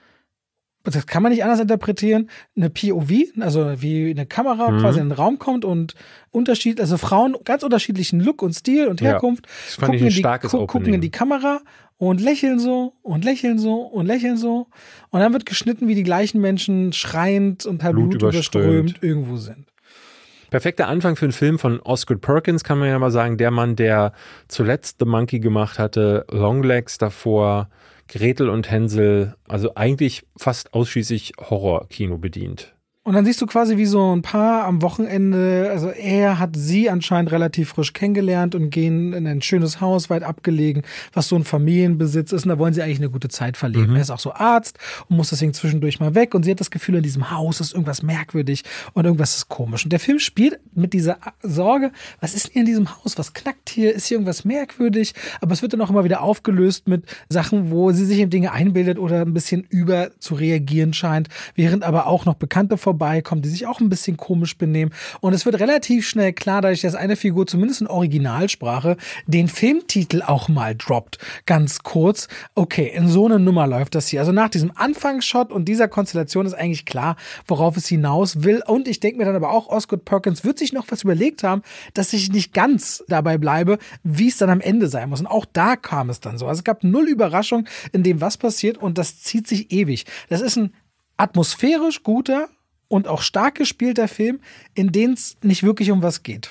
das kann man nicht anders interpretieren, eine P O V, also wie eine Kamera Mhm. quasi in den Raum kommt und Unterschied, also Frauen ganz unterschiedlichen Look und Stil und Ja. Herkunft, Das fand ich ein in die, starkes gu- gucken Opening. in die Kamera und lächeln so und lächeln so und lächeln so und dann wird geschnitten, wie die gleichen Menschen schreiend und halb Blut blutüberströmt überströmt. irgendwo sind. Perfekter Anfang für einen Film von Osgood Perkins, kann man ja mal sagen. Der Mann, der zuletzt The Monkey gemacht hatte, Longlegs davor, Gretel und Hänsel, also eigentlich fast ausschließlich Horrorkino bedient. Und dann siehst du quasi, wie so ein Paar am Wochenende, also er hat sie anscheinend relativ frisch kennengelernt und gehen in ein schönes Haus, weit abgelegen, was so ein Familienbesitz ist. Und da wollen sie eigentlich eine gute Zeit verleben. Mhm. Er ist auch so Arzt und muss deswegen zwischendurch mal weg. Und sie hat das Gefühl, in diesem Haus ist irgendwas merkwürdig und irgendwas ist komisch. Und der Film spielt mit dieser Sorge, was ist denn hier in diesem Haus? Was knackt hier? Ist hier irgendwas merkwürdig? Aber es wird dann auch immer wieder aufgelöst mit Sachen, wo sie sich eben Dinge einbildet oder ein bisschen über zu reagieren scheint, während aber auch noch Bekannte vorbeikommen, die sich auch ein bisschen komisch benehmen. Und es wird relativ schnell klar, dadurch, dass eine Figur zumindest in Originalsprache den Filmtitel auch mal droppt. Ganz kurz. Okay, in so eine Nummer läuft das hier. Also nach diesem Anfangsshot und dieser Konstellation ist eigentlich klar, worauf es hinaus will. Und ich denke mir dann aber auch, Osgood Perkins wird sich noch was überlegt haben, dass ich nicht ganz dabei bleibe, wie es dann am Ende sein muss. Und auch da kam es dann so. Also es gab null Überraschung in dem, was passiert, und das zieht sich ewig. Das ist ein atmosphärisch guter und auch stark gespielter Film, in dem es nicht wirklich um was geht.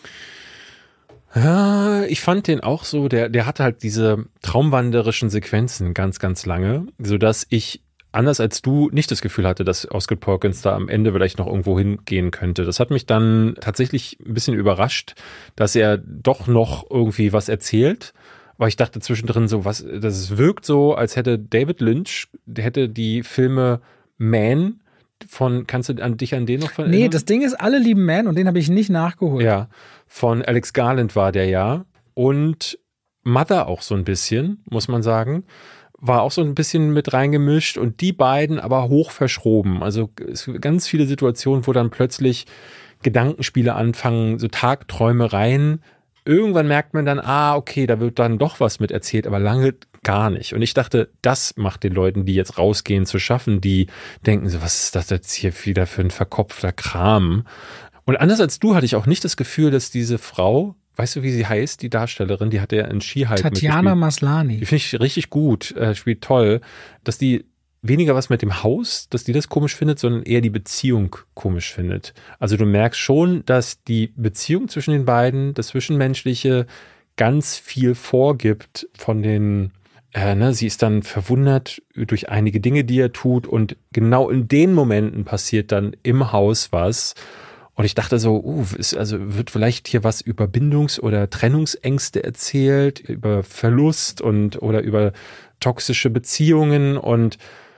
Ja, ich fand den auch so, der, der hatte halt diese traumwanderischen Sequenzen ganz, ganz lange, sodass ich, anders als du, nicht das Gefühl hatte, dass Osgood Perkins da am Ende vielleicht noch irgendwo hingehen könnte. Das hat mich dann tatsächlich ein bisschen überrascht, dass er doch noch irgendwie was erzählt. Weil ich dachte zwischendrin so, was, das wirkt so, als hätte David Lynch, der hätte die Filme Man von, kannst du an dich an den noch erinnern? Nee, das Ding ist, alle lieben Man, und den habe ich nicht nachgeholt. Ja, von Alex Garland war der ja. Und Mother auch so ein bisschen, muss man sagen. War auch so ein bisschen mit reingemischt und die beiden aber hoch verschroben. Also es gibt ganz viele Situationen, wo dann plötzlich Gedankenspiele anfangen, so Tagträumereien. Irgendwann merkt man dann, ah, okay, da wird dann doch was mit erzählt, aber lange gar nicht. Und ich dachte, das macht den Leuten, die jetzt rausgehen, zu schaffen, die denken so, was ist das jetzt hier wieder für ein verkopfter Kram? Und anders als du hatte ich auch nicht das Gefühl, dass diese Frau, weißt du, wie sie heißt, die Darstellerin, die hat ja in Ski-Hulk Tatjana Maslany. Die finde ich richtig gut, äh, spielt toll, dass die weniger was mit dem Haus, dass die das komisch findet, sondern eher die Beziehung komisch findet. Also du merkst schon, dass die Beziehung zwischen den beiden, das Zwischenmenschliche, ganz viel vorgibt von den, äh, ne, sie ist dann verwundert durch einige Dinge, die er tut und genau in den Momenten passiert dann im Haus was. Und ich dachte so, uh, ist, also wird vielleicht hier was über Bindungs- oder Trennungsängste erzählt, über Verlust und oder über toxische Beziehungen und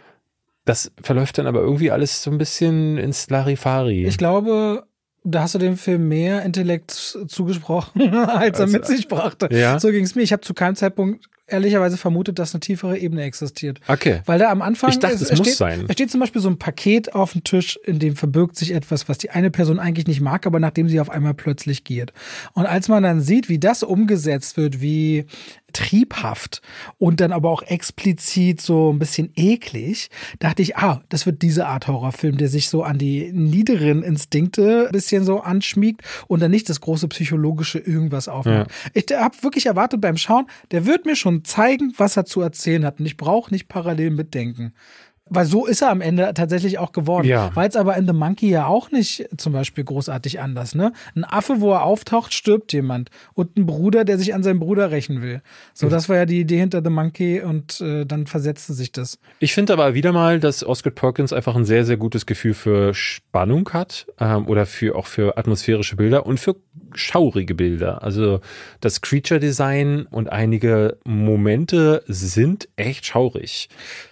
das verläuft dann aber irgendwie alles so ein bisschen ins Larifari. Ich glaube, da hast du dem Film mehr Intellekt zugesprochen, als er Also, mit sich brachte. ja. So ging es mir. Ich habe zu keinem Zeitpunkt ehrlicherweise vermutet, dass eine tiefere Ebene existiert. Okay. Weil da am Anfang, Ich dachte, es es muss steht, sein. Es steht zum Beispiel so ein Paket auf dem Tisch, in dem verbirgt sich etwas, was die eine Person eigentlich nicht mag, aber nachdem sie auf einmal plötzlich geht. Und als man dann sieht, wie das umgesetzt wird, wie triebhaft und dann aber auch explizit so ein bisschen eklig, dachte ich, ah, das wird diese Art Horrorfilm, der sich so an die niederen Instinkte ein bisschen so anschmiegt und dann nicht das große psychologische irgendwas aufmacht. Ja. Ich habe wirklich erwartet beim Schauen, der wird mir schon zeigen, was er zu erzählen hat und ich brauche nicht parallel mitdenken. Weil so ist er am Ende tatsächlich auch geworden. Ja. War jetzt aber in The Monkey ja auch nicht zum Beispiel großartig anders. Ne? Ein Affe, wo er auftaucht, stirbt jemand. Und ein Bruder, der sich an seinen Bruder rächen will. So, das war ja die Idee hinter The Monkey und äh, dann versetzte sich das. Ich finde aber wieder mal, dass Oscar Perkins einfach ein sehr, sehr gutes Gefühl für Spannung hat ähm, oder für auch für atmosphärische Bilder und für schaurige Bilder. Also das Creature Design und einige Momente sind echt schaurig.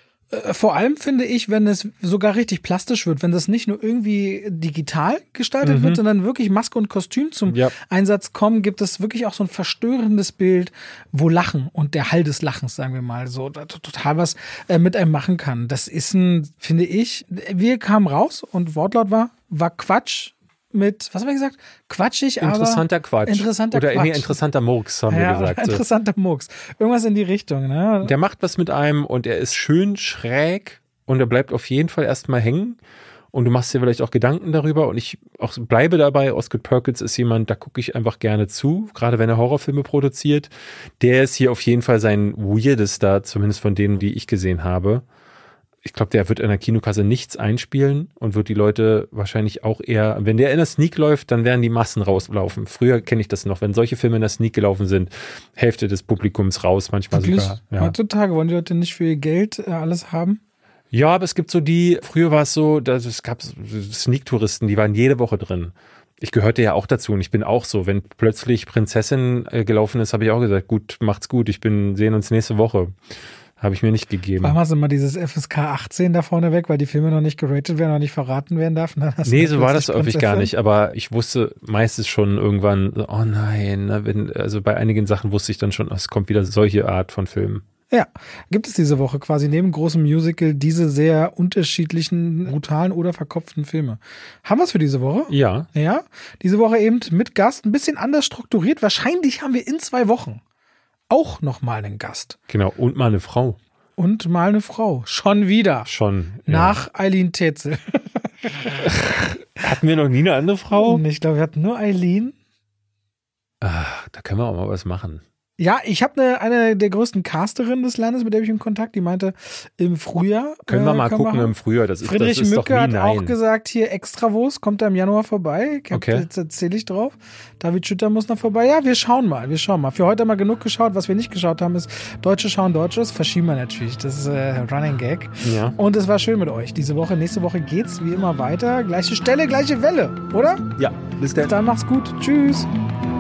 Vor allem finde ich, wenn es sogar richtig plastisch wird, wenn das nicht nur irgendwie digital gestaltet mhm. wird, sondern wirklich Maske und Kostüm zum ja. Einsatz kommen, gibt es wirklich auch so ein verstörendes Bild, wo Lachen und der Hall des Lachens, sagen wir mal, so total was äh, mit einem machen kann. Das ist ein, finde ich, wir kamen raus und Wortlaut war, war Quatsch. Mit, was haben wir gesagt? Quatschig, aber interessanter Quatsch. Interessanter Oder Quatsch. Nee, interessanter Murks, haben ja, wir gesagt. So. Interessanter Murks. Irgendwas in die Richtung. Ne? Der macht was mit einem und er ist schön schräg und er bleibt auf jeden Fall erstmal hängen. Und du machst dir vielleicht auch Gedanken darüber. Und ich auch bleibe dabei, Oscar Perkins ist jemand, da gucke ich einfach gerne zu, gerade wenn er Horrorfilme produziert. Der ist hier auf jeden Fall sein weirdester, zumindest von denen, die ich gesehen habe. Ich glaube, der wird in der Kinokasse nichts einspielen und wird die Leute wahrscheinlich auch eher, wenn der in der Sneak läuft, dann werden die Massen rauslaufen. Früher kenne ich das noch, wenn solche Filme in der Sneak gelaufen sind, Hälfte des Publikums raus, manchmal Wirklich? sogar. Ja. Heutzutage wollen die Leute nicht für ihr Geld äh, alles haben? Ja, aber es gibt so die, früher war es so, dass es gab Sneak-Touristen, die waren jede Woche drin. Ich gehörte ja auch dazu und ich bin auch so, wenn plötzlich Prinzessin äh, gelaufen ist, habe ich auch gesagt, gut, macht's gut, ich bin, sehen uns nächste Woche. Habe ich mir nicht gegeben. Warum hast du mal dieses F S K achtzehn da vorne weg, weil die Filme noch nicht geratet werden, noch nicht verraten werden darf? Nee, so war das häufig gar nicht, aber ich wusste meistens schon irgendwann, oh nein, ne, wenn, also bei einigen Sachen wusste ich dann schon, es kommt wieder solche Art von Filmen. Ja, gibt es diese Woche quasi neben großem Musical diese sehr unterschiedlichen, brutalen oder verkopften Filme. Haben wir es für diese Woche? Ja. Ja, diese Woche eben mit Gast, ein bisschen anders strukturiert. Wahrscheinlich haben wir in zwei Wochen auch noch mal einen Gast. Genau, und mal eine Frau. Und mal eine Frau. Schon wieder. Schon. Nach ja. Eileen Tetzel. Hatten wir noch nie eine andere Frau? Ich glaube, wir hatten nur Eileen. Ach, da können wir auch mal was machen. Ja, ich habe eine, eine der größten Casterinnen des Landes, mit der ich in Kontakt, die meinte, im Frühjahr. Können wir mal äh, gucken wir im Frühjahr. Das ist, Friedrich das ist Mücke doch hat nie auch nein. gesagt, hier Extrawurst kommt da im Januar vorbei. Okay. Jetzt erzähle ich drauf. David Schütter muss noch vorbei. Ja, wir schauen mal, wir schauen mal. Für heute haben wir genug geschaut. Was wir nicht geschaut haben, ist Deutsche schauen Deutsches. Verschieben wir natürlich. Das ist äh, Running Gag. Ja. Und es war schön mit euch diese Woche. Nächste Woche geht's wie immer weiter. Gleiche Stelle, gleiche Welle, oder? Ja, bis dann. Dann macht's gut. Tschüss.